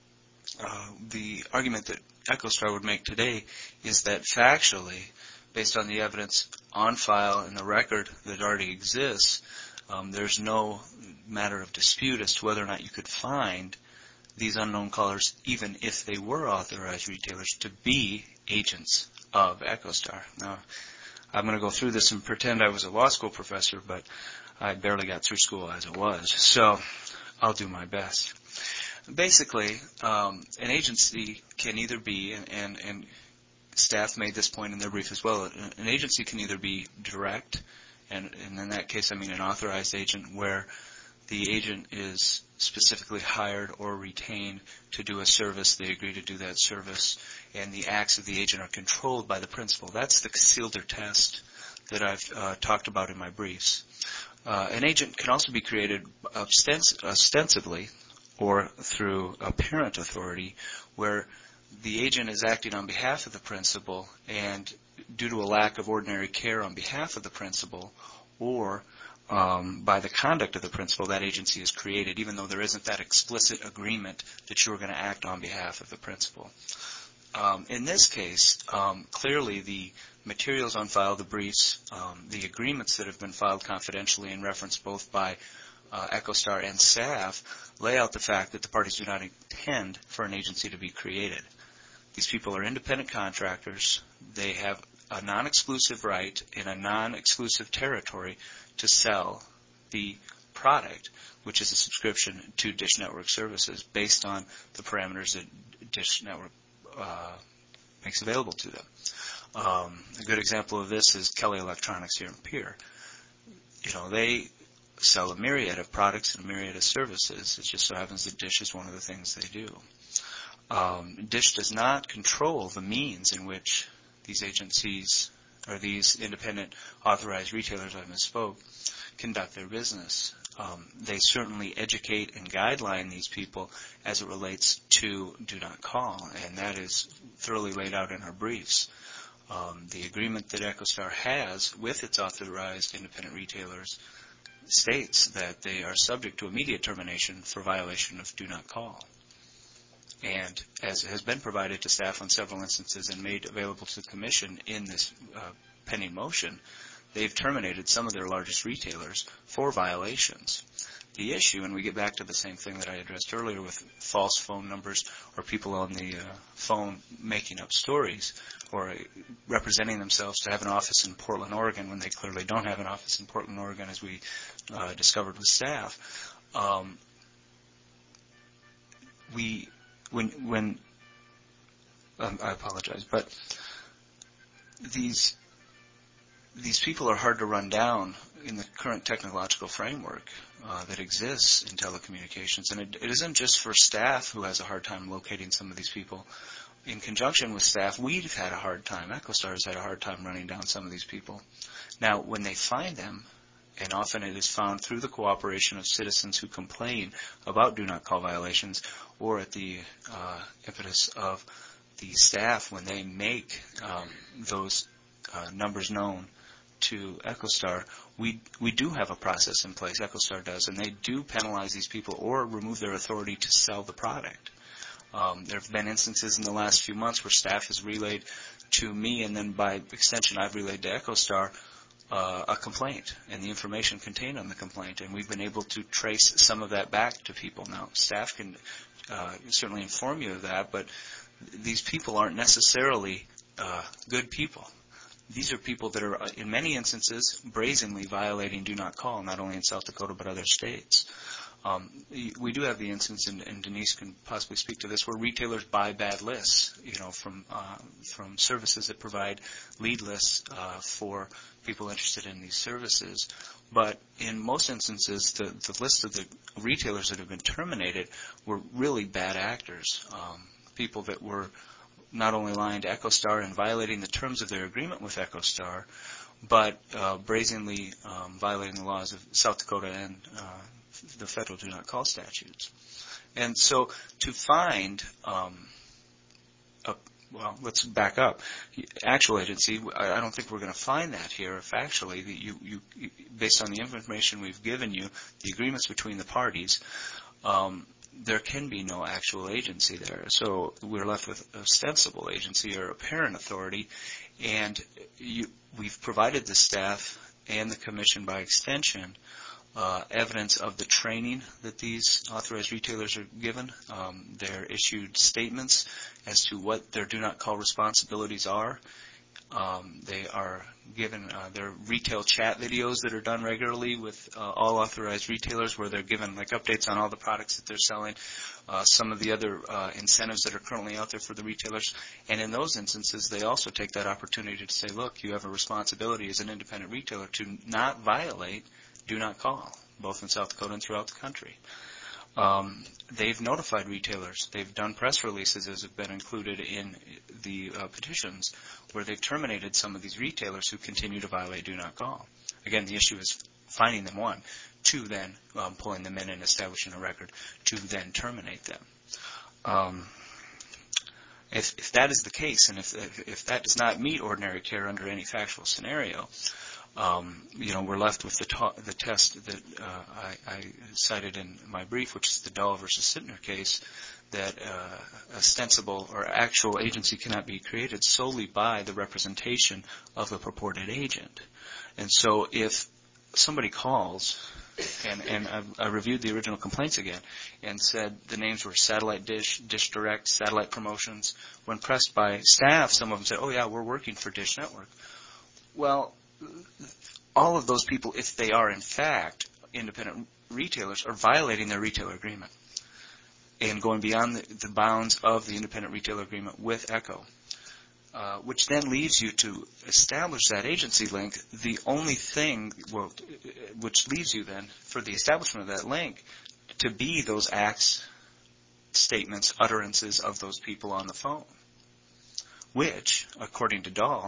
Uh, the argument that EchoStar would make today is that factually, based on the evidence on file and the record that already exists, um, there's no matter of dispute as to whether or not you could find these unknown callers, even if they were authorized retailers, to be agents of EchoStar. Now, I'm going to go through this and pretend I was a law school professor, but I barely got through school as it was, so I'll do my best. Basically, um, an agency can either be, and, and, and staff made this point in their brief as well, an agency can either be direct, and, and in that case I mean an authorized agent where the agent is specifically hired or retained to do a service, they agree to do that service, and the acts of the agent are controlled by the principal. That's the Sealder test that I've uh, talked about in my briefs. Uh, an agent can also be created ostens- ostensibly or through apparent authority, where the agent is acting on behalf of the principal, and due to a lack of ordinary care on behalf of the principal, or um, by the conduct of the principal, that agency is created, even though there isn't that explicit agreement that you're going to act on behalf of the principal. Um, in this case, um, clearly the materials on file, the briefs, um, the agreements that have been filed confidentially and referenced both by Uh, EchoStar and staff lay out the fact that the parties do not intend for an agency to be created. These people are independent contractors. They have a non-exclusive right in a non-exclusive territory to sell the product, which is a subscription to Dish Network services based on the parameters that Dish Network uh, makes available to them. Um, a good example of this is Kelly Electronics here in Pierre. You know, they sell a myriad of products and a myriad of services. It just so happens that Dish is one of the things they do. Um, Dish does not control the means in which these agencies or these independent authorized retailers, I misspoke, conduct their business. Um, they certainly educate and guideline these people as it relates to do not call, and that is thoroughly laid out in our briefs. Um, the agreement that EchoStar has with its authorized independent retailers states that they are subject to immediate termination for violation of do not call. And as has been provided to staff on several instances and made available to the Commission in this uh, pending motion, they've terminated some of their largest retailers for violations. The issue, and we get back to the same thing that I addressed earlier with false phone numbers or people on the uh, phone making up stories or representing themselves to have an office in Portland, Oregon, when they clearly don't have an office in Portland, Oregon, as we uh, discovered with staff. Um, we, when, when um, I apologize, but these these people are hard to run down in the current technological framework uh, that exists in telecommunications. And it, it isn't just for staff who has a hard time locating some of these people. In conjunction with staff, we've had a hard time, EchoStar has had a hard time running down some of these people. Now, when they find them, and often it is found through the cooperation of citizens who complain about do not call violations, or at the uh, impetus of the staff when they make um, those uh, numbers known to EchoStar, we we do have a process in place, EchoStar does, and they do penalize these people or remove their authority to sell the product. Um, there have been instances in the last few months where staff has relayed to me, and then by extension I've relayed to EchoStar, uh, a complaint and the information contained on the complaint, and we've been able to trace some of that back to people. Now, staff can uh, certainly inform you of that, but these people aren't necessarily uh, good people. These are people that are, in many instances, brazenly violating do not call, not only in South Dakota but other states. Um, we do have the instance, and, and Denise can possibly speak to this, where retailers buy bad lists, you know, from uh, from services that provide lead lists uh, for people interested in these services. But in most instances, the, the list of the retailers that have been terminated were really bad actors, um, people that were not only lying to EchoStar and violating the terms of their agreement with EchoStar, but uh, brazenly um, violating the laws of South Dakota and uh, the federal do not call statutes. And so to find, um, a, well, let's back up. Actual agency, I, I don't think we're going to find that here. If actually, you, you, based on the information we've given you, the agreements between the parties, um, there can be no actual agency there. So we're left with ostensible agency or apparent authority, and you, we've provided the staff and the Commission by extension uh, evidence of the training that these authorized retailers are given. Um, they're issued statements as to what their do not call responsibilities are. Um, they are given uh, their retail chat videos that are done regularly with uh, all authorized retailers, where they're given like updates on all the products that they're selling, uh, some of the other uh, incentives that are currently out there for the retailers. And in those instances, they also take that opportunity to say, look, you have a responsibility as an independent retailer to not violate do not call, both in South Dakota and throughout the country. Um, they've notified retailers. They've done press releases, as have been included in the uh, petitions, where they've terminated some of these retailers who continue to violate do not call. Again, the issue is finding them, one, two, then um, pulling them in and establishing a record, to then terminate them. Um, if, if that is the case, and if, if, if that does not meet ordinary care under any factual scenario, Um, you know, we're left with the, ta- the test that uh, I, I cited in my brief, which is the Dahl versus Sittner case, that uh, ostensible or actual agency cannot be created solely by the representation of the purported agent. And so if somebody calls, and, and I've, I reviewed the original complaints again, and said the names were Satellite Dish, Dish Direct, Satellite Promotions, when pressed by staff, some of them said, oh yeah, we're working for Dish Network. Well, all of those people, if they are in fact independent retailers, are violating their retailer agreement and going beyond the, the bounds of the independent retailer agreement with Echo, uh, which then leaves you to establish that agency link. The only thing, well, which leaves you then for the establishment of that link to be those acts, statements, utterances of those people on the phone, which, according to Dahl,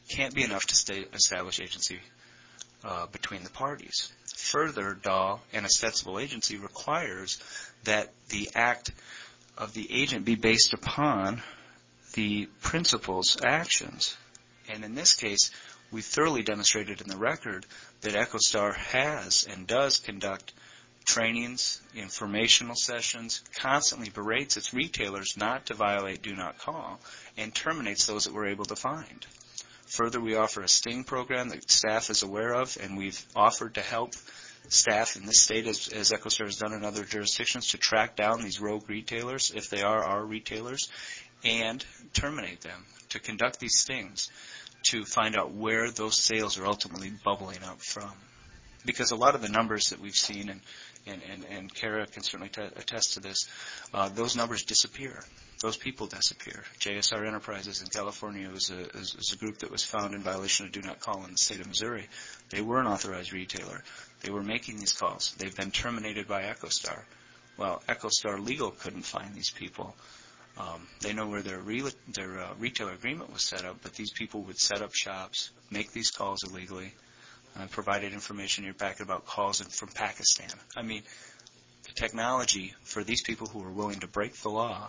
can't be enough to stay, establish agency uh, between the parties. Further, D A W and ostensible agency requires that the act of the agent be based upon the principal's actions. And in this case, we thoroughly demonstrated in the record that EchoStar has and does conduct trainings, informational sessions, constantly berates its retailers not to violate Do Not Call, and terminates those that we're able to find. Further, we offer a sting program that staff is aware of, and we've offered to help staff in this state, as, as EchoStar has done in other jurisdictions, to track down these rogue retailers, if they are our retailers, and terminate them, to conduct these stings, to find out where those sales are ultimately bubbling up from. Because a lot of the numbers that we've seen, and, and, and, and Kara can certainly t- attest to this, uh, those numbers disappear. Those people disappear. J S R Enterprises in California was a, is, is a group that was found in violation of Do Not Call in the state of Missouri. They were an authorized retailer. They were making these calls. They've been terminated by EchoStar. Well, EchoStar Legal couldn't find these people. Um, they know where their, re- their uh, retailer agreement was set up, but these people would set up shops, make these calls illegally, uh, provided information in your packet about calls in, from Pakistan. I mean, the technology for these people who are willing to break the law,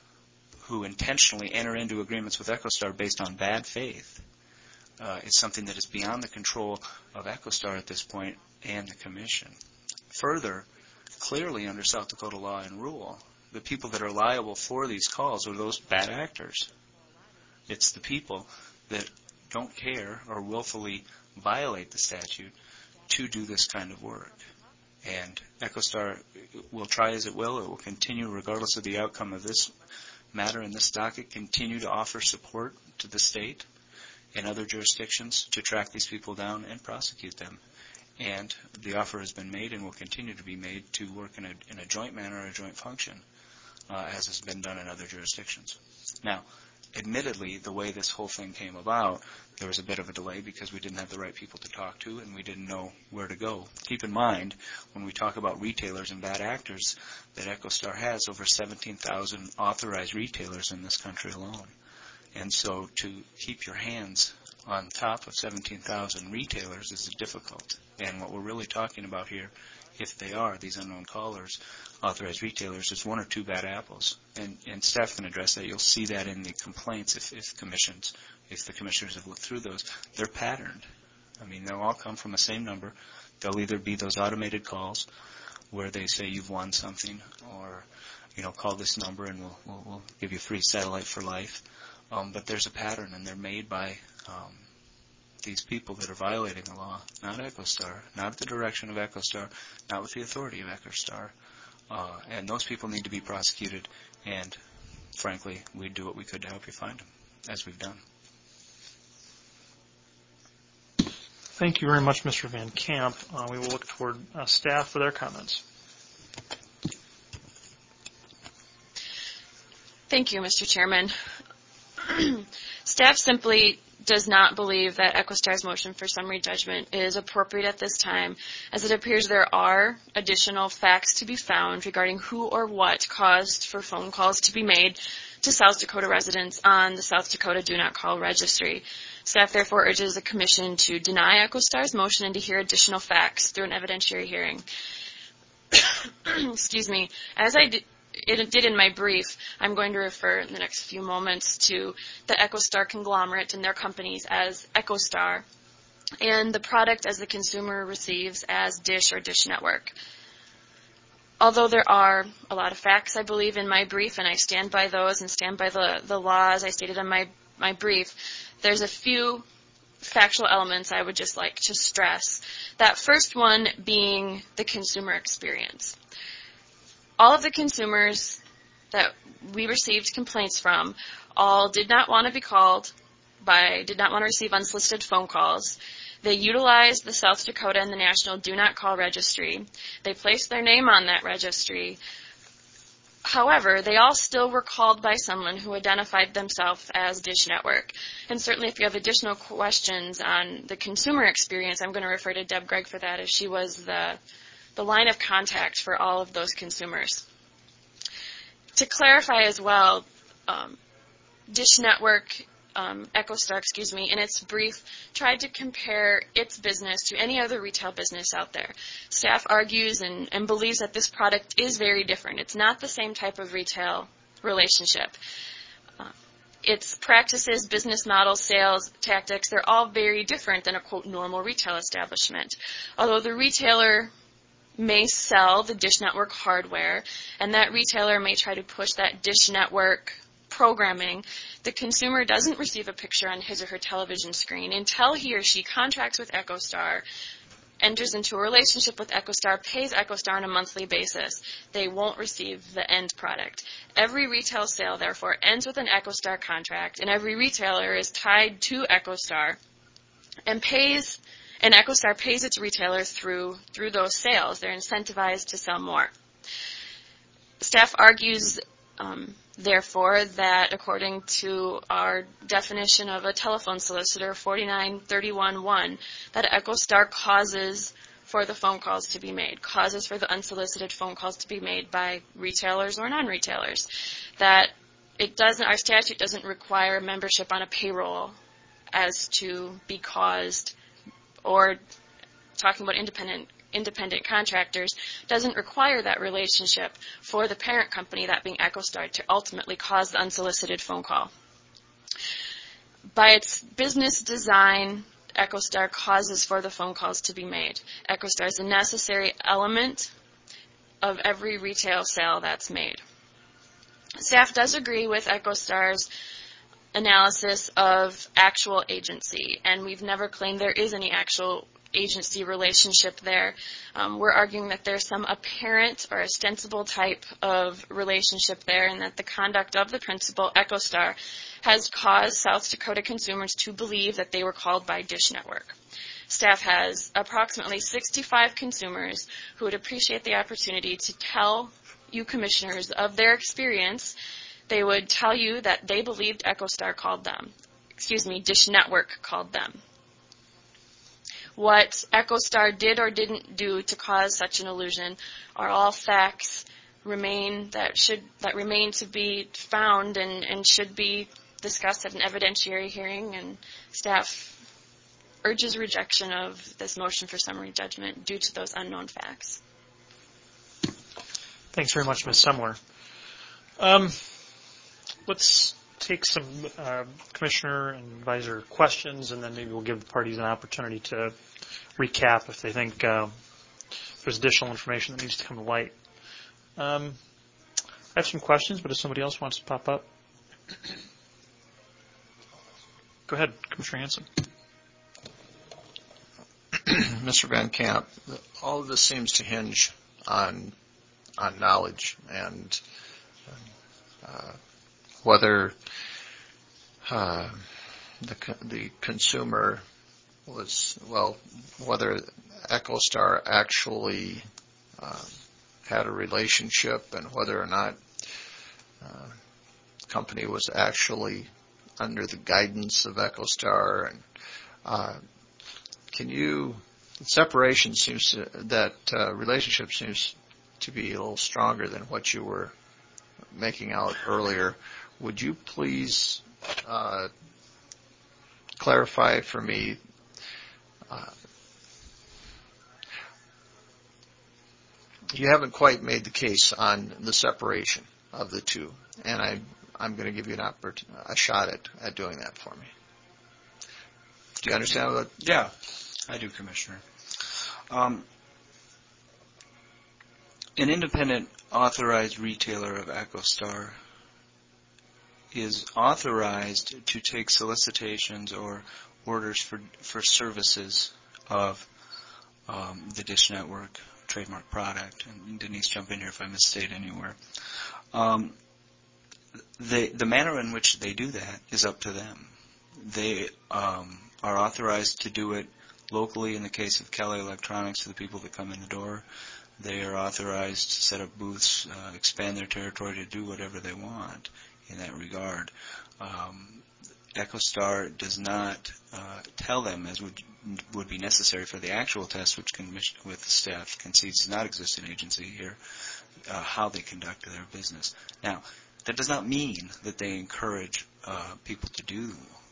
who intentionally enter into agreements with EchoStar based on bad faith, uh, is something that is beyond the control of EchoStar at this point and the Commission. Further, clearly under South Dakota law and rule, the people that are liable for these calls are those bad actors. It's the people that don't care or willfully violate the statute to do this kind of work. And EchoStar will try as it will. It will continue, regardless of the outcome of this matter in this docket, continue to offer support to the state and other jurisdictions to track these people down and prosecute them. And the offer has been made and will continue to be made to work in a, in a joint manner, a joint function, uh, as has been done in other jurisdictions. Now, admittedly, the way this whole thing came about, there was a bit of a delay because we didn't have the right people to talk to and we didn't know where to go. Keep in mind, when we talk about retailers and bad actors, that EchoStar has over seventeen thousand authorized retailers in this country alone. And so to keep your hands on top of seventeen thousand retailers is difficult. And what we're really talking about here, if they are, these unknown callers, authorized retailers, is one or two bad apples. And, and staff can address that. You'll see that in the complaints if, if commissions, if the commissioners have looked through those. They're patterned. I mean, they'll all come from the same number. They'll either be those automated calls where they say you've won something, or, you know, call this number and we'll, we'll, we'll give you free satellite for life. Um, but there's a pattern, and they're made by um, these people that are violating the law, not EchoStar, not at the direction of EchoStar, not with the authority of EchoStar. Uh, and those people need to be prosecuted, and frankly, we'd do what we could to help you find them, as we've done. Thank you very much, Mister Van Camp. Uh, we will look toward uh, staff for their comments. Thank you, Mister Chairman. Staff simply does not believe that EchoStar's motion for summary judgment is appropriate at this time, as it appears there are additional facts to be found regarding who or what caused for phone calls to be made to South Dakota residents on the South Dakota Do Not Call registry. Staff therefore urges the Commission to deny EchoStar's motion and to hear additional facts through an evidentiary hearing. Excuse me. As I did, it did in my brief, I'm going to refer in the next few moments to the EchoStar conglomerate and their companies as EchoStar, and the product as the consumer receives as Dish or Dish Network. Although there are a lot of facts, I believe, in my brief, and I stand by those and stand by the, the law as I stated in my, my brief, there's a few factual elements I would just like to stress. That first one being the consumer experience. All of the consumers that we received complaints from all did not want to be called by, did not want to receive unsolicited phone calls. They utilized the South Dakota and the National Do Not Call registry. They placed their name on that registry. However, they all still were called by someone who identified themselves as Dish Network. And certainly if you have additional questions on the consumer experience, I'm going to refer to Deb Gregg for that, as she was the the line of contact for all of those consumers. To clarify as well, um, Dish Network um, EchoStar, excuse me, in its brief, tried to compare its business to any other retail business out there. Staff argues and, and believes that this product is very different. It's not the same type of retail relationship. Uh, its practices, business models, sales, tactics, they're all very different than a, quote, normal retail establishment. Although the retailer may sell the Dish Network hardware, and that retailer may try to push that Dish Network programming, the consumer doesn't receive a picture on his or her television screen until he or she contracts with EchoStar, enters into a relationship with EchoStar, pays EchoStar on a monthly basis. They won't receive the end product. Every retail sale, therefore, ends with an EchoStar contract, and every retailer is tied to EchoStar and pays And EchoStar pays its retailers through through those sales. They're incentivized to sell more. Staff argues, um, therefore, that according to our definition of a telephone solicitor, forty-nine thirty-one one, that EchoStar causes for the phone calls to be made, causes for the unsolicited phone calls to be made by retailers or non-retailers. That it doesn't, our statute doesn't require membership on a payroll as to be caused, or talking about independent independent contractors, doesn't require that relationship for the parent company, that being EchoStar, to ultimately cause the unsolicited phone call. By its business design, EchoStar causes for the phone calls to be made. EchoStar is a necessary element of every retail sale that's made. Staff does agree with EchoStar's analysis of actual agency, and we've never claimed there is any actual agency relationship there. Um, we're arguing that there's some apparent or ostensible type of relationship there, and that the conduct of the principal, EchoStar, has caused South Dakota consumers to believe that they were called by Dish Network. Staff has approximately sixty-five consumers who would appreciate the opportunity to tell you commissioners of their experience. They would tell you that they believed EchoStar called them. Excuse me, Dish Network called them. What EchoStar did or didn't do to cause such an illusion are all facts remain that should that remain to be found and, and should be discussed at an evidentiary hearing, and staff urges rejection of this motion for summary judgment due to those unknown facts. Thanks very much, Miz Semler. Um, let's take some uh, commissioner and advisor questions, and then maybe we'll give the parties an opportunity to recap if they think uh, there's additional information that needs to come to light. Um, I have some questions, but if somebody else wants to pop up. Go ahead, Commissioner Hanson. Mister Van Camp, all of this seems to hinge on on knowledge and uh, whether uh, the the consumer was, well, whether EchoStar actually uh, had a relationship, and whether or not uh, the company was actually under the guidance of EchoStar. And uh, can you, separation seems to, that uh, relationship seems to be a little stronger than what you were making out earlier. Would you please uh, clarify for me uh, you haven't quite made the case on the separation of the two, and I, I'm going to give you an oppor- a shot at, at doing that for me. Do you understand what? Yeah, I do, Commissioner. Um, an independent authorized retailer of EchoStar is authorized to take solicitations or orders for for services of um, the Dish Network trademark product. And Denise, jump in here if I misstate anywhere. Um, they, the manner in which they do that is up to them. They um, are authorized to do it locally in the case of Kelly Electronics to the people that come in the door. They are authorized to set up booths, uh, expand their territory to do whatever they want in that regard. Um, EchoStar does not uh, tell them, as would would be necessary for the actual test, which commission, with the staff concedes does not exist in agency here, uh, how they conduct their business. Now, that does not mean that they encourage uh, people to do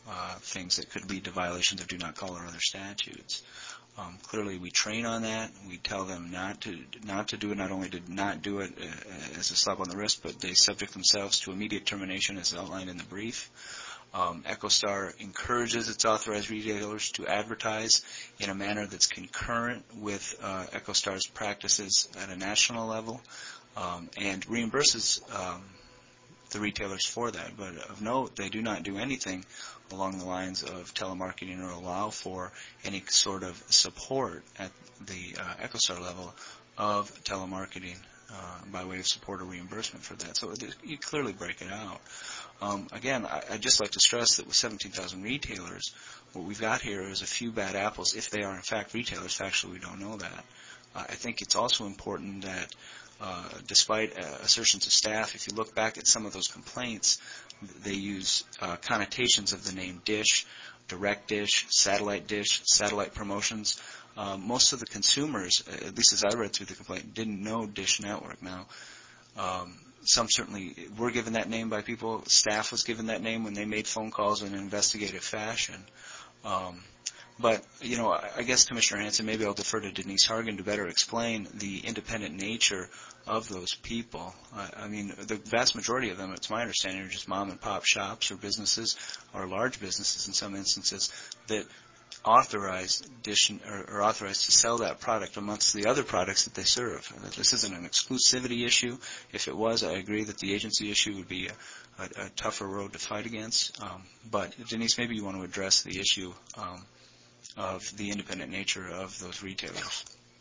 uh, things that could lead to violations of do not call or other statutes. Um, clearly, we train on that. We tell them not to not to do it. Not only to not do it uh, as a slap on the wrist, but they subject themselves to immediate termination, as outlined in the brief. Um, EchoStar encourages its authorized retailers to advertise in a manner that's concurrent with uh, EchoStar's practices at a national level, um, and reimburses um, the retailers for that. But of note, they do not do anything along the lines of telemarketing or allow for any sort of support at the uh, EchoStar level of telemarketing uh, by way of support or reimbursement for that. So you clearly break it out. Um, again, I, I'd just like to stress that with seventeen thousand retailers, what we've got here is a few bad apples, if they are in fact retailers. Factually, we don't know that. Uh, I think it's also important that uh, despite uh, assertions of staff, if you look back at some of those complaints, they use uh, connotations of the name Dish, Direct Dish, Satellite Dish, Satellite Promotions. Uh, most of the consumers, at least as I read through the complaint, didn't know Dish Network. Now, um, some certainly were given that name by people. Staff was given that name when they made phone calls in an investigative fashion. Um, but, you know, I, I guess, Commissioner Hanson, maybe I'll defer to Denise Hargan to better explain the independent nature of those people. I, I mean, the vast majority of them, it's my understanding, are just mom-and-pop shops or businesses or large businesses in some instances that authorized dish or, or authorized to sell that product amongst the other products that they serve. This isn't an exclusivity issue. If it was, I agree that the agency issue would be a, a, a tougher road to fight against. Um, but Denise, maybe you want to address the issue um, of the independent nature of those retailers.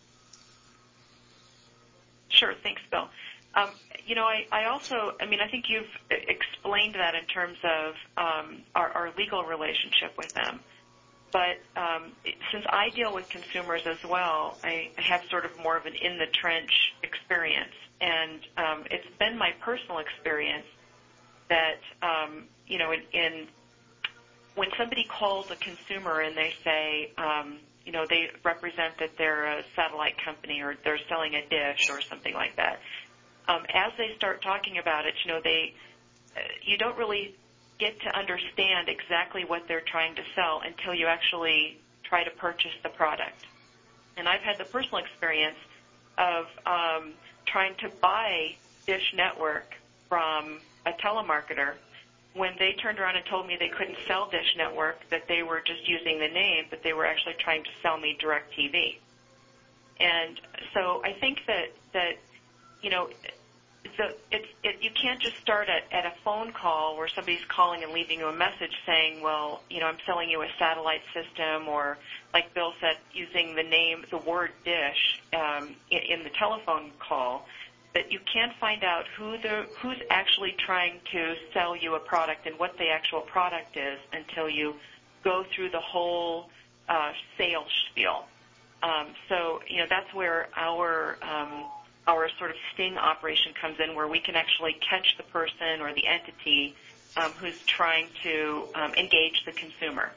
Sure. Thanks, Bill. Um, you know, I, I also, I mean, I think you've explained that in terms of um, our, our legal relationship with them. But um, since I deal with consumers as well, I have sort of more of an in-the-trench experience. And um, it's been my personal experience that, um, you know, in, in when somebody calls a consumer and they say, um, you know, they represent that they're a satellite company or they're selling a dish or something like that, um, as they start talking about it, you know, they, uh, you don't really get to understand exactly what they're trying to sell until you actually try to purchase the product. And I've had the personal experience of um, trying to buy Dish Network from a telemarketer when they turned around and told me they couldn't sell Dish Network, that they were just using the name, but they were actually trying to sell me DirecTV. And so I think that, that you know, So it's, it, you can't just start at, at a phone call where somebody's calling and leaving you a message saying, well, you know, I'm selling you a satellite system, or like Bill said, using the name, the word dish um, in, in the telephone call, that you can't find out who the who's actually trying to sell you a product and what the actual product is until you go through the whole uh, sales spiel. Um, so, you know, that's where our um, our sort of sting operation comes in, where we can actually catch the person or the entity um, who's trying to um, engage the consumer.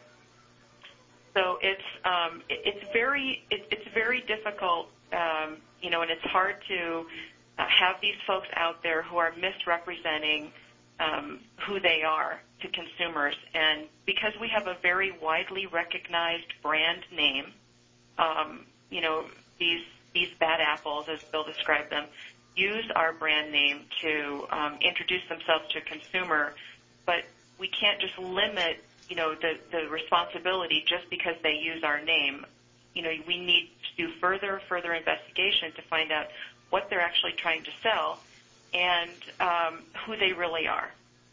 So it's um, it, it's very it, it's very difficult, um, you know, and it's hard to uh, have these folks out there who are misrepresenting um, who they are to consumers. And because we have a very widely recognized brand name, um, you know, these these bad apples, as Bill described them, use our brand name to um, introduce themselves to a consumer, but we can't just limit, you know, the, the responsibility just because they use our name. You know, we need to do further, further investigation to find out what they're actually trying to sell and um, who they really are.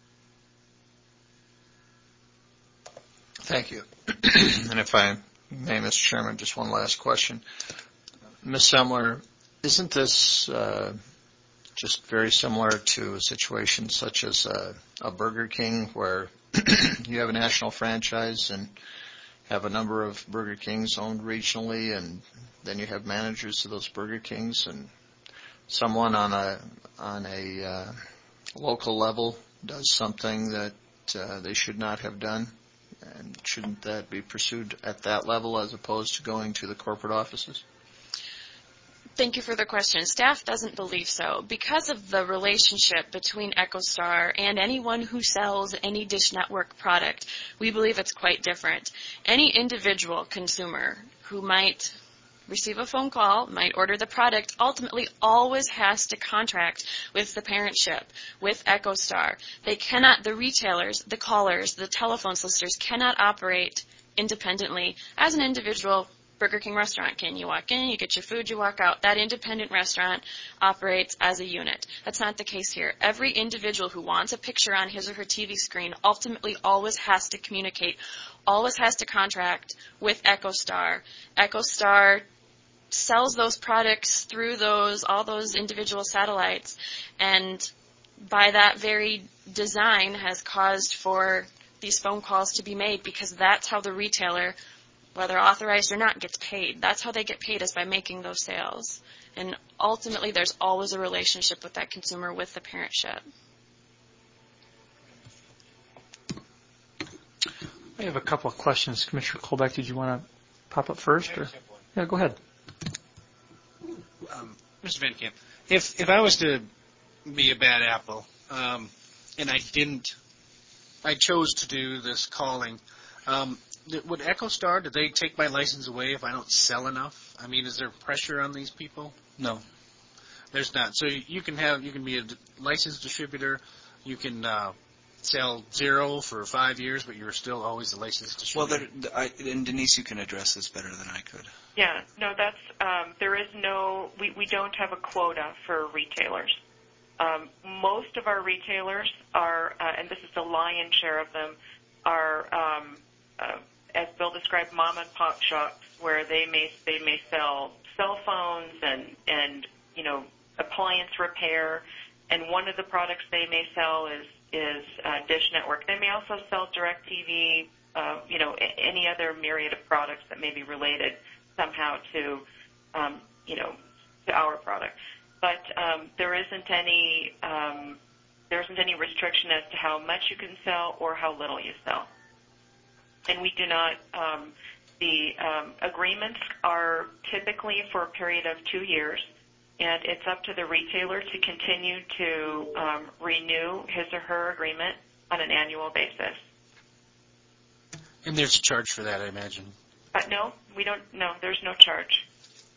Thank you. And if I may, Mister Chairman, just one last question. Miz Semler, isn't this uh, just very similar to a situation such as a, a Burger King, where you have a national franchise and have a number of Burger Kings owned regionally, and then you have managers of those Burger Kings, and someone on a on a uh, local level does something that uh, they should not have done? And shouldn't that be pursued at that level as opposed to going to the corporate offices? Thank you for the question. Staff doesn't believe so. Because of the relationship between EchoStar and anyone who sells any Dish Network product, we believe it's quite different. Any individual consumer who might receive a phone call, might order the product, ultimately always has to contract with the parentship, with EchoStar. They cannot, the retailers, the callers, the telephone solicitors cannot operate independently as an individual Burger King restaurant can. You walk in, you get your food, you walk out. That independent restaurant operates as a unit. That's not the case here. Every individual who wants a picture on his or her T V screen ultimately always has to communicate, always has to contract with EchoStar. EchoStar sells those products through those, all those individual satellites, and by that very design has caused for these phone calls to be made, because that's how the retailer, whether authorized or not, gets paid. That's how they get paid, is by making those sales. And ultimately, there's always a relationship with that consumer, with the parentship. I have a couple of questions. Commissioner Colbeck, did you want to pop up first? Or? Yeah, go ahead. Um, Mister Van Camp, if if I was to be a bad apple, um, and I didn't, I chose to do this calling, um, would EchoStar, do they take my license away if I don't sell enough? I mean, is there pressure on these people? No. There's not. So you can have, you can be a licensed distributor, you can uh, sell zero for five years, but you're still always a licensed distributor. Well, there, I, and Denise, you can address this better than I could. Yeah, no, that's, um, there is no, we, we don't have a quota for retailers. Um, most of our retailers are, uh, and this is the lion's share of them, are, um, uh, as Bill described, mom and pop shops where they may they may sell cell phones and and you know appliance repair, and one of the products they may sell is is uh, Dish Network. They may also sell DirecTV, uh, you know, a- any other myriad of products that may be related somehow to um, you know to our product. But um, there isn't any um, there isn't any restriction as to how much you can sell or how little you sell. And we do not, um, the um, agreements are typically for a period of two years, and it's up to the retailer to continue to um, renew his or her agreement on an annual basis. And there's a charge for that, I imagine. Uh, no, we don't, no, there's no charge.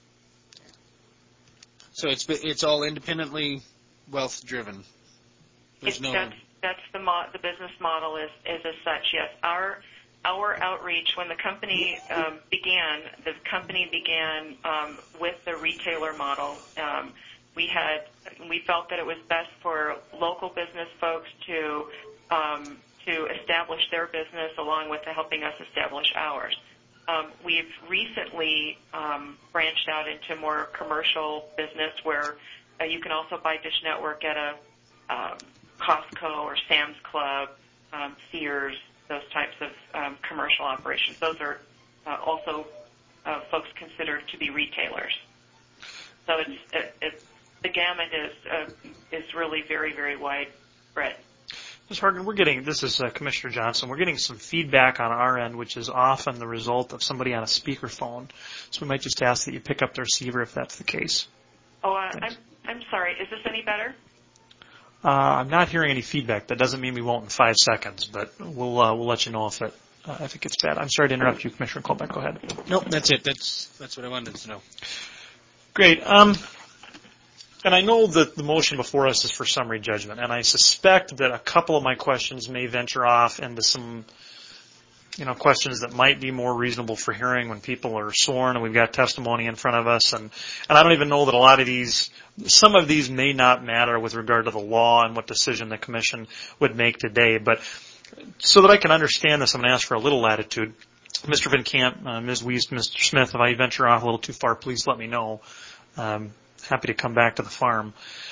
So it's it's all independently wealth driven. There's It's, no. that's that's the mo- the business model is, is as such. Yes, our our outreach when the company um, began, the company began um, with the retailer model. Um, we had we felt that it was best for local business folks to um, to establish their business along with helping us establish ours. Um, we've recently um, branched out into more commercial business where uh, you can also buy Dish Network at a um, Costco or Sam's Club, um, Sears, those types of um, commercial operations. Those are uh, also uh, folks considered to be retailers. So it's, it, it, the gamut is uh, is really very, very widespread. Miz Hargan, we're getting, this is uh, Commissioner Johnson, we're getting some feedback on our end, which is often the result of somebody on a speakerphone. So we might just ask that you pick up the receiver if that's the case. Oh, uh, I'm I'm sorry. Is this any better? Uh, I'm not hearing any feedback. That doesn't mean we won't in five seconds, but we'll uh, we'll let you know if it uh, if it gets bad. I'm sorry to interrupt you, Commissioner Colbeck. Go ahead. Nope, that's it. That's that's what I wanted to know. Great. Um, and I know that the motion before us is for summary judgment, and I suspect that a couple of my questions may venture off into some, you know, questions that might be more reasonable for hearing when people are sworn and we've got testimony in front of us. And, and I don't even know that a lot of these, some of these may not matter with regard to the law and what decision the commission would make today. But so that I can understand this, I'm going to ask for a little latitude. Mister Van Camp, uh, Miz Wiest, Mister Smith, if I venture off a little too far, please let me know. Um, happy to come back to the farm.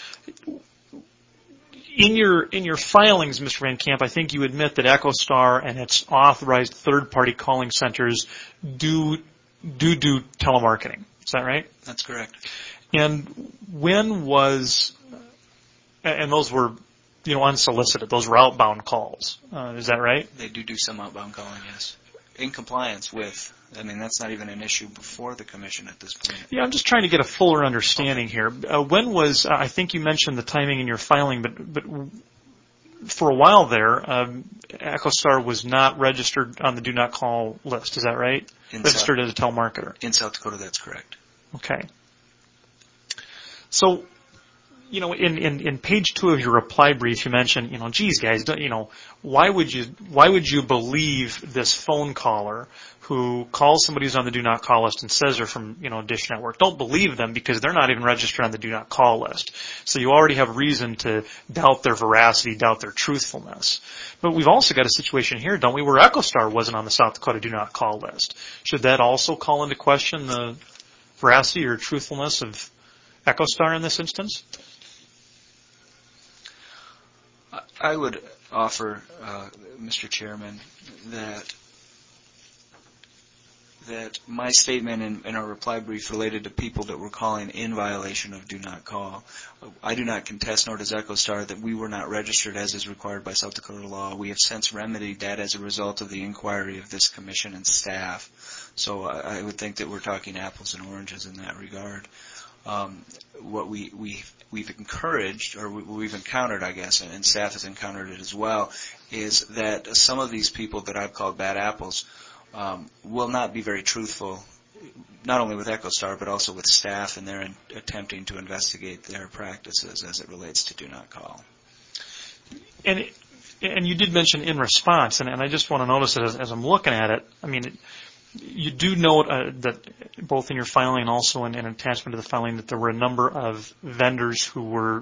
In your in your filings, Mister Van Camp, I think you admit that EchoStar and its authorized third-party calling centers do do do telemarketing. Is that right? That's correct. And when was, and those were, you know, unsolicited. Those were outbound calls. Uh, is that right? They do do some outbound calling, yes, in compliance with I mean, that's not even an issue before the commission at this point. Yeah, I'm just trying to get a fuller understanding here. Uh, when was, uh, I think you mentioned the timing in your filing, but, but for a while there, um, EchoStar was not registered on the do not call list. Is that right? In registered South, as a telemarketer. In South Dakota, that's correct. Okay. So, you know, in, in, in page two of your reply brief, you mentioned, you know, geez, guys, don't, you know, why would you why would you believe this phone caller who calls somebody who's on the do not call list and says they're from, you know, Dish Network? Don't believe them because they're not even registered on the do not call list. So you already have reason to doubt their veracity, doubt their truthfulness. But we've also got a situation here, don't we, where EchoStar wasn't on the South Dakota do not call list. Should that also call into question the veracity or truthfulness of EchoStar in this instance? I would offer, uh, Mister Chairman, that that my statement in, in our reply brief related to people that were calling in violation of do not call. I do not contest, nor does EchoStar, that we were not registered as is required by South Dakota law. We have since remedied that as a result of the inquiry of this commission and staff. So I, I would think that we're talking apples and oranges in that regard. Um, what we, we, we've encouraged, or we, we've encountered, I guess, and, and staff has encountered it as well, is that some of these people that I've called bad apples um, will not be very truthful, not only with EchoStar, but also with staff, and they're in, attempting to investigate their practices as it relates to do not call. And it, and you did mention in response, and, and I just want to notice it as, as I'm looking at it. I mean, it, you do note uh, that both in your filing and also in an attachment to the filing that there were a number of vendors who were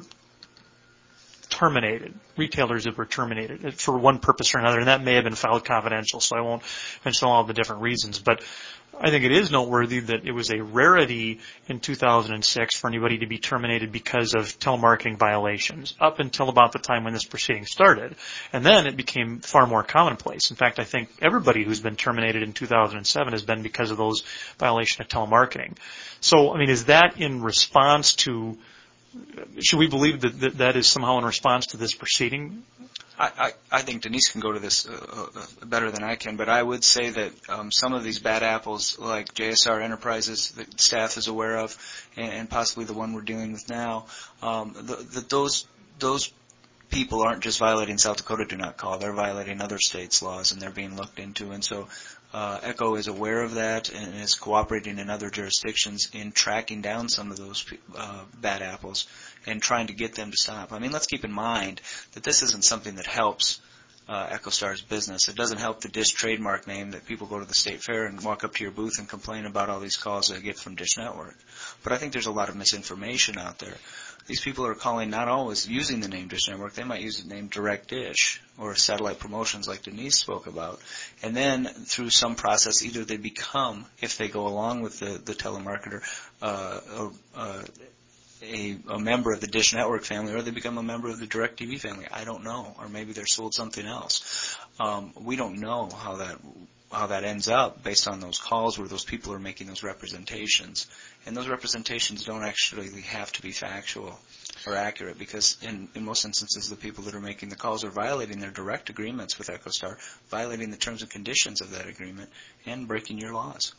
terminated, retailers that were terminated for one purpose or another, and that may have been filed confidential, so I won't mention all the different reasons. But I think it is noteworthy that it was a rarity in two thousand six for anybody to be terminated because of telemarketing violations, up until about the time when this proceeding started. And then it became far more commonplace. In fact, I think everybody who's been terminated in two thousand seven has been because of those violations of telemarketing. So, I mean, is that in response to, should we believe that that, that is somehow in response to this proceeding? I, I, I think Denise can go to this uh, uh, better than I can, but I would say that um, some of these bad apples, like J S R Enterprises, that staff is aware of, and, and possibly the one we're dealing with now, um, the, the, those those people aren't just violating South Dakota do not call; they're violating other states' laws, and they're being looked into. And so, uh, Echo is aware of that and is cooperating in other jurisdictions in tracking down some of those uh, bad apples and trying to get them to stop. I mean, let's keep in mind that this isn't something that helps uh, EchoStar's business. It doesn't help the Dish trademark name that people go to the state fair and walk up to your booth and complain about all these calls they get from Dish Network. But I think there's a lot of misinformation out there. These people are calling not always using the name Dish Network. They might use the name Direct Dish or Satellite Promotions like Denise spoke about. And then through some process, either they become, if they go along with the, the telemarketer, uh, uh, A, a member of the Dish Network family, or they become a member of the DirecTV family. I don't know. Or maybe they're sold something else. Um, we don't know how that how that ends up based on those calls where those people are making those representations. And those representations don't actually have to be factual or accurate, because in, in most instances the people that are making the calls are violating their direct agreements with EchoStar, violating the terms and conditions of that agreement, and breaking your laws.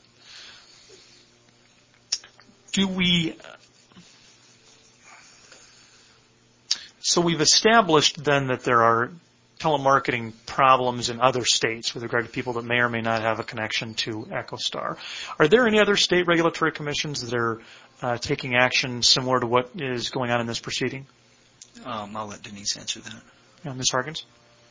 Do we... So we've established then that there are telemarketing problems in other states with regard to people that may or may not have a connection to EchoStar. Are there any other state regulatory commissions that are uh, taking action similar to what is going on in this proceeding? Um, I'll let Denise answer that. Yeah, Miz Harkins?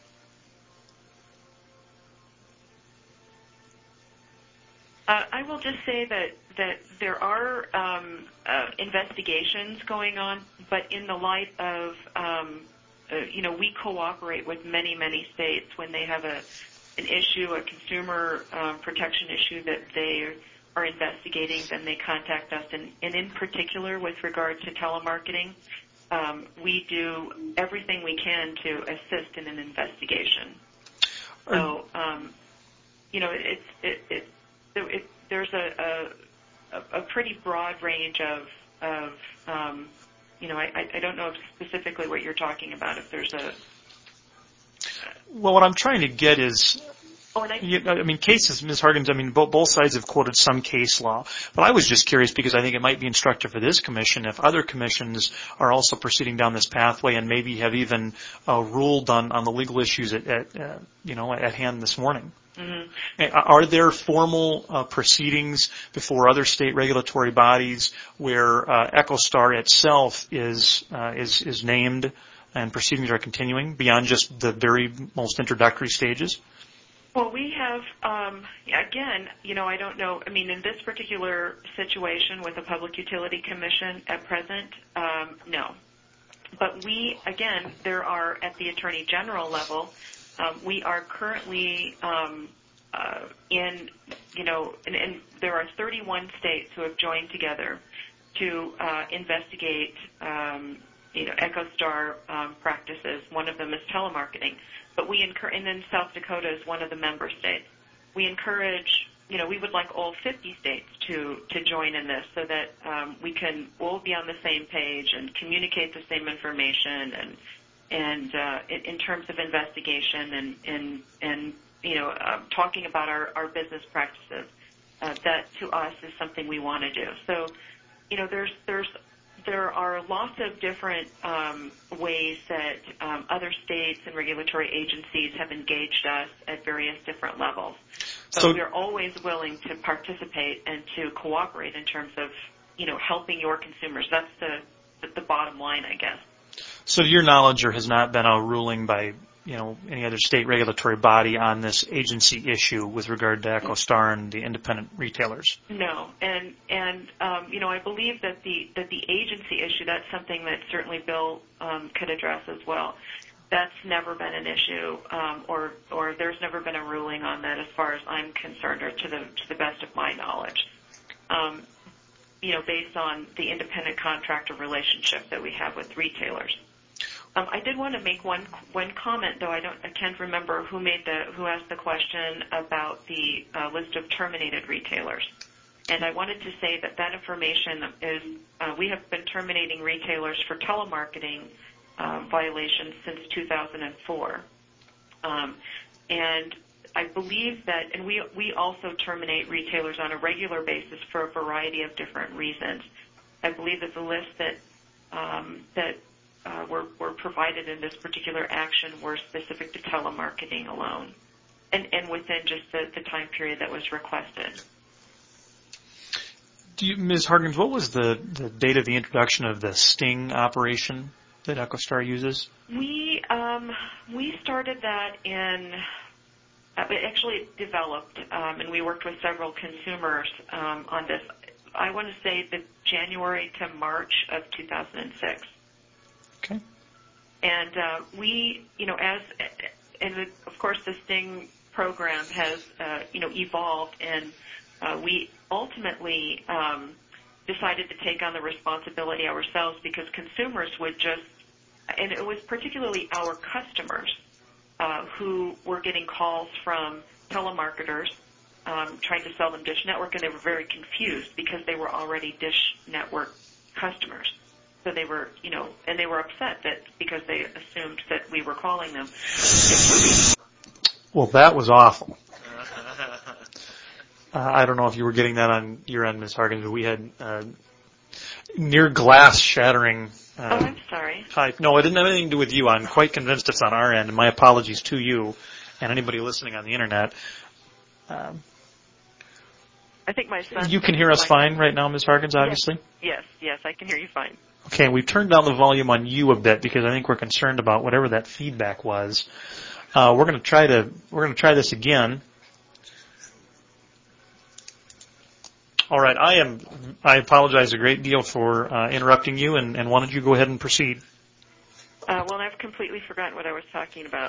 Uh, I will just say that, that there are um, uh, investigations going on, but in the light of, um, uh, you know, we cooperate with many, many states when they have a an issue, a consumer um, protection issue that they are investigating, then they contact us. And, and in particular, with regard to telemarketing, um, we do everything we can to assist in an investigation. So, um, you know, it's it, it It, there's a, a, a pretty broad range of, of um, you know, I, I don't know specifically what you're talking about. If there's a well, what I'm trying to get is, Oh, and I, You, I mean, cases, Miz Harkins, I mean, both, both sides have quoted some case law. But I was just curious because I think it might be instructive for this commission if other commissions are also proceeding down this pathway and maybe have even uh, ruled on, on the legal issues at, at uh, you know, at hand this morning. Mm-hmm. Are there formal uh, proceedings before other state regulatory bodies where uh, EchoStar itself is uh, is is named and proceedings are continuing beyond just the very most introductory stages? Well, we have, um, again, you know, I don't know. I mean, in this particular situation with the Public Utility Commission at present, um, no. But we, again, there are at the Attorney General level. Um, we are currently um, uh, in, you know, and, and there are thirty-one states who have joined together to uh, investigate, um, you know, EchoStar um, practices. One of them is telemarketing. But we encourage, and then South Dakota is one of the member states. We encourage, you know, we would like all fifty states to, to join in this so that um, we can all be on the same page and communicate the same information and and uh, in, in terms of investigation and, and, and you know, uh, talking about our, our business practices. Uh, that to us is something we want to do. So, you know, there's there's there are lots of different um, ways that um, other states and regulatory agencies have engaged us at various different levels. But So we're always willing to participate and to cooperate in terms of, you know, helping your consumers. That's the the, the bottom line, I guess. So to your knowledge, there has not been a ruling by, you know, any other state regulatory body on this agency issue with regard to EchoStar and the independent retailers? No, and and um, you know, I believe that the that the agency issue, that's something that certainly Bill um, could address as well. That's never been an issue, um, or or there's never been a ruling on that as far as I'm concerned, or to the to the best of my knowledge. Um, you know, based on the independent contractor relationship that we have with retailers. Um, I did want to make one one comment, though I don't I can't remember who made the who asked the question about the uh, list of terminated retailers. And I wanted to say that that information is uh, we have been terminating retailers for telemarketing uh, violations since two thousand four, um, and I believe that, and we we also terminate retailers on a regular basis for a variety of different reasons. I believe that the list that um, that Uh, were, were provided in this particular action were specific to telemarketing alone, and, and within just the, the time period that was requested. Do you, Miz Harkins, what was the, the date of the introduction of the Sting operation that EchoStar uses? We um, we started that in, uh, it actually developed, um, and we worked with several consumers um, on this. I want to say the January to March of two thousand six. Okay. And uh, we, you know, as and the, of course the Sting program has, uh, you know, evolved, and uh, we ultimately um, decided to take on the responsibility ourselves because consumers would just, and it was particularly our customers uh, who were getting calls from telemarketers um, trying to sell them Dish Network, and they were very confused because they were already Dish Network customers. So they were, you know, and they were upset that because they assumed that we were calling them. Well, that was awful. Uh, I don't know if you were getting that on your end, Miz Harkins, but we had uh, near glass shattering. Uh, oh, I'm sorry. Type. No, it didn't have anything to do with you. I'm quite convinced it's on our end, and my apologies to you and anybody listening on the internet. Um, I think my son. You can hear us fine right now, Miz Harkins, obviously? Yes, yes, I can hear you fine. Okay, we've turned down the volume on you a bit because I think we're concerned about whatever that feedback was. Uh, we're going to try to we're going to try this again. All right, I am. I apologize a great deal for uh, interrupting you, and, and why don't you go ahead and proceed? Uh, well, I've completely forgotten what I was talking about.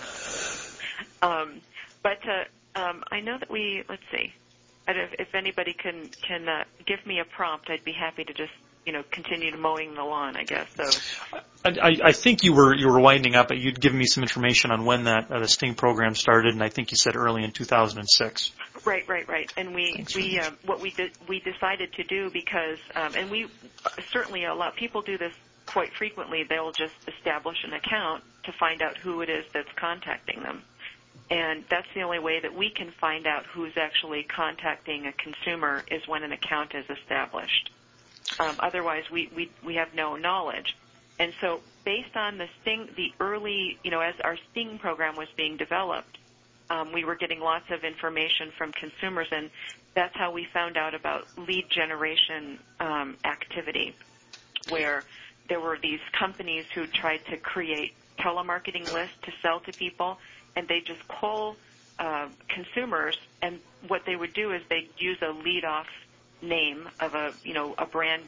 um, but uh, um, I know that we. Let's see. If, if anybody can can uh, give me a prompt, I'd be happy to just, you know, continue mowing the lawn, I guess. So, I, I think you were you were winding up, but you'd given me some information on when that uh, the Sting program started, and I think you said early in two thousand six. Right, right, right. And we Thanks we uh, what we did we decided to do because um, and we certainly a lot of people do this quite frequently. They'll just establish an account to find out who it is that's contacting them. And that's the only way that we can find out who's actually contacting a consumer is when an account is established. Um, otherwise, we, we, we have no knowledge. And so based on the Sting, the early, you know, as our Sting program was being developed, um, we were getting lots of information from consumers, and that's how we found out about lead generation um, activity, where there were these companies who tried to create telemarketing lists to sell to people, and they just call uh, consumers, and what they would do is they'd use a lead-off name of a, you know, a brand,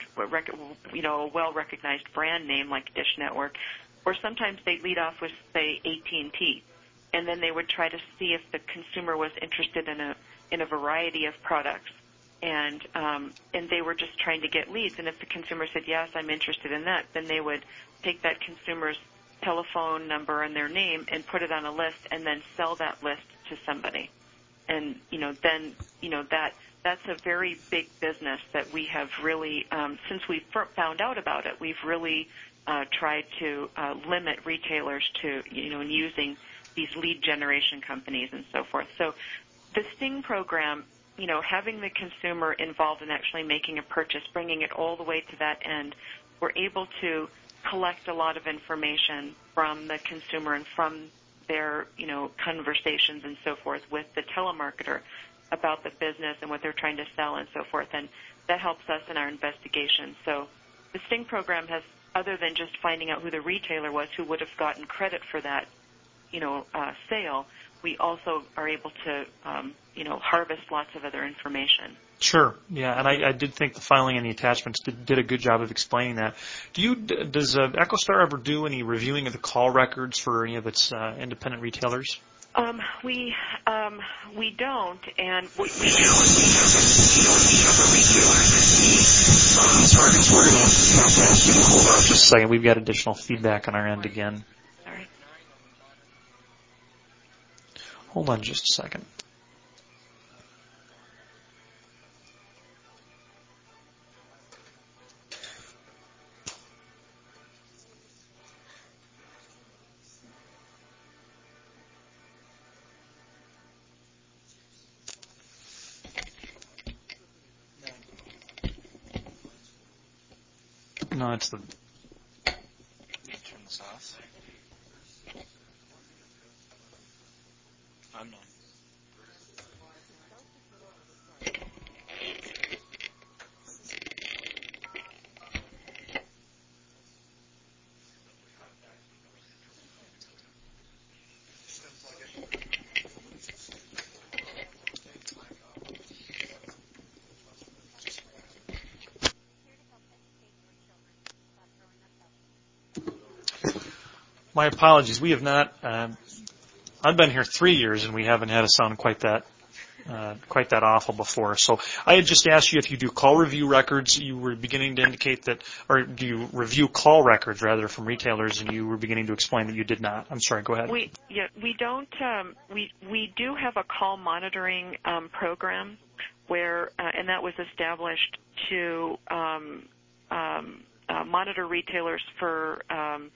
you know, a well-recognized brand name like Dish Network, or sometimes they'd lead off with, say, A T and T, and then they would try to see if the consumer was interested in a in a variety of products, and um, and they were just trying to get leads, and if the consumer said, yes, I'm interested in that, then they would take that consumer's telephone number and their name and put it on a list and then sell that list to somebody. And, you know, then, you know, that that's a very big business that we have really, um, since we found out about it, we've really uh, tried to uh, limit retailers to, you know, using these lead generation companies and so forth. So the Sting program, you know, having the consumer involved in actually making a purchase, bringing it all the way to that end, we're able to collect a lot of information from the consumer and from their, you know, conversations and so forth with the telemarketer about the business and what they're trying to sell and so forth, and that helps us in our investigation. So the Sting program has, other than just finding out who the retailer was who would have gotten credit for that, you know, uh, sale, we also are able to, um, you know, harvest lots of other information. Sure, yeah, and I, I did think the filing and the attachments did, did a good job of explaining that. Do you, does uh, EchoStar ever do any reviewing of the call records for any of its uh, independent retailers? Um, we um, we don't, and we, we don't. Sorry, hold on just a second. We've got additional feedback on our end again. Sorry. Hold on just a second. No, it's the... Turn this off. I'm done. My apologies. We have not. Uh, I've been here three years, and we haven't had a sound quite that, uh, quite that awful before. So I had just asked you if you do call review records. You were beginning to indicate that, or do you review call records rather from retailers? And you were beginning to explain that you did not. I'm sorry. Go ahead. We yeah we don't. Um, we we do have a call monitoring um, program where, uh, and that was established to um, um, uh, monitor retailers for. Um,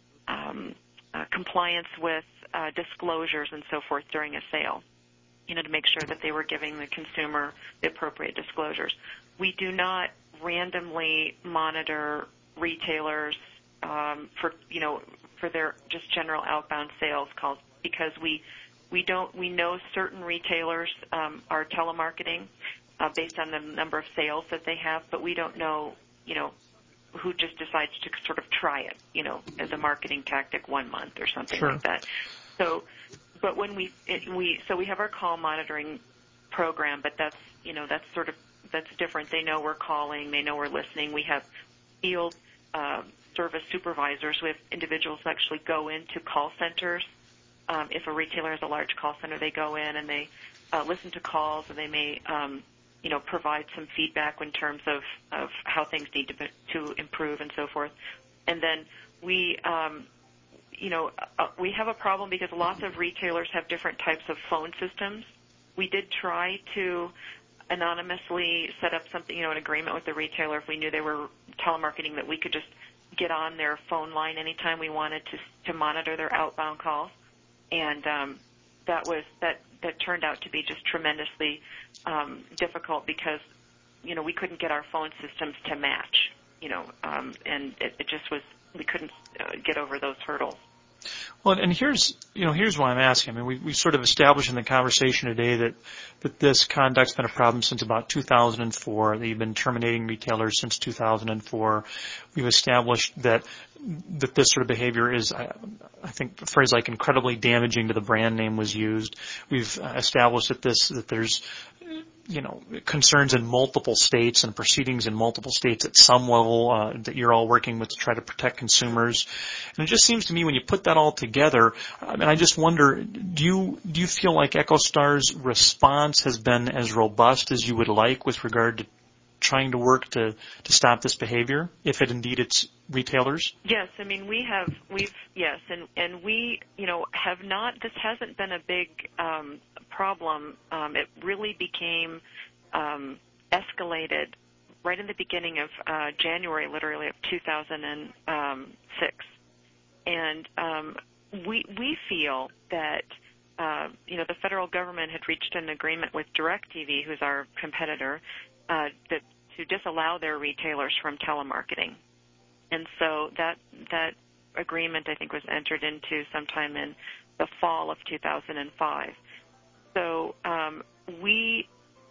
Um, uh, compliance with uh, disclosures and so forth during a sale, you know, to make sure that they were giving the consumer the appropriate disclosures. We do not randomly monitor retailers um, for, you know, for their just general outbound sales calls because we we don't we know certain retailers um, are telemarketing uh, based on the number of sales that they have, but we don't know, you know, who just decides to sort of try it, you know, as a marketing tactic one month or something Sure. like that. So, but when we it, we so we have our call monitoring program, but that's you know that's sort of that's different. They know we're calling, they know we're listening. We have field uh, service supervisors. We have individuals who actually go into call centers. Um, if a retailer has a large call center, they go in and they uh, listen to calls, and they may um, you know, provide some feedback in terms of, of how things need to, to improve and so forth. And then we, um, you know, uh, we have a problem because lots of retailers have different types of phone systems. We did try to anonymously set up something, you know, an agreement with the retailer if we knew they were telemarketing that we could just get on their phone line anytime we wanted to to monitor their outbound calls. And um, that was that that turned out to be just tremendously um, difficult because you know we couldn't get our phone systems to match, you know, um, and it, it just was we couldn't uh, get over those hurdles. Well, and here's, you know, here's why I'm asking. I mean, we, we sort of established in the conversation today that, that this conduct's been a problem since about two thousand four, that you've been terminating retailers since two thousand four. We've established that, that this sort of behavior is, I, I think a phrase like incredibly damaging to the brand name was used. We've established that this, that there's, you know, concerns in multiple states and proceedings in multiple states at some level uh, that you're all working with to try to protect consumers. And it just seems to me when you put that all together, I mean, I just wonder, do you do you feel like EchoStar's response has been as robust as you would like with regard to trying to work to, to stop this behavior, if it indeed it's retailers? Yes, I mean we have we've yes, and and we you know have not. This hasn't been a big um, problem. Um, it really became um, escalated right in the beginning of uh, January, literally of two thousand six, and um, we we feel that uh, you know the federal government had reached an agreement with DirecTV, who's our competitor, uh, that to disallow their retailers from telemarketing. And so that that agreement, I think, was entered into sometime in the fall of two thousand five. So um, we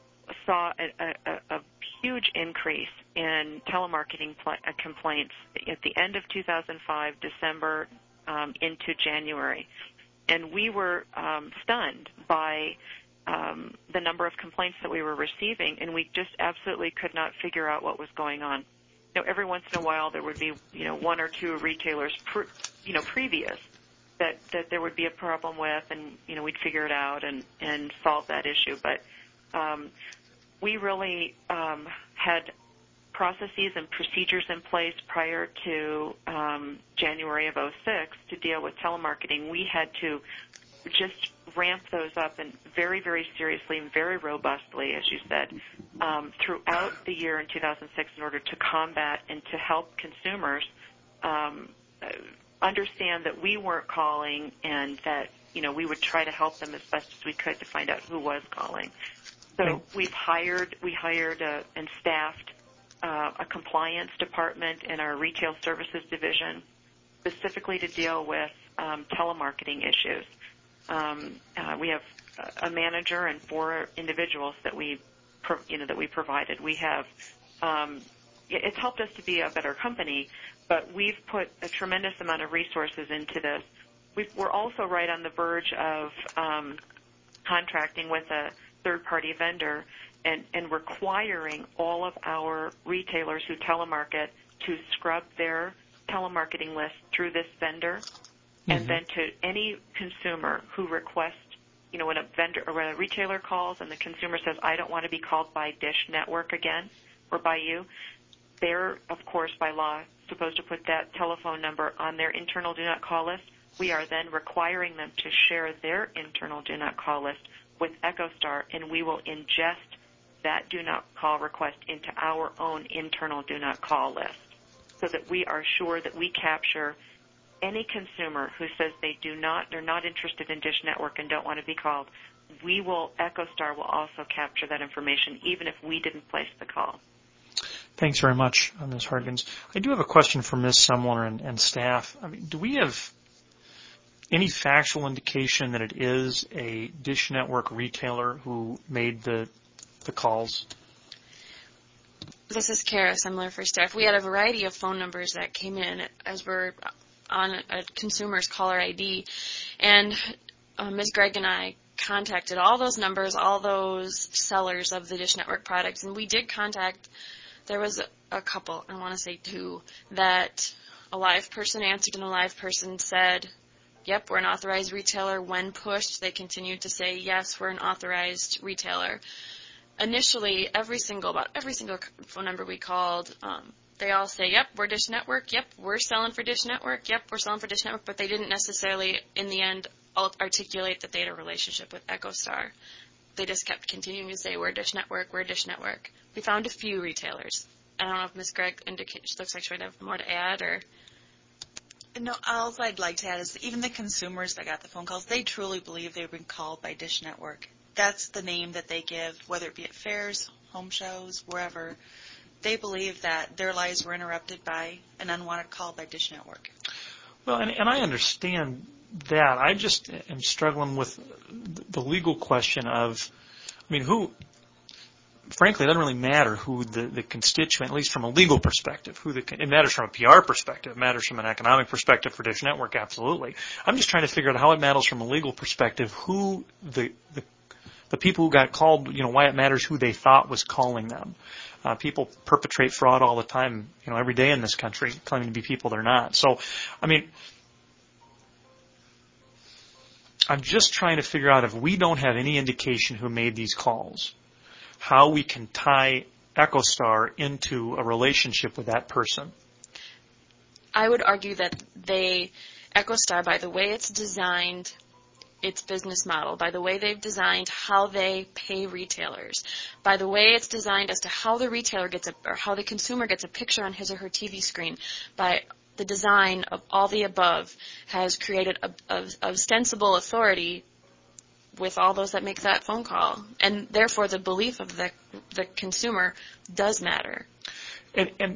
saw a, a, a huge increase in telemarketing pl- uh, complaints at the end of two thousand five, December um, into January. And we were um, stunned by um, the number of complaints that we were receiving, and we just absolutely could not figure out what was going on. You know, every once in a while there would be, you know, one or two retailers, pre, you know, previous that, that there would be a problem with, and, you know, we'd figure it out and, and solve that issue. But um, we really um, had processes and procedures in place prior to um, January of oh six to deal with telemarketing. We had to just ramp those up and very, very seriously and very robustly, as you said, um, throughout the year in two thousand six in order to combat and to help consumers um, understand that we weren't calling and that, you know, we would try to help them as best as we could to find out who was calling. So we've hired, we hired uh, and staffed uh, a compliance department in our retail services division specifically to deal with um, telemarketing issues. Um, uh, we have a manager and four individuals that we, pro- you know, that we provided. We have, um, it's helped us to be a better company, but we've put a tremendous amount of resources into this. We've, we're also right on the verge of um, contracting with a third-party vendor and, and requiring all of our retailers who telemarket to scrub their telemarketing list through this vendor. And then to any consumer who requests, you know, when a vendor or when a retailer calls and the consumer says, I don't want to be called by Dish Network again or by you, they're, of course, by law, supposed to put that telephone number on their internal do not call list. We are then requiring them to share their internal do not call list with EchoStar, and we will ingest that do not call request into our own internal do not call list so that we are sure that we capture any consumer who says they do not, they're not interested in Dish Network and don't want to be called. We will, EchoStar will also capture that information even if we didn't place the call. Thanks very much, Miz Hartgens. I do have a question for Miz Semler and, and staff. I mean, do we have any factual indication that it is a Dish Network retailer who made the the calls? This is Kara Semler for staff. We had a variety of phone numbers that came in as we're on a consumer's caller I D, and uh, Miz Gregg and I contacted all those numbers, all those sellers of the Dish Network products, and we did contact, there was a, a couple, I want to say two, that a live person answered and a live person said, yep, we're an authorized retailer. When pushed, they continued to say, yes, we're an authorized retailer. Initially, every single, about every single phone number we called, um, they all say, yep, we're Dish Network, yep, we're selling for Dish Network, yep, we're selling for Dish Network, but they didn't necessarily, in the end, articulate that they had a relationship with EchoStar. They just kept continuing to say, we're Dish Network, we're Dish Network. We found a few retailers. I don't know if Miz Gregg indicates, looks like she might have more to add, or... No, all I'd like to add is even the consumers that got the phone calls, they truly believe they've been called by Dish Network. That's the name that they give, whether it be at fairs, home shows, wherever. They believe that their lives were interrupted by an unwanted call by Dish Network. Well, and, and I understand that. I just am struggling with the legal question of, I mean, who, frankly, it doesn't really matter who the, the constituent, at least from a legal perspective, who the, it matters from a P R perspective, it matters from an economic perspective for Dish Network, absolutely. I'm just trying to figure out how it matters from a legal perspective, who the, the, the people who got called, you know, why it matters who they thought was calling them. Uh, people perpetrate fraud all the time, you know, every day in this country, claiming to be people they're not. So, I mean, I'm just trying to figure out if we don't have any indication who made these calls, how we can tie EchoStar into a relationship with that person. I would argue that they, EchoStar, by the way it's designed its business model, by the way they've designed how they pay retailers, by the way it's designed as to how the retailer gets a, or how the consumer gets a picture on his or her T V screen, by the design of all the above, has created a, a, a ostensible authority with all those that make that phone call, and therefore the belief of the the consumer does matter. And and,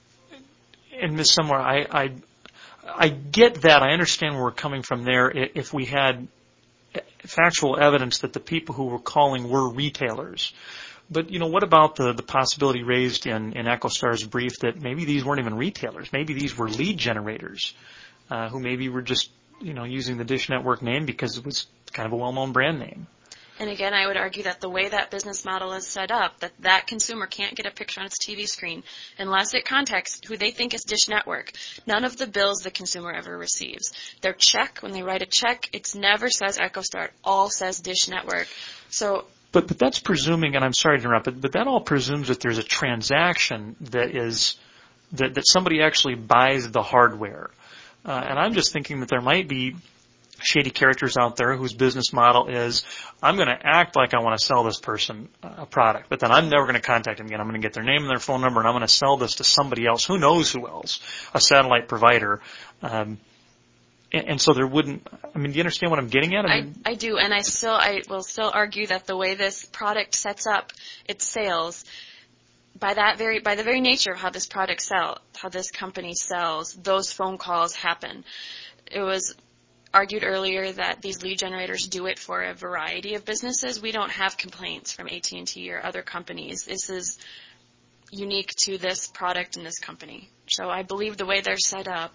and Miz Sumler, I, I I get that. I understand where we're coming from there. If we had factual evidence that the people who were calling were retailers. But, you know, what about the, the possibility raised in, in EchoStar's brief that maybe these weren't even retailers? Maybe these were lead generators uh, who maybe were just, you know, using the Dish Network name because it was kind of a well-known brand name. And again, I would argue that the way that business model is set up, that that consumer can't get a picture on its T V screen unless it contacts who they think is Dish Network. None of the bills the consumer ever receives. Their check, when they write a check, it never says EchoStar. It all says Dish Network. So, but but that's presuming, and I'm sorry to interrupt, but, but that all presumes that there's a transaction that is that that somebody actually buys the hardware. Uh, and I'm just thinking that there might be shady characters out there whose business model is, I'm going to act like I want to sell this person a product, but then I'm never going to contact them again. I'm going to get their name and their phone number, and I'm going to sell this to somebody else. Who knows who else? A satellite provider. Um, and, and so there wouldn't, I mean, do you understand what I'm getting at? I, mean, I, I do, and I still, I will still argue that the way this product sets up its sales, by that very, by the very nature of how this product sells, how this company sells, those phone calls happen. It was argued earlier that these lead generators do it for a variety of businesses. We don't have complaints from A T and T or other companies. This is unique to this product and this company. So I believe the way they're set up,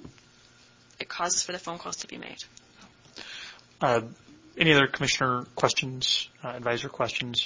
it causes for the phone calls to be made. Uh, any other commissioner questions, uh, advisor questions?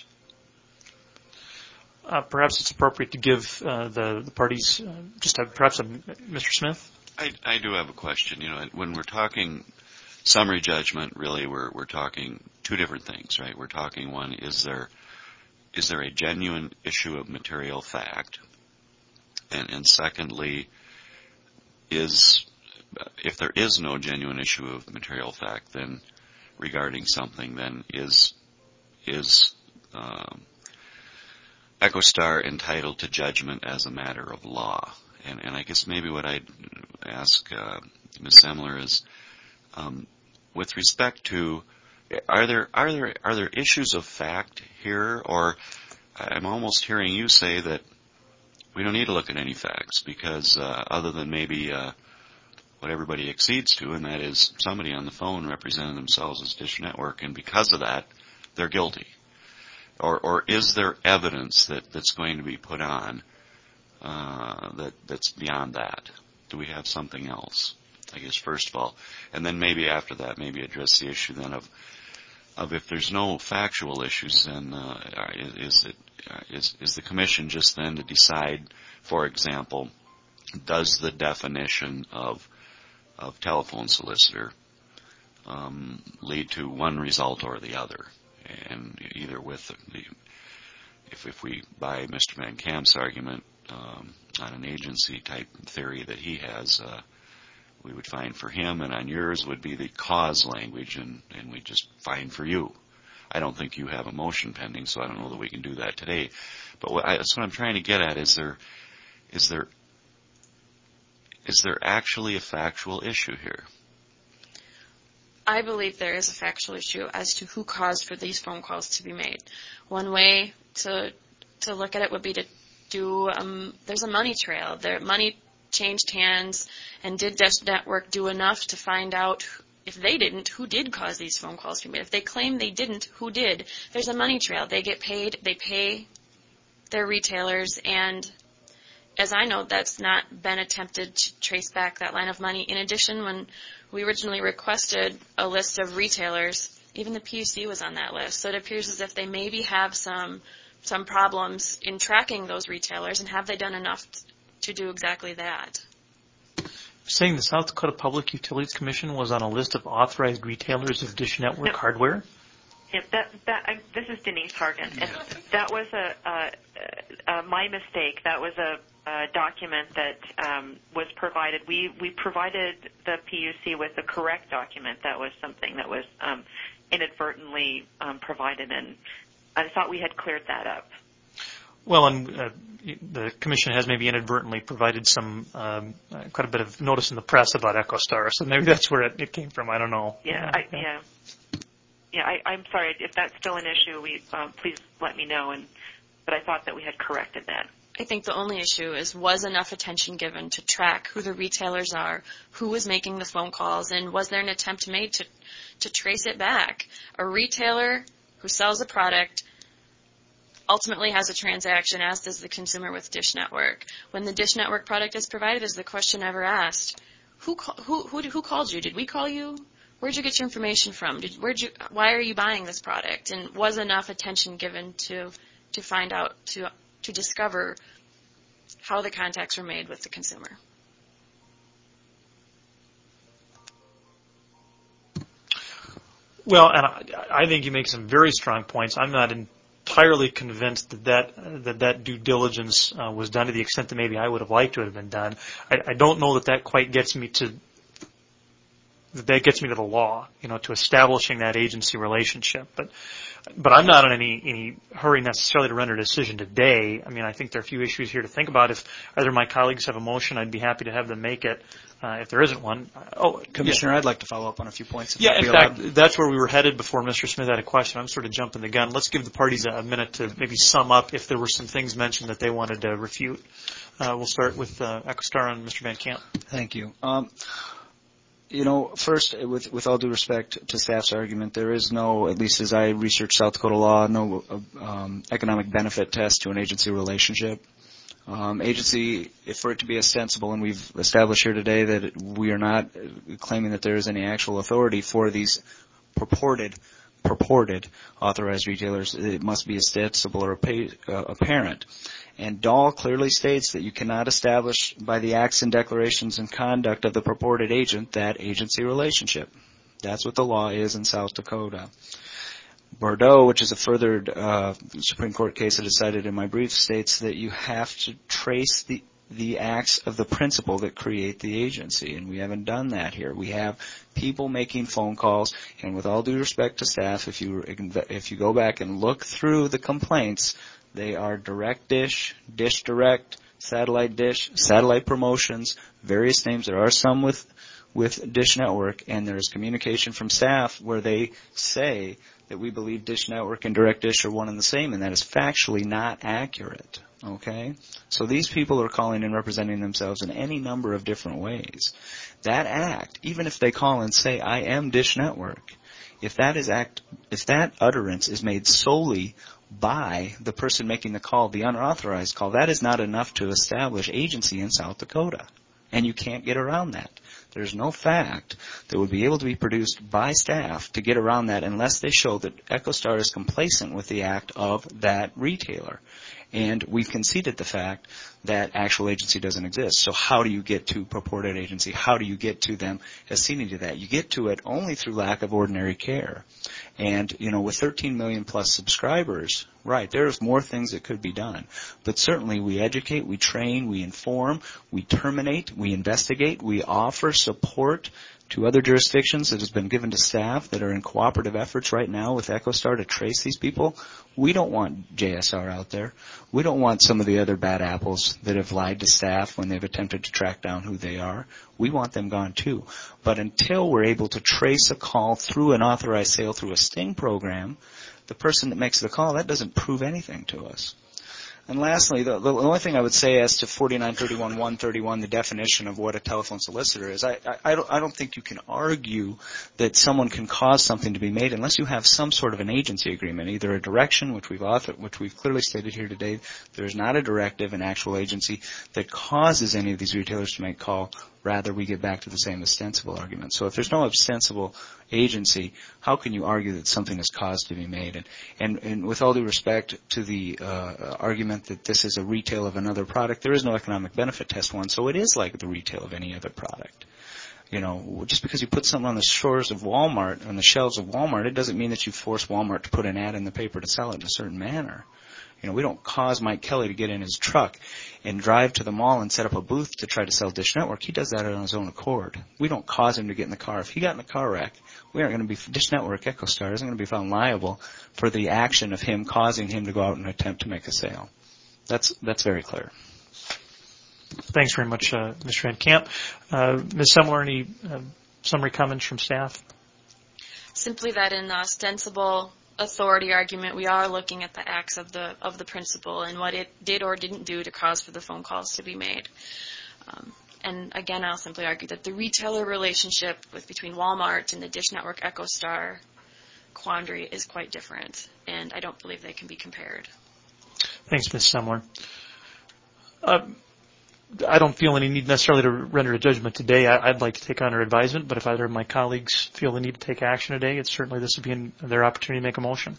Uh, perhaps it's appropriate to give uh, the, the parties uh, just a, perhaps a Mister Smith. I, I do have a question. You know, when we're talking summary judgment, really, we're we're talking two different things, right? We're talking one: is there is there a genuine issue of material fact, and and secondly, is if there is no genuine issue of material fact, then regarding something, then is is um, EchoStar entitled to judgment as a matter of law? And, and I guess maybe what I'd ask uh, Miz Semler is, um, with respect to, are there are there are there issues of fact here, or I'm almost hearing you say that we don't need to look at any facts because uh, other than maybe uh, what everybody accedes to, and that is somebody on the phone representing themselves as Dish Network, and because of that, they're guilty. Or or is there evidence that, that's going to be put on Uh, that that's beyond that? Do we have something else? I guess first of all, and then maybe after that, maybe address the issue then of of if there's no factual issues, then uh, is it is is the commission just then to decide, for example, does the definition of of telephone solicitor um, lead to one result or the other, and either with the if if we buy Mister Van Kamp's argument. Um, on an agency type theory that he has, uh, we would find for him, and on yours would be the cause language, and, and we just find for you. I don't think you have a motion pending, so I don't know that we can do that today. But what I, that's what I'm trying to get at. Is there, is there, is there actually a factual issue here? I believe there is a factual issue as to who caused for these phone calls to be made. One way to to look at it would be to do, um, there's a money trail. Their money changed hands, and did Dish Network do enough to find out, if they didn't, who did cause these phone calls to be made? If they claim they didn't, who did? There's a money trail. They get paid, they pay their retailers, and as I know, that's not been attempted to trace back that line of money. In addition, when we originally requested a list of retailers, even the P U C was on that list. So it appears as if they maybe have some some problems in tracking those retailers, and have they done enough t- to do exactly that? Saying the South Dakota Public Utilities Commission was on a list of authorized retailers of Dish Network No. hardware? Yeah, that, that, I, this is Denise Hargan, and that was a, a, a, a my mistake. That was a, a document that um, was provided. We we provided the P U C with the correct document. That was something that was um, inadvertently um, provided, and I thought we had cleared that up. Well, and uh, the commission has maybe inadvertently provided some um, uh, quite a bit of notice in the press about EchoStar, so maybe that's where it, it came from. I don't know. Yeah, I, yeah, yeah. I, I'm sorry if that's still an issue. We um, please let me know. And but I thought that we had corrected that. I think the only issue is, was enough attention given to track who the retailers are, who was making the phone calls, and was there an attempt made to to trace it back? A retailer who sells a product ultimately has a transaction, as does the consumer with Dish Network. When the Dish Network product is provided, is the question ever asked, who who who, who called you? Did we call you? Where'd you get your information from? Did, where'd you? Why are you buying this product? And was enough attention given to to find out, to to discover how the contacts were made with the consumer? Well, and I, I think you make some very strong points. I'm not entirely convinced that that, uh, that, that due diligence uh, was done to the extent that maybe I would have liked to have been done. I, I don't know that that quite gets me to that, that gets me to the law, you know, to establishing that agency relationship. But but I'm not in any any hurry necessarily to render a decision today. I mean, I think there are a few issues here to think about. If either of my colleagues have a motion, I'd be happy to have them make it. Uh, if there isn't one, oh, Commissioner, yeah. I'd like to follow up on a few points. If Yeah, in fact, allowed. that's where we were headed before Mister Smith had a question. I'm sort of jumping the gun. Let's give the parties a, a minute to maybe sum up if there were some things mentioned that they wanted to refute. Uh, we'll start with uh, EchoStar and Mister Van Camp. Thank you. Um, You know, first, with with all due respect to staff's argument, there is no, at least as I research South Dakota law, no um, economic benefit test to an agency relationship. Um, agency, if for it to be ostensible, and we've established here today that we are not claiming that there is any actual authority for these purported purported authorized retailers, it must be ostensible or apparent. And D A L clearly states that you cannot establish by the acts and declarations and conduct of the purported agent that agency relationship. That's what the law is in South Dakota. Bordeaux, which is a further uh, Supreme Court case that is cited in my brief, states that you have to trace the the acts of the principal that create the agency, and we haven't done that here. We have people making phone calls, and with all due respect to staff, if you if you go back and look through the complaints, they are Direct Dish, Dish Direct, Satellite Dish, Satellite Promotions, various names. There are some with with Dish Network, and there's communication from staff where they say that we believe Dish Network and Direct Dish are one and the same, and that is factually not accurate. Okay? So these people are calling and representing themselves in any number of different ways. That act, even if they call and say, I am Dish Network, if that is act, if that utterance is made solely by the person making the call, the unauthorized call, that is not enough to establish agency in South Dakota. And you can't get around that. There's no fact that would be able to be produced by staff to get around that unless they show that EchoStar is complacent with the act of that retailer. And we've conceded the fact that actual agency doesn't exist. So how do you get to purported agency? How do you get to them acceding to that? You get to it only through lack of ordinary care. And, you know, with thirteen million plus subscribers, right, there's more things that could be done. But certainly we educate, we train, we inform, we terminate, we investigate, we offer support to other jurisdictions that has been given to staff that are in cooperative efforts right now with EchoStar to trace these people. We don't want J S R out there. We don't want some of the other bad apples that have lied to staff when they've attempted to track down who they are. We want them gone too. But until we're able to trace a call through an authorized sale through a Sting program, the person that makes the call, that doesn't prove anything to us. And lastly, the, the only thing I would say as to forty-nine thirty-one one thirty-one, the definition of what a telephone solicitor is, I, I, I, don't, I don't think you can argue that someone can cause something to be made unless you have some sort of an agency agreement, either a direction, which we've author, which we've clearly stated here today. There's not a directive, an actual agency that causes any of these retailers to make call. Rather, we get back to the same ostensible argument. So if there's no ostensible agency, how can you argue that something is caused to be made? And, and, and with all due respect to the uh, argument that this is a retail of another product, there is no economic benefit test one, so it is like the retail of any other product. You know, just because you put something on the shores of Walmart, on the shelves of Walmart, it doesn't mean that you force Walmart to put an ad in the paper to sell it in a certain manner. You know, we don't cause Mike Kelly to get in his truck and drive to the mall and set up a booth to try to sell Dish Network. He does that on his own accord. We don't cause him to get in the car. If he got in a car wreck, we aren't going to be, Dish Network, EchoStar isn't going to be found liable for the action of him causing him to go out and attempt to make a sale. That's, that's very clear. Thanks very much, uh, Mister Van Camp. Uh, Miz Semler, any uh, summary comments from staff? Simply that in the ostensible authority argument, we are looking at the acts of the of the principal and what it did or didn't do to cause for the phone calls to be made. Um, and again, I'll simply argue that the retailer relationship with between Walmart and the Dish Network EchoStar quandary is quite different, and I don't believe they can be compared. Thanks, Miz Semler. Uh, I don't feel any need necessarily to render a judgment today. I, I'd like to take under advisement, but if either of my colleagues feel the need to take action today, it's certainly this would be in their opportunity to make a motion.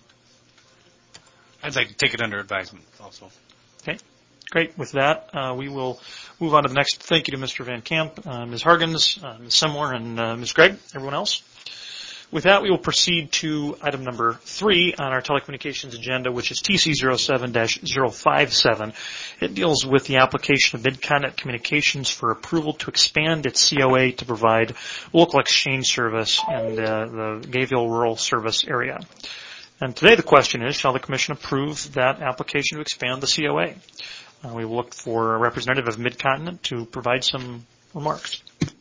I'd like to take it under advisement also. Okay, great. With that, uh, we will move on to the next. Thank you to Mister Van Camp, uh, Miz Hargens, uh, Miz Semler, and uh, Miz Gregg. Everyone else. With that, we will proceed to item number three on our telecommunications agenda, which is T C zero seven dash zero five seven. It deals with the application of Midcontinent Communications for approval to expand its C O A to provide local exchange service in uh, the Gayville rural service area. And today the question is, shall the Commission approve that application to expand the C O A? Uh, we will look for a representative of Midcontinent to provide some remarks.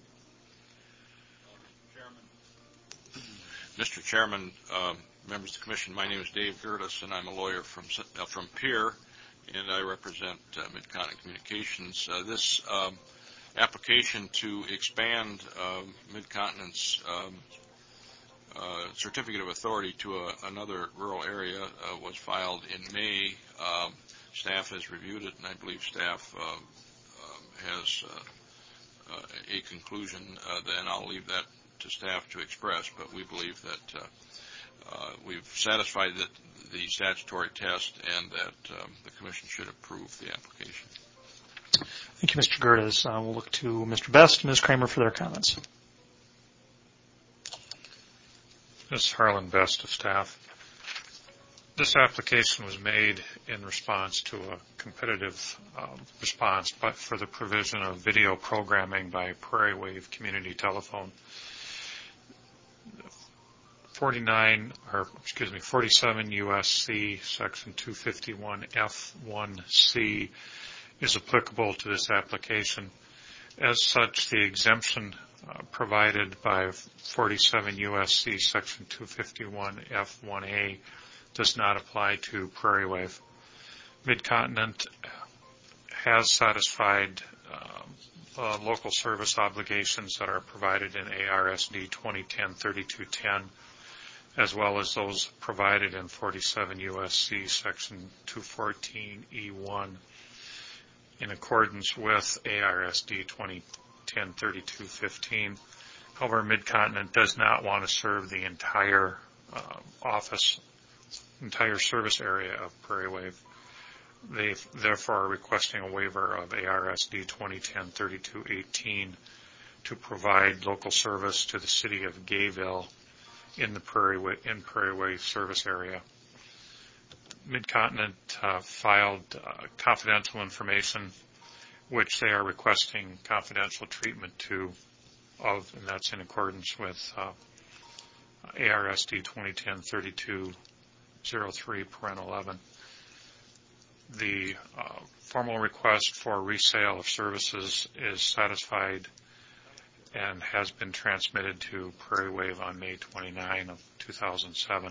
Mister Chairman, uh, members of the Commission, my name is Dave Gertis, and I'm a lawyer from uh, from Pierre, and I represent uh, Midcontinent Communications. Uh, this um, application to expand uh, Midcontinent's um, uh, certificate of authority to a, another rural area uh, was filed in May. Um, staff has reviewed it, and I believe staff uh, uh, has uh, uh, a conclusion. Uh, then I'll leave that to staff to express, but we believe that uh, uh, we've satisfied the, the statutory test and that um, the Commission should approve the application. Thank you, Mister Gerdes. Uh, we'll look to Mister Best and Miz Kramer for their comments. This is Harlan Best of staff. This application was made in response to a competitive um, response, but for the provision of video programming by Prairie Wave Community Telephone. forty-nine, or excuse me, forty-seven U S C section two fifty-one F one C is applicable to this application. As such, the exemption uh, provided by forty-seven U S C section two fifty-one F one A does not apply to Prairie Wave. Midcontinent has satisfied um, uh, local service obligations that are provided in A R S D twenty ten thirty-two ten, as well as those provided in forty-seven U S C section two fourteen E one in accordance with A R S D twenty ten thirty-two fifteen. However, Midcontinent does not want to serve the entire uh, office, entire service area of Prairie Wave. They therefore are requesting a waiver of A R S D twenty ten thirty-two eighteen to provide local service to the city of Gayville in the Prairie Wave, in Prairie Wave service area. Midcontinent uh, filed uh, confidential information, which they are requesting confidential treatment to, of, and that's in accordance with uh, A R S D twenty ten thirty-two oh three, parent eleven. the uh, formal request for resale of services is satisfied and has been transmitted to Prairie Wave on May twenty-ninth of two thousand seven.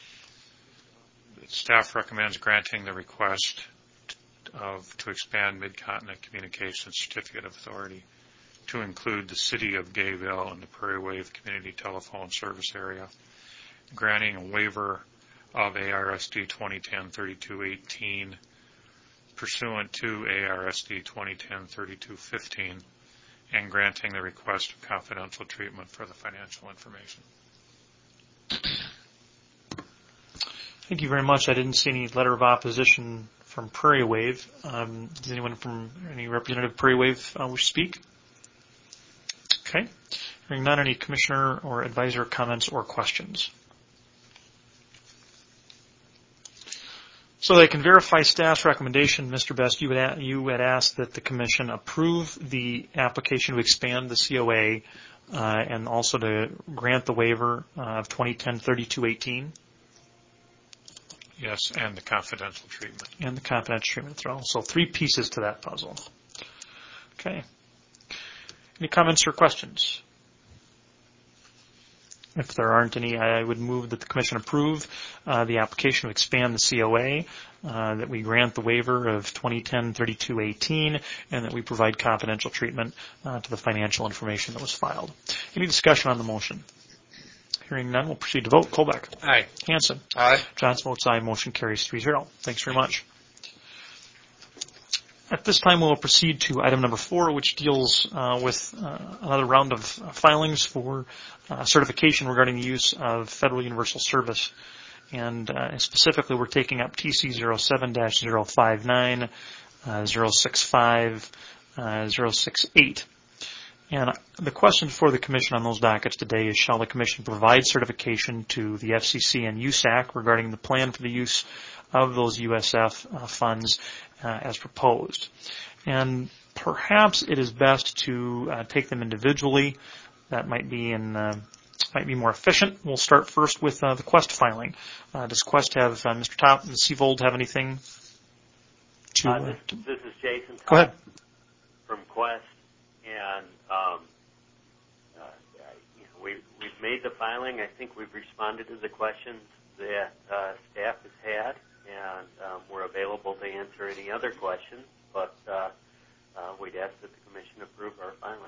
Staff recommends granting the request of to expand Mid-Continent Communications Certificate of Authority to include the City of Gayville and the Prairie Wave Community Telephone Service Area, granting a waiver of A R S D twenty ten thirty-two eighteen pursuant to A R S D twenty ten thirty-two fifteen, and granting the request of confidential treatment for the financial information. Thank you very much. I didn't see any letter of opposition from Prairie Wave. Um, does anyone from any representative of Prairie Wave uh, wish to speak? Okay. Hearing none, any commissioner or advisor comments or questions? So they can verify staff's recommendation. Mister Best, you had, you had asked that the commission approve the application to expand the C O A uh, and also to grant the waiver uh, of twenty ten thirty-two eighteen. Yes, and the confidential treatment. And the confidential treatment throw. So three pieces to that puzzle. Okay. Any comments or questions? If there aren't any, I would move that the commission approve uh, the application to expand the C O A, uh, that we grant the waiver of twenty ten thirty-two eighteen, and that we provide confidential treatment uh, to the financial information that was filed. Any discussion on the motion? Hearing none, we'll proceed to vote. Colbeck. Aye. Hanson. Aye. Johnson votes aye. Motion carries three zero. Thanks very much. At this time, we'll proceed to item number four, which deals uh, with uh, another round of uh, filings for uh, certification regarding the use of Federal Universal Service. And uh, specifically, we're taking up T C zero seven dash zero five nine, uh, zero six five, uh, zero six eight. And the question for the Commission on those dockets today is, shall the Commission provide certification to the F C C and U S A C regarding the plan for the use of those U S F uh, funds uh, as proposed? And perhaps it is best to uh, take them individually. That might be in uh, might be more efficient. We'll start first with uh, the Quest filing. Uh, does Quest have, uh, Mister Top, Miz Seavold, have anything to... Uh, uh, this, to this is Jason Go ahead. from Quest, and um, uh, you know, we, we've made the filing. I think we've responded to the questions that uh, staff has had, and um, we're available to answer any other questions, but uh, uh, we'd ask that the Commission approve our filing.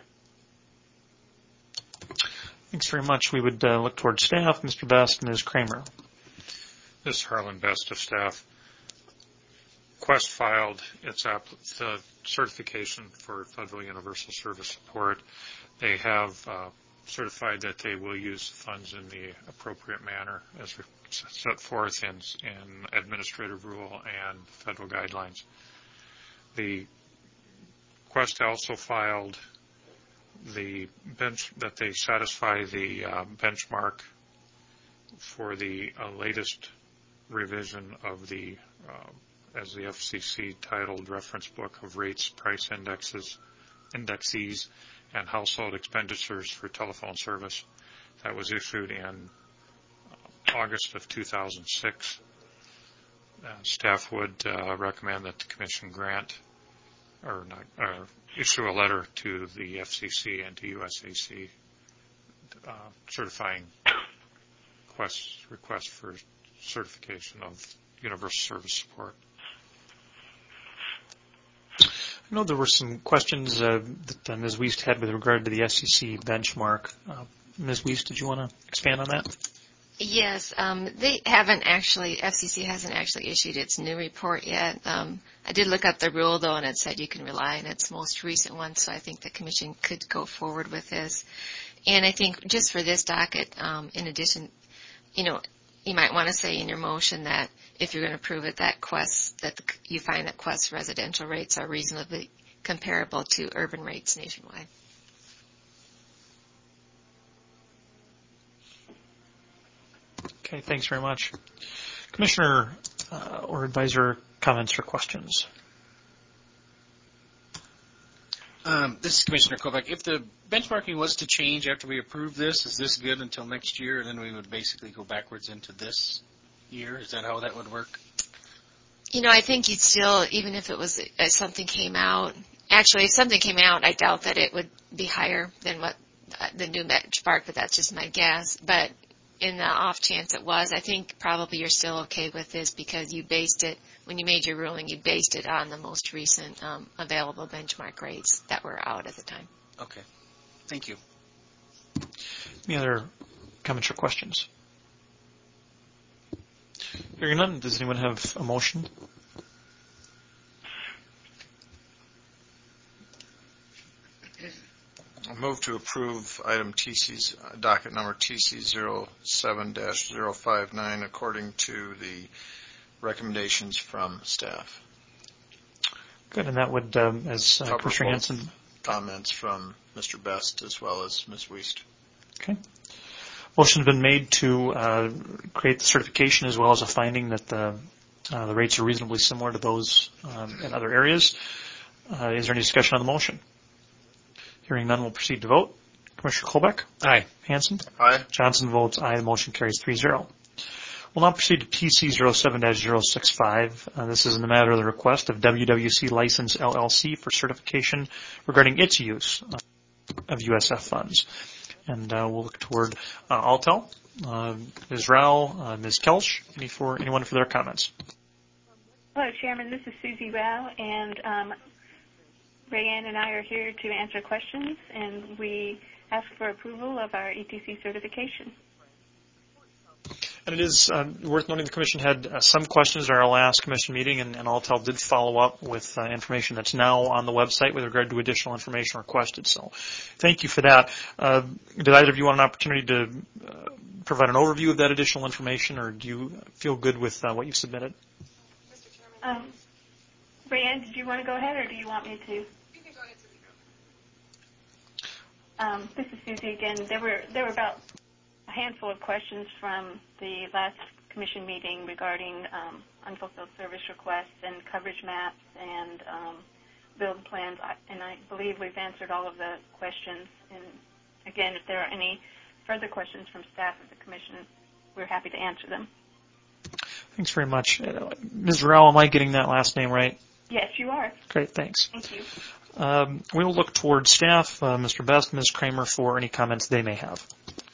Thanks very much. We would uh, look towards staff, Mister Best, and Miz Kramer. This is Harlan Best of staff. Quest filed its app, the certification for Federal Universal Service support. They have uh, certified that they will use the funds in the appropriate manner as set forth in, in administrative rule and federal guidelines. The Quest also filed the bench that they satisfy the uh, benchmark for the uh, latest revision of the uh, as the F C C titled Reference Book of Rates, Price Indexes, Indexes, and Household Expenditures for Telephone Service. That was issued in uh, August of two thousand six. Uh, staff would uh, recommend that the Commission grant or not, uh, issue a letter to the F C C and to U S A C uh, certifying Quest's request for certification of universal service support. I know there were some questions uh, that uh, Miz Wiest had with regard to the S E C benchmark. Uh, Miz Wiest, did you want to expand on that? Yes, um, they haven't actually, F C C hasn't actually issued its new report yet. Um, I did look up the rule, though, and it said you can rely on its most recent one, so I think the Commission could go forward with this. And I think just for this docket, um, in addition, you know, you might want to say in your motion that if you're going to prove it, that Quest, that the, you find that Quest residential rates are reasonably comparable to urban rates nationwide. Okay, thanks very much. Commissioner uh, or advisor comments or questions? Um, this is Commissioner Kovac. If the benchmarking was to change after we approve this, is this good until next year, and then we would basically go backwards into this year? Is that how that would work? You know, I think you'd still, even if it was if something came out, actually, if something came out, I doubt that it would be higher than what uh, the new benchmark, but that's just my guess. But in the off chance it was, I think probably you're still okay with this because you based it, when you made your ruling, you based it on the most recent um, available benchmark rates that were out at the time. Okay. Thank you. Any other comments or questions? Hearing none, does anyone have a motion? I'll move to approve item T C's uh, docket number T C zero seven dash zero five nine according to the recommendations from staff. Good, and that would, um, as uh, Cover Commissioner both Hanson. Comments from Mister Best as well as Miz Wiest. Okay. Motion has been made to uh, create the certification as well as a finding that the uh, the rates are reasonably similar to those um, in other areas. Uh, is there any discussion on the motion? Hearing none, we'll proceed to vote. Commissioner Kolbeck? Aye. Hanson? Aye. Johnson votes aye. The motion carries three zero. We'll now proceed to T C zero seven dash zero six five. Uh, this is in the matter of the request of W W C License L L C for certification regarding its use of U S F funds. And uh, we'll look toward uh, Altel, uh, Miz Rao, uh, Miz Kelch, any for, anyone for their comments. Hello, Chairman. This is Susie Rao, and um, Rayanne and I are here to answer questions, and we ask for approval of our E T C certification. And it is uh, worth noting the Commission had uh, some questions at our last Commission meeting, and, and Altel did follow up with uh, information that's now on the website with regard to additional information requested. So thank you for that. Uh, did either of you want an opportunity to uh, provide an overview of that additional information, or do you feel good with uh, what you've submitted? Um, Rayanne, did you want to go ahead, or do you want me to? You can go ahead. Um, this is Susie again. There were there were about a handful of questions from the last Commission meeting regarding um, unfulfilled service requests and coverage maps and um, build plans, I, and I believe we've answered all of the questions. And again, if there are any further questions from staff of the Commission, we're happy to answer them. Thanks very much. Uh, Miz Rao, am I getting that last name right? Yes, you are. Great, thanks. Thank you. Um, we will look toward staff, uh, Mister Best, Miz Kramer, for any comments they may have.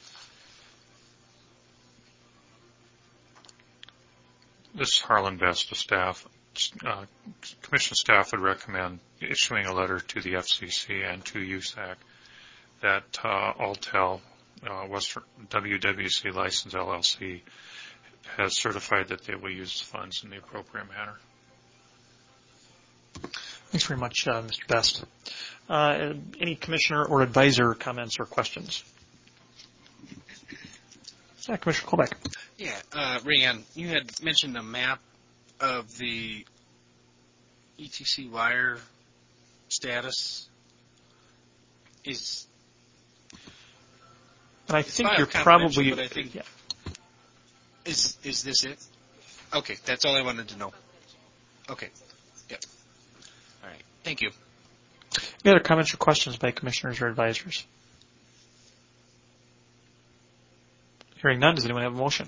This is Harlan Best to staff. Uh, Commission staff would recommend issuing a letter to the F C C and to U S A C that uh, Altel, uh, Western W W C License L L C, has certified that they will use the funds in the appropriate manner. Thanks very much, uh, Mister Best. Uh, any commissioner or advisor comments or questions? Yeah, Commissioner Kolbeck. Yeah, uh, Rayanne, you had mentioned a map of the E T C wire status. Is and I think you're probably. But I think, yeah. Is is this it? Okay, that's all I wanted to know. Okay. Yeah. All right. Thank you. Any other comments or questions by commissioners or advisors? Hearing none, does anyone have a motion?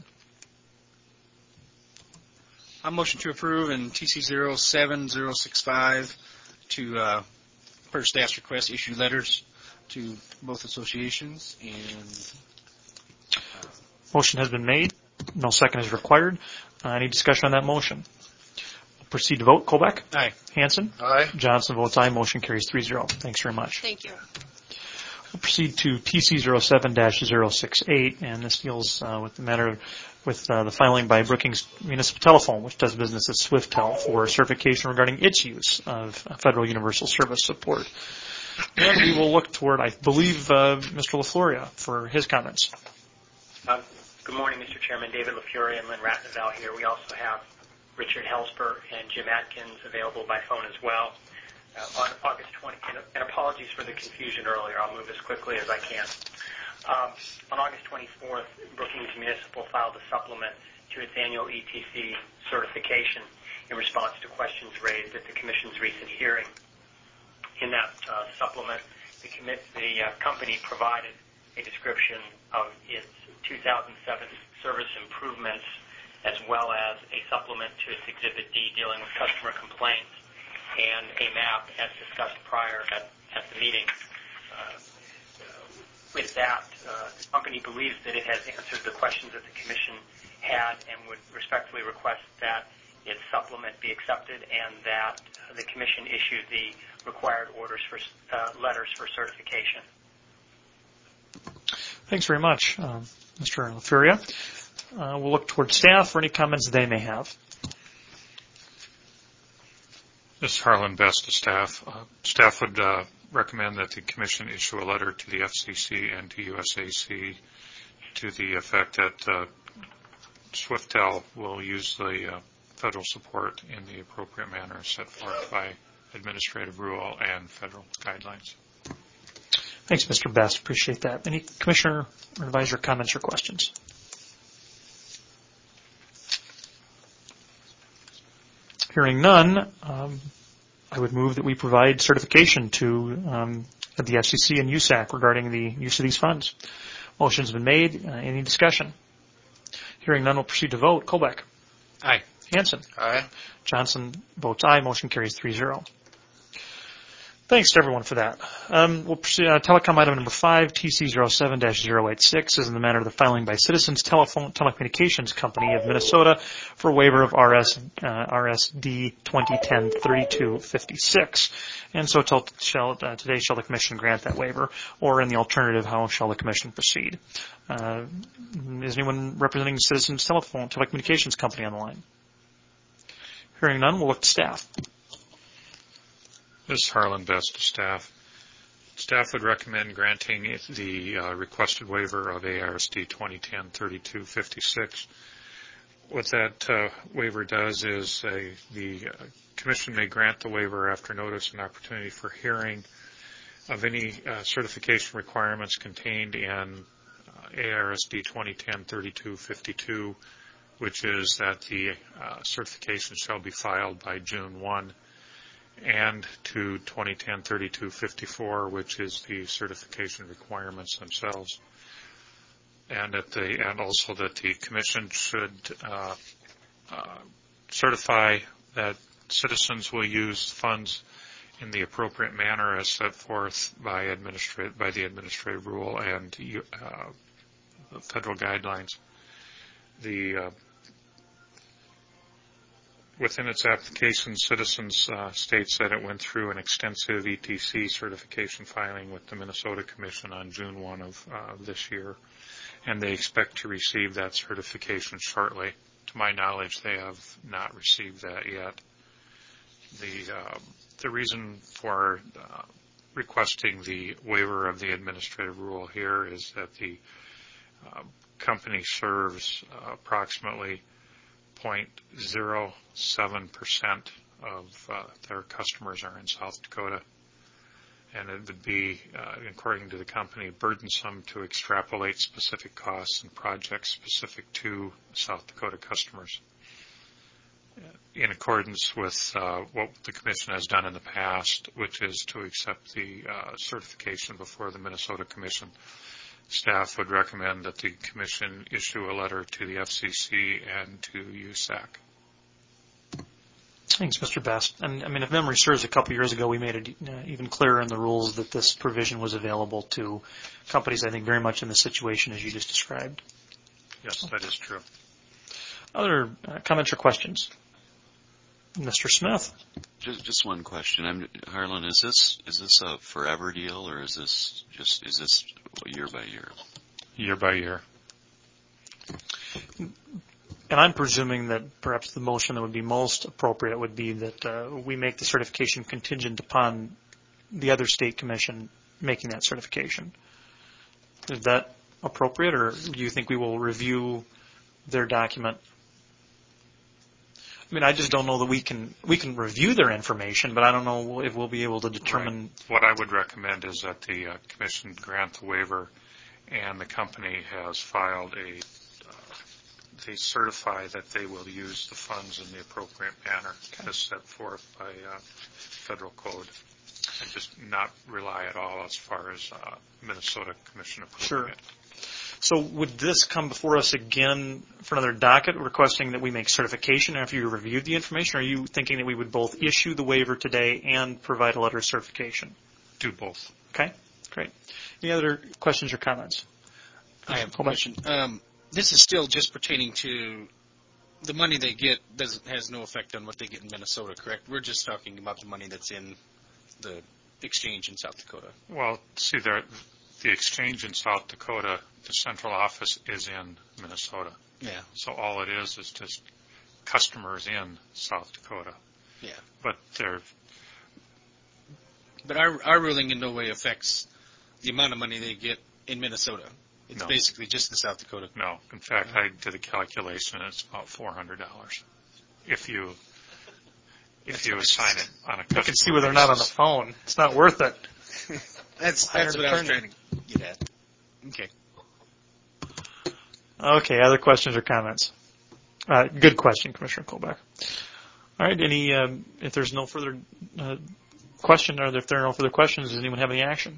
I motion to approve in T C zero seven zero six five to, uh, per staff's request, issue letters to both associations. And uh, motion has been made. No second is required. Uh, any discussion on that motion? We'll proceed to vote. Kolbeck? Aye. Hanson? Aye. Johnson votes aye. Motion carries three zero. Thanks very much. Thank you. We'll proceed to T C zero seven dash zero six eight, and this deals uh, with the matter with uh, the filing by Brookings Municipal Telephone, which does business as SwiftTel, for certification regarding its use of Federal Universal Service support. And we will look toward, I believe, uh, Mister LaFloria for his comments. Um, good morning, Mister Chairman. David LaFloria and Lynn Ratneval here. We also have Richard Helsper and Jim Atkins available by phone as well. Uh, on August twentieth, and, and apologies for the confusion earlier. I'll move as quickly as I can. Um, on August twenty-fourth, Brookings Municipal filed a supplement to its annual E T C certification in response to questions raised at the Commission's recent hearing. In that uh, supplement, the, commit, the uh, company provided a description of its two thousand seven service improvements as well as a supplement to its Exhibit D dealing with customer complaints, and a map as discussed prior at, at the meeting. Uh, with that, uh, the company believes that it has answered the questions that the Commission had and would respectfully request that its supplement be accepted and that the Commission issue the required orders for uh, letters for certification. Thanks very much, uh, Mister LaFuria. Uh, we'll look toward staff for any comments they may have. This is Harlan Best to staff. Uh, staff would uh, recommend that the Commission issue a letter to the F C C and to U S A C to the effect that uh, SwiftTel will use the uh, federal support in the appropriate manner set forth by administrative rule and federal guidelines. Thanks, Mister Best. Appreciate that. Any Commissioner or Advisor comments or questions? Hearing none, um, I would move that we provide certification to um, the F C C and U S A C regarding the use of these funds. Motion's been made. Uh, any discussion? Hearing none, we'll proceed to vote. Colbeck. Aye. Hanson. Aye. Johnson votes aye. Motion carries three zero. Thanks to everyone for that. Um, we'll proceed, uh, telecom item number five, T C zero seven dash zero eight six, is in the matter of the filing by Citizens Telephone Telecommunications Company of Minnesota for waiver of R S, uh, R S D twenty ten thirty-two fifty-six. And so till, shall, uh, today shall the Commission grant that waiver, or in the alternative, how shall the Commission proceed? Uh, is anyone representing Citizens Telephone Telecommunications Company on the line? Hearing none, we'll look to staff. This is Harlan Best to staff. Staff would recommend granting the uh, requested waiver of A R S D twenty ten thirty-two fifty-six. What that uh, waiver does is a, the uh, Commission may grant the waiver after notice and opportunity for hearing of any uh, certification requirements contained in uh, A R S D twenty ten thirty-two fifty-two, which is that the uh, certification shall be filed by June first, and to twenty ten thirty-two fifty-four, which is the certification requirements themselves. And at the and also that the Commission should uh, uh, certify that citizens will use funds in the appropriate manner as set forth by administrative by the administrative rule and uh, the federal guidelines. The uh, Within its application, Citizens uh, states that it went through an extensive E T C certification filing with the Minnesota Commission on June first of uh, this year, and they expect to receive that certification shortly. To my knowledge, they have not received that yet. The, uh, the reason for uh, requesting the waiver of the administrative rule here is that the uh, company serves uh, approximately zero point zero seven percent of uh, their customers are in South Dakota, and it would be, uh, according to the company, burdensome to extrapolate specific costs and projects specific to South Dakota customers. In accordance with uh, what the Commission has done in the past, which is to accept the uh, certification before the Minnesota Commission, staff would recommend that the Commission issue a letter to the F C C and to U S A C. Thanks, Mister Best. And I mean, if memory serves, a couple of years ago we made it uh, even clearer in the rules that this provision was available to companies, I think, very much in the situation as you just described. Yes, that is true. Other uh, comments or questions? Mister Smith. Just, just one question. I'm, Harlan, is this is this a forever deal, or is this just is this year by year? Year by year. And I'm presuming that perhaps the motion that would be most appropriate would be that uh, we make the certification contingent upon the other state commission making that certification. Is that appropriate, or do you think we will review their document? I mean, I just don't know that we can we can review their information, but I don't know if we'll be able to determine. Right. What I would recommend is that the uh, Commission grant the waiver, and the company has filed a. Uh, they certify that they will use the funds in the appropriate manner okay. as set forth by uh, federal code, and just not rely at all as far as uh, Minnesota Commission approving sure. it. So would this come before us again for another docket requesting that we make certification after you reviewed the information? Or are you thinking that we would both issue the waiver today and provide a letter of certification? Do both. Okay, great. Any other questions or comments? I have a question. Um, this is still just pertaining to the money they get doesn't has no effect on what they get in Minnesota, correct? We're just talking about the money that's in the exchange in South Dakota. Well, see, there, the exchange in South Dakota, the central office is in Minnesota. Yeah. So all it is is just customers in South Dakota. Yeah. But they're. But our our ruling in no way affects the amount of money they get in Minnesota. It's no. basically just the South Dakota. No. In fact, I did a calculation, and it's about four hundred dollars if you if that's you nice. assign it on a customer. You can see where they're not on the phone. It's not worth it. that's that's what I was trying to get at. Okay. Okay. Other questions or comments? Uh, good question, Commissioner Colbeck. All right. Any? Um, if there's no further uh, question, or if there are no further questions, does anyone have any action?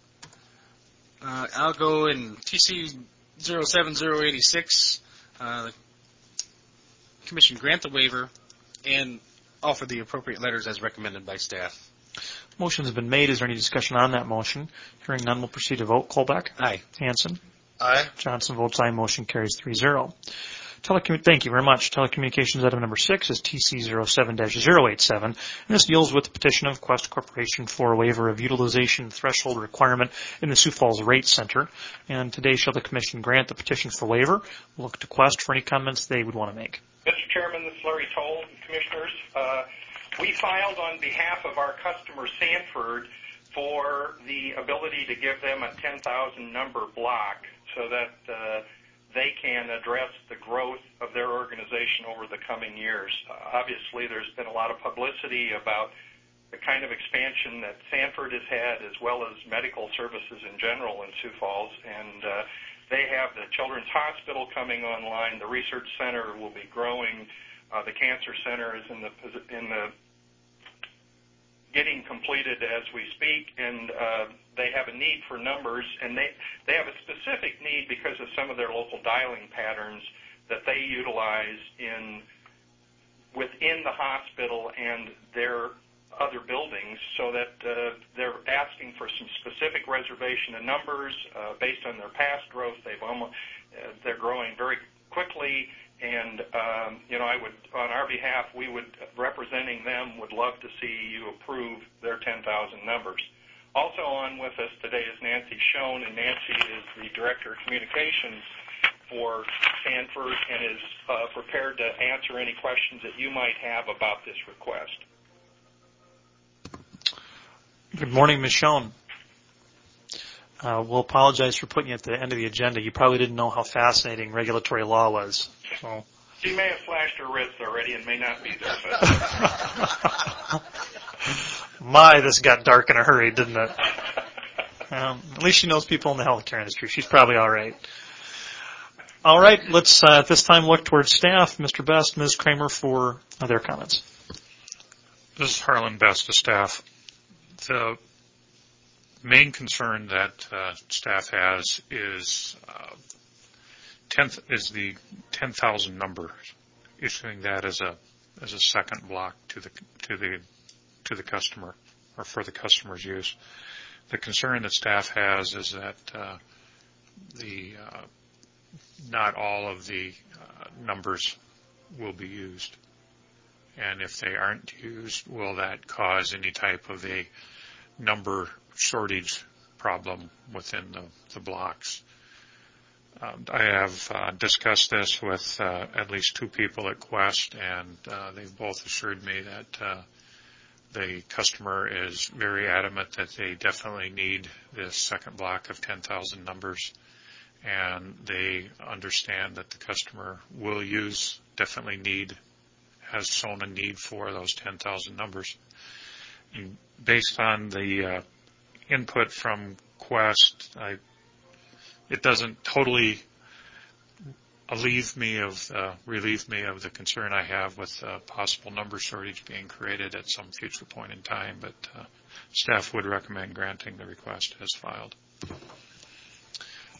Uh, I'll go in T C zero seven zero eight six. Uh, the Commission grant the waiver and offer the appropriate letters as recommended by staff. Motion has been made. Is there any discussion on that motion? Hearing none, we'll proceed to vote. Colbeck? Aye. Hanson? Aye. Johnson votes aye. Motion carries three zero. Telecommu- Thank you very much. Telecommunications item number six is T C zero seven dash zero eight seven, and this deals with the petition of Quest Corporation for a waiver of utilization threshold requirement in the Sioux Falls Rate Center. And today, shall the Commission grant the petition for waiver? We'll look to Quest for any comments they would want to make. Mister Chairman, this is Larry Toll, Commissioners. Uh, we filed on behalf of our customer Sanford for the ability to give them a ten thousand number block so that uh, they can address the growth of their organization over the coming years. Uh, obviously, there's been a lot of publicity about the kind of expansion that Sanford has had, as well as medical services in general in Sioux Falls. And uh, they have the Children's Hospital coming online. The research center will be growing. Uh, the cancer center is in the in the getting completed as we speak, and uh, they have a need for numbers, and they they have a specific need because of some of their local dialing patterns that they utilize in within the hospital and their other buildings, so that uh, they're asking for some specific reservation of numbers uh, based on their past growth. They've almost uh, they're growing very quickly. And, um, you know, I would, on our behalf, we would, representing them, would love to see you approve their ten thousand numbers. Also on with us today is Nancy Schoen, and Nancy is the Director of Communications for Sanford and is uh, prepared to answer any questions that you might have about this request. Good morning, Miz Schoen. Uh, we'll apologize for putting you at the end of the agenda. You probably didn't know how fascinating regulatory law was. So. She may have flashed her wrist already and may not be there. But. My, this got dark in a hurry, didn't it? Um, at least she knows people in the healthcare industry. She's probably all right. All right, let's uh, at this time look towards staff. Mister Best, Miz Kramer for uh, their comments. This is Harlan Best to staff. The main concern that uh, staff has is uh, tenth is the ten thousand number, issuing that as a as a second block to the to the to the customer or for the customer's use. The concern that staff has is that uh, the uh, not all of the uh, numbers will be used, and if they aren't used, will that cause any type of a number shortage problem within the, the blocks? Um, I have uh, discussed this with uh, at least two people at Quest, and uh, they've both assured me that uh, the customer is very adamant that they definitely need this second block of ten thousand numbers, and they understand that the customer will use, definitely need, has shown a need for those ten thousand numbers. And based on the uh, input from Quest, I, it doesn't totally relieve me of uh, relieve me of the concern I have with uh, possible number shortage being created at some future point in time, but uh, staff would recommend granting the request as filed.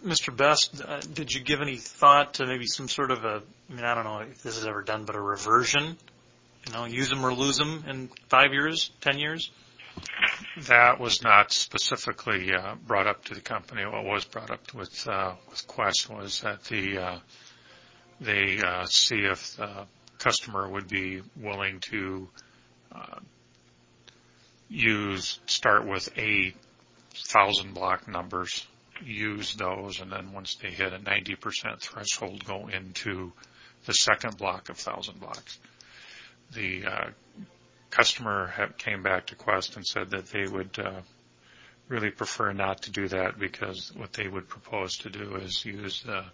Mister Best, uh, did you give any thought to maybe some sort of a, I mean, I don't know if this is ever done, but a reversion? You know, use them or lose them in five years, ten years? That was not specifically uh, brought up to the company. What was brought up with uh, with Quest was that the uh, they uh, see if the customer would be willing to uh, use start with a thousand block numbers, use those, and then once they hit a ninety percent threshold, go into the second block of thousand blocks. The uh, customer have, came back to Quest and said that they would uh, really prefer not to do that, because what they would propose to do is use the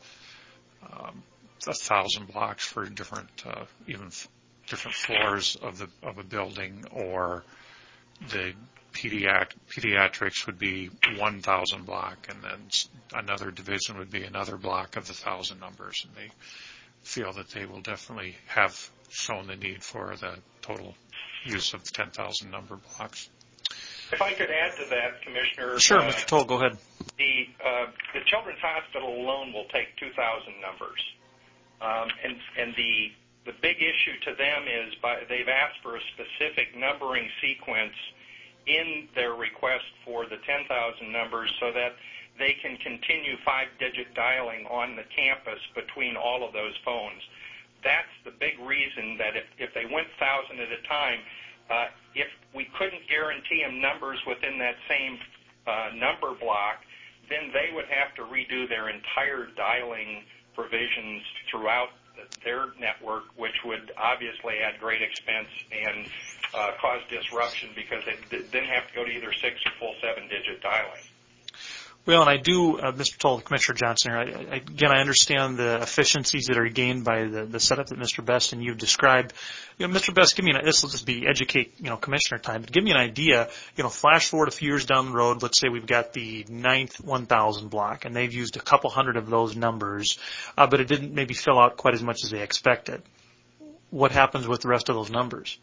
um, a thousand blocks for different, uh, even f- different floors of the of a building, or the pediat- pediatrics would be one thousand block, and then another division would be another block of the thousand numbers, and they feel that they will definitely have shown the need for the total use of ten thousand number blocks. If I could add to that, Commissioner. Sure, uh, Mister Toll, go ahead. The, uh, the Children's Hospital alone will take two thousand numbers. Um, and and the, the big issue to them is by, they've asked for a specific numbering sequence in their request for the ten thousand numbers so that they can continue five-digit dialing on the campus between all of those phones. That's the big reason that if, if they went one thousand at a time, uh, if we couldn't guarantee them numbers within that same uh, number block, then they would have to redo their entire dialing provisions throughout their network, which would obviously add great expense and uh, cause disruption, because they then have to go to either six or full seven-digit dialing. Well, and I do, uh, Mister Toll, Commissioner Johnson, I, I, again, I understand the efficiencies that are gained by the, the setup that Mister Best and you've described. You know, Mister Best, give me an, this will just be educate, you know, Commissioner time, but give me an idea, you know, flash forward a few years down the road, let's say we've got the ninth one thousand block, and they've used a couple hundred of those numbers, uh, but it didn't maybe fill out quite as much as they expected. What happens with the rest of those numbers?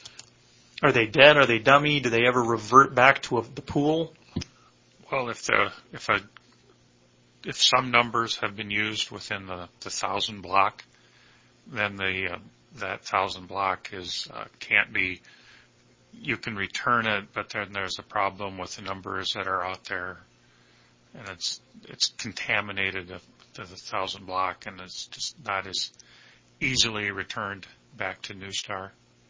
Are they dead? Are they dummy? Do they ever revert back to a, the pool? Well, if the if a if some numbers have been used within the, the thousand block, then the uh, that thousand block is uh, can't be. You can return it, but then there's a problem with the numbers that are out there, and it's it's contaminated to the thousand block, and it's just not as easily returned back to Newstar.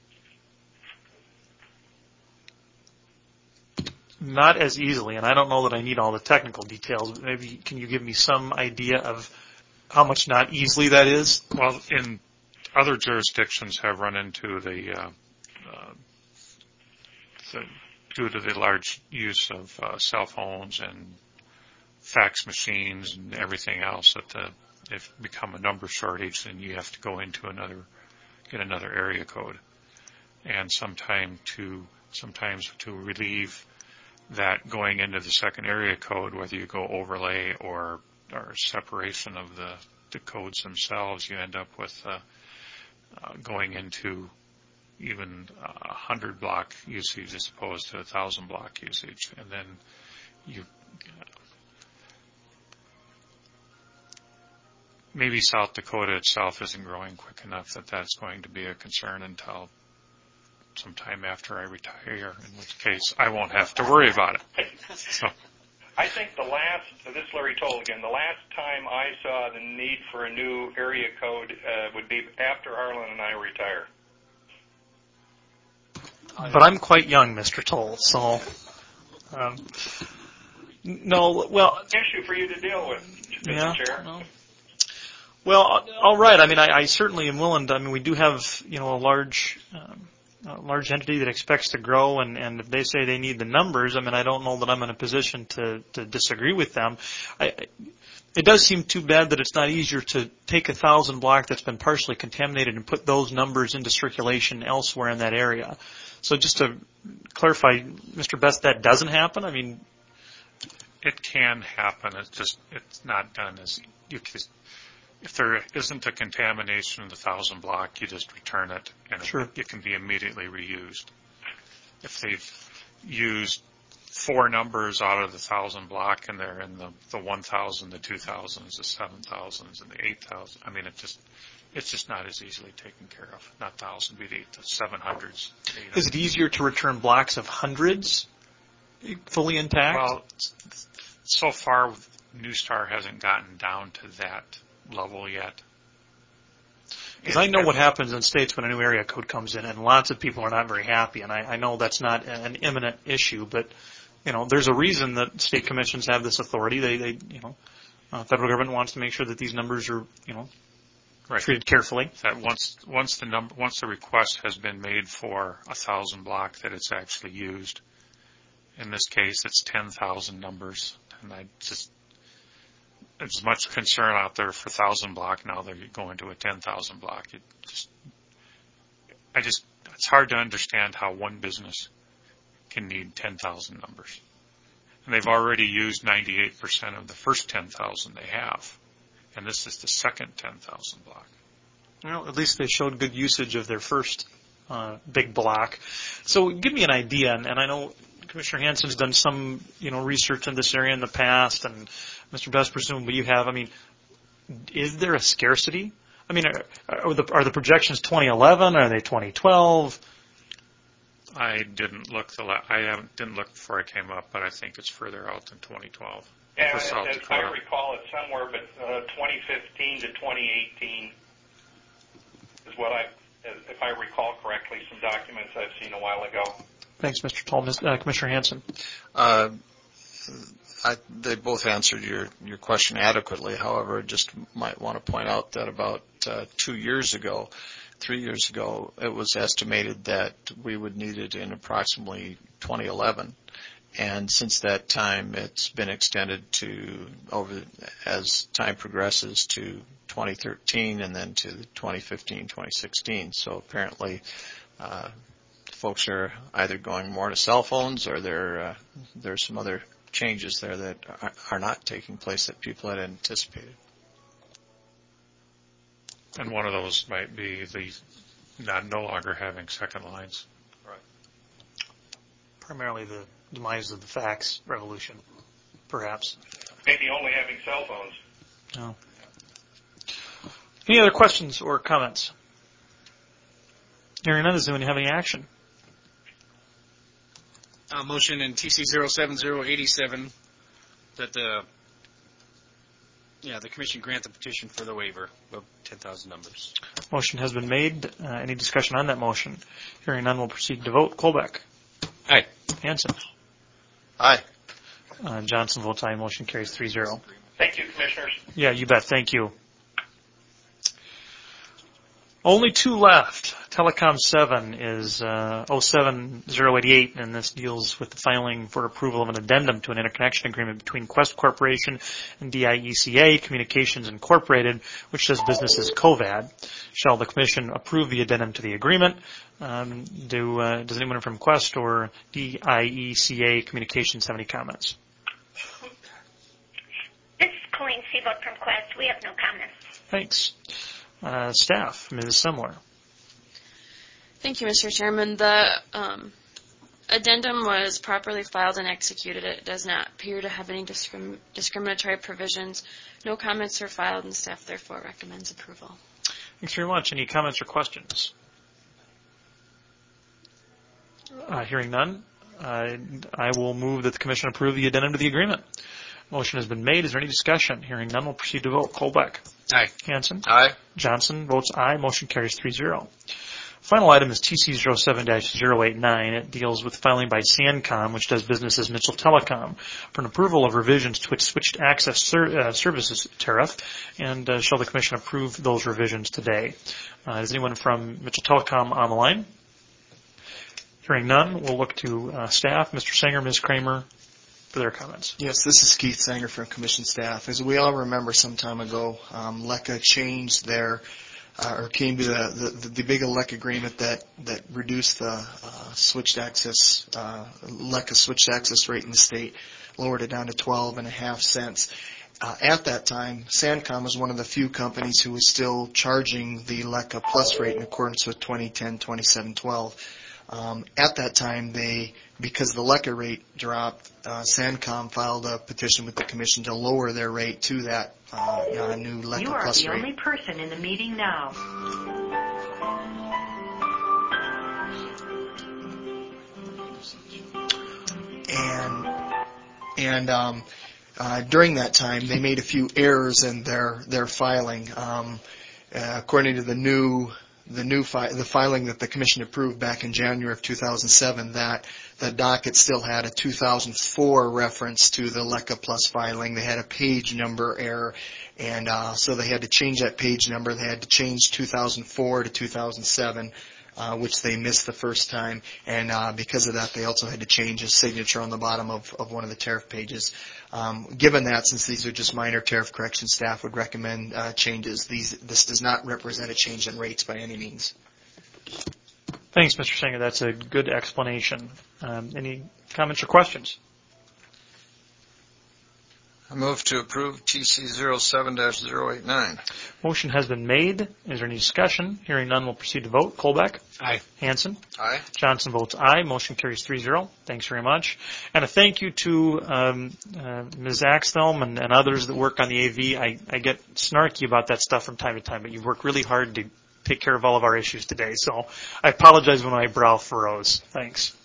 Not as easily, and I don't know that I need all the technical details, but maybe can you give me some idea of how much not easily that is? Well, in other jurisdictions have run into the, uh, uh, the due to the large use of uh, cell phones and fax machines and everything else, that the, they've become a number shortage, and you have to go into another, get another area code, and sometime to sometimes to relieve that going into the second area code, whether you go overlay or, or separation of the, the codes themselves, you end up with uh, uh, going into even a uh, hundred block usage as opposed to a thousand block usage, and then you uh, maybe South Dakota itself isn't growing quick enough that that's going to be a concern until sometime after I retire, in which case I won't have to worry about it. So. I think the last, this is Larry Toll again, the last time I saw the need for a new area code uh, would be after Harlan and I retire. But I'm quite young, Mister Toll, so, um, no, well. Issue for you to deal with, Mister Yeah, Chair. no. Well, all right. I mean, I, I certainly am willing to, I mean, we do have, you know, a large, um, a large entity that expects to grow, and, and if they say they need the numbers, I mean, I don't know that I'm in a position to, to disagree with them. I, it does seem too bad that it's not easier to take a thousand block that's been partially contaminated and put those numbers into circulation elsewhere in that area. So just to clarify, Mister Best, that doesn't happen? I mean, it can happen. It's just, it's not done as, you can, if there isn't a contamination in the thousand block, you just return it, and sure. it, it can be immediately reused. If they've used four numbers out of the thousand block, and they're in the the one thousand, the two thousands, the seven thousands, and the eight thousand. I mean, it just it's just not as easily taken care of. Not thousand, but the seven hundreds. Is it easier to return blocks of hundreds fully intact? Well, so far, Newstar hasn't gotten down to that level yet. Because I know what happens in states when a new area code comes in, and lots of people are not very happy. And I, I know that's not an imminent issue, but you know, there's a reason that state commissions have this authority. They, they you know, uh, federal government wants to make sure that these numbers are, you know, right. treated carefully. That once once the number once the request has been made for a thousand block, that it's actually used. In this case, it's ten thousand numbers, and I just. There's much concern out there for thousand block. Now they're going to a ten thousand block. It just, I just, it's hard to understand how one business can need ten thousand numbers. And they've already used ninety-eight percent of the first ten thousand they have. And this is the second ten thousand block. Well, at least they showed good usage of their first uh, big block. So give me an idea, and, and I know Commissioner Hansen's done some, you know, research in this area in the past, and Mister Best, presumably you have. I mean, is there a scarcity? I mean, are, are, the, are the projections twenty eleven? Are they twenty twelve? I didn't look the la- I haven't didn't look before I came up, but I think it's further out than twenty twelve. Yeah, as I recall, it's somewhere but uh, twenty fifteen to twenty eighteen is what I, if I recall correctly, some documents I've seen a while ago. Thanks, Mister Tall. Uh, Commissioner Hansen. Uh, I, they both answered your, your question adequately. However, I just might want to point out that about uh, two years ago, three years ago, it was estimated that we would need it in approximately twenty eleven. And since that time, it's been extended to, over as time progresses, to twenty thirteen and then to twenty fifteen, twenty sixteen. So apparently, uh, folks are either going more to cell phones, or there uh, there's some other changes there that are, are not taking place that people had anticipated. And one of those might be the not no longer having second lines. Right. Primarily the demise of the fax revolution, perhaps. Maybe only having cell phones. No. Any other questions or comments? Hearing none, does anyone have any action? Uh, motion in T C zero seven zero eight seven that the yeah the commission grant the petition for the waiver of ten thousand numbers. Motion has been made. Uh, any discussion on that motion? Hearing none, we'll proceed to vote. Kolbeck. Aye. Hansen. Aye. Uh, Johnson votes aye. Motion carries three zero. Thank you, Commissioners. Yeah, you bet. Thank you. Only two left. Telecom seven is uh, oh seven zero eight eight, and this deals with the filing for approval of an addendum to an interconnection agreement between Quest Corporation and D I E C A Communications Incorporated, which does business as COVAD. Shall the Commission approve the addendum to the agreement? Um, do uh, Does anyone from Quest or D I E C A Communications have any comments? This is Colleen Seabold from Quest. We have no comments. Thanks. Uh, staff, Miz Semler. Thank you, Mister Chairman. The um, addendum was properly filed and executed. It does not appear to have any discrim- discriminatory provisions. No comments are filed, and staff therefore recommends approval. Thanks very much. Any comments or questions? Uh, hearing none, uh, I will move that the Commission approve the addendum to the agreement. Motion has been made. Is there any discussion? Hearing none, we'll proceed to vote. Kolbeck. Aye. Hansen. Aye. Johnson votes aye. Motion carries three zero. Final item is T C zero seven dash zero eight nine. It deals with filing by Sandcom, which does business as Mitchell Telecom, for an approval of revisions to its switched access ser- uh, services tariff, and uh, shall the Commission approve those revisions today? Uh, is anyone from Mitchell Telecom on the line? Hearing none, we'll look to uh, staff, Mister Sanger, Miz Kramer, for their comments. Yes, this is Keith Sanger from Commission staff. As we all remember, some time ago, um, L E C A changed their Uh, or came to the, the, the big L E C agreement that, that reduced the uh, switched access, uh, L E C A switched access rate in the state, lowered it down to twelve and a half cents. Uh, at that time, Sandcom was one of the few companies who was still charging the L E C A plus rate in accordance with twenty ten twenty-seven twelve. Um, at that time, they, because the L E C A rate dropped, uh, SANCOM filed a petition with the commission to lower their rate to that uh, uh, new L E C A You are plus the rate. only person in the meeting now. And and um, uh, during that time, they made a few errors in their their filing. Um, uh, according to the new the new fi- the filing that the commission approved back in January of two thousand seven, that the docket still had a two thousand four reference to the L E C A plus filing. They had a page number error, and uh, so they had to change that page number. They had to change two thousand four to two thousand seven. Uh, which they missed the first time, and uh, because of that, they also had to change his signature on the bottom of, of one of the tariff pages. Um, given that, since these are just minor tariff correction, staff would recommend uh, changes. These, this does not represent a change in rates by any means. Thanks, Mister Singer. That's a good explanation. Um, any comments or questions? I move to approve T C zero seven dash zero eight nine. Motion has been made. Is there any discussion? Hearing none, we'll proceed to vote. Colbeck? Aye. Hanson? Aye. Johnson votes aye. Motion carries three zero. Thanks very much. And a thank you to um, uh, Miz Axthelm and, and others that work on the A V. I, I get snarky about that stuff from time to time, but you've worked really hard to take care of all of our issues today. So I apologize when my brow furrows. Thanks.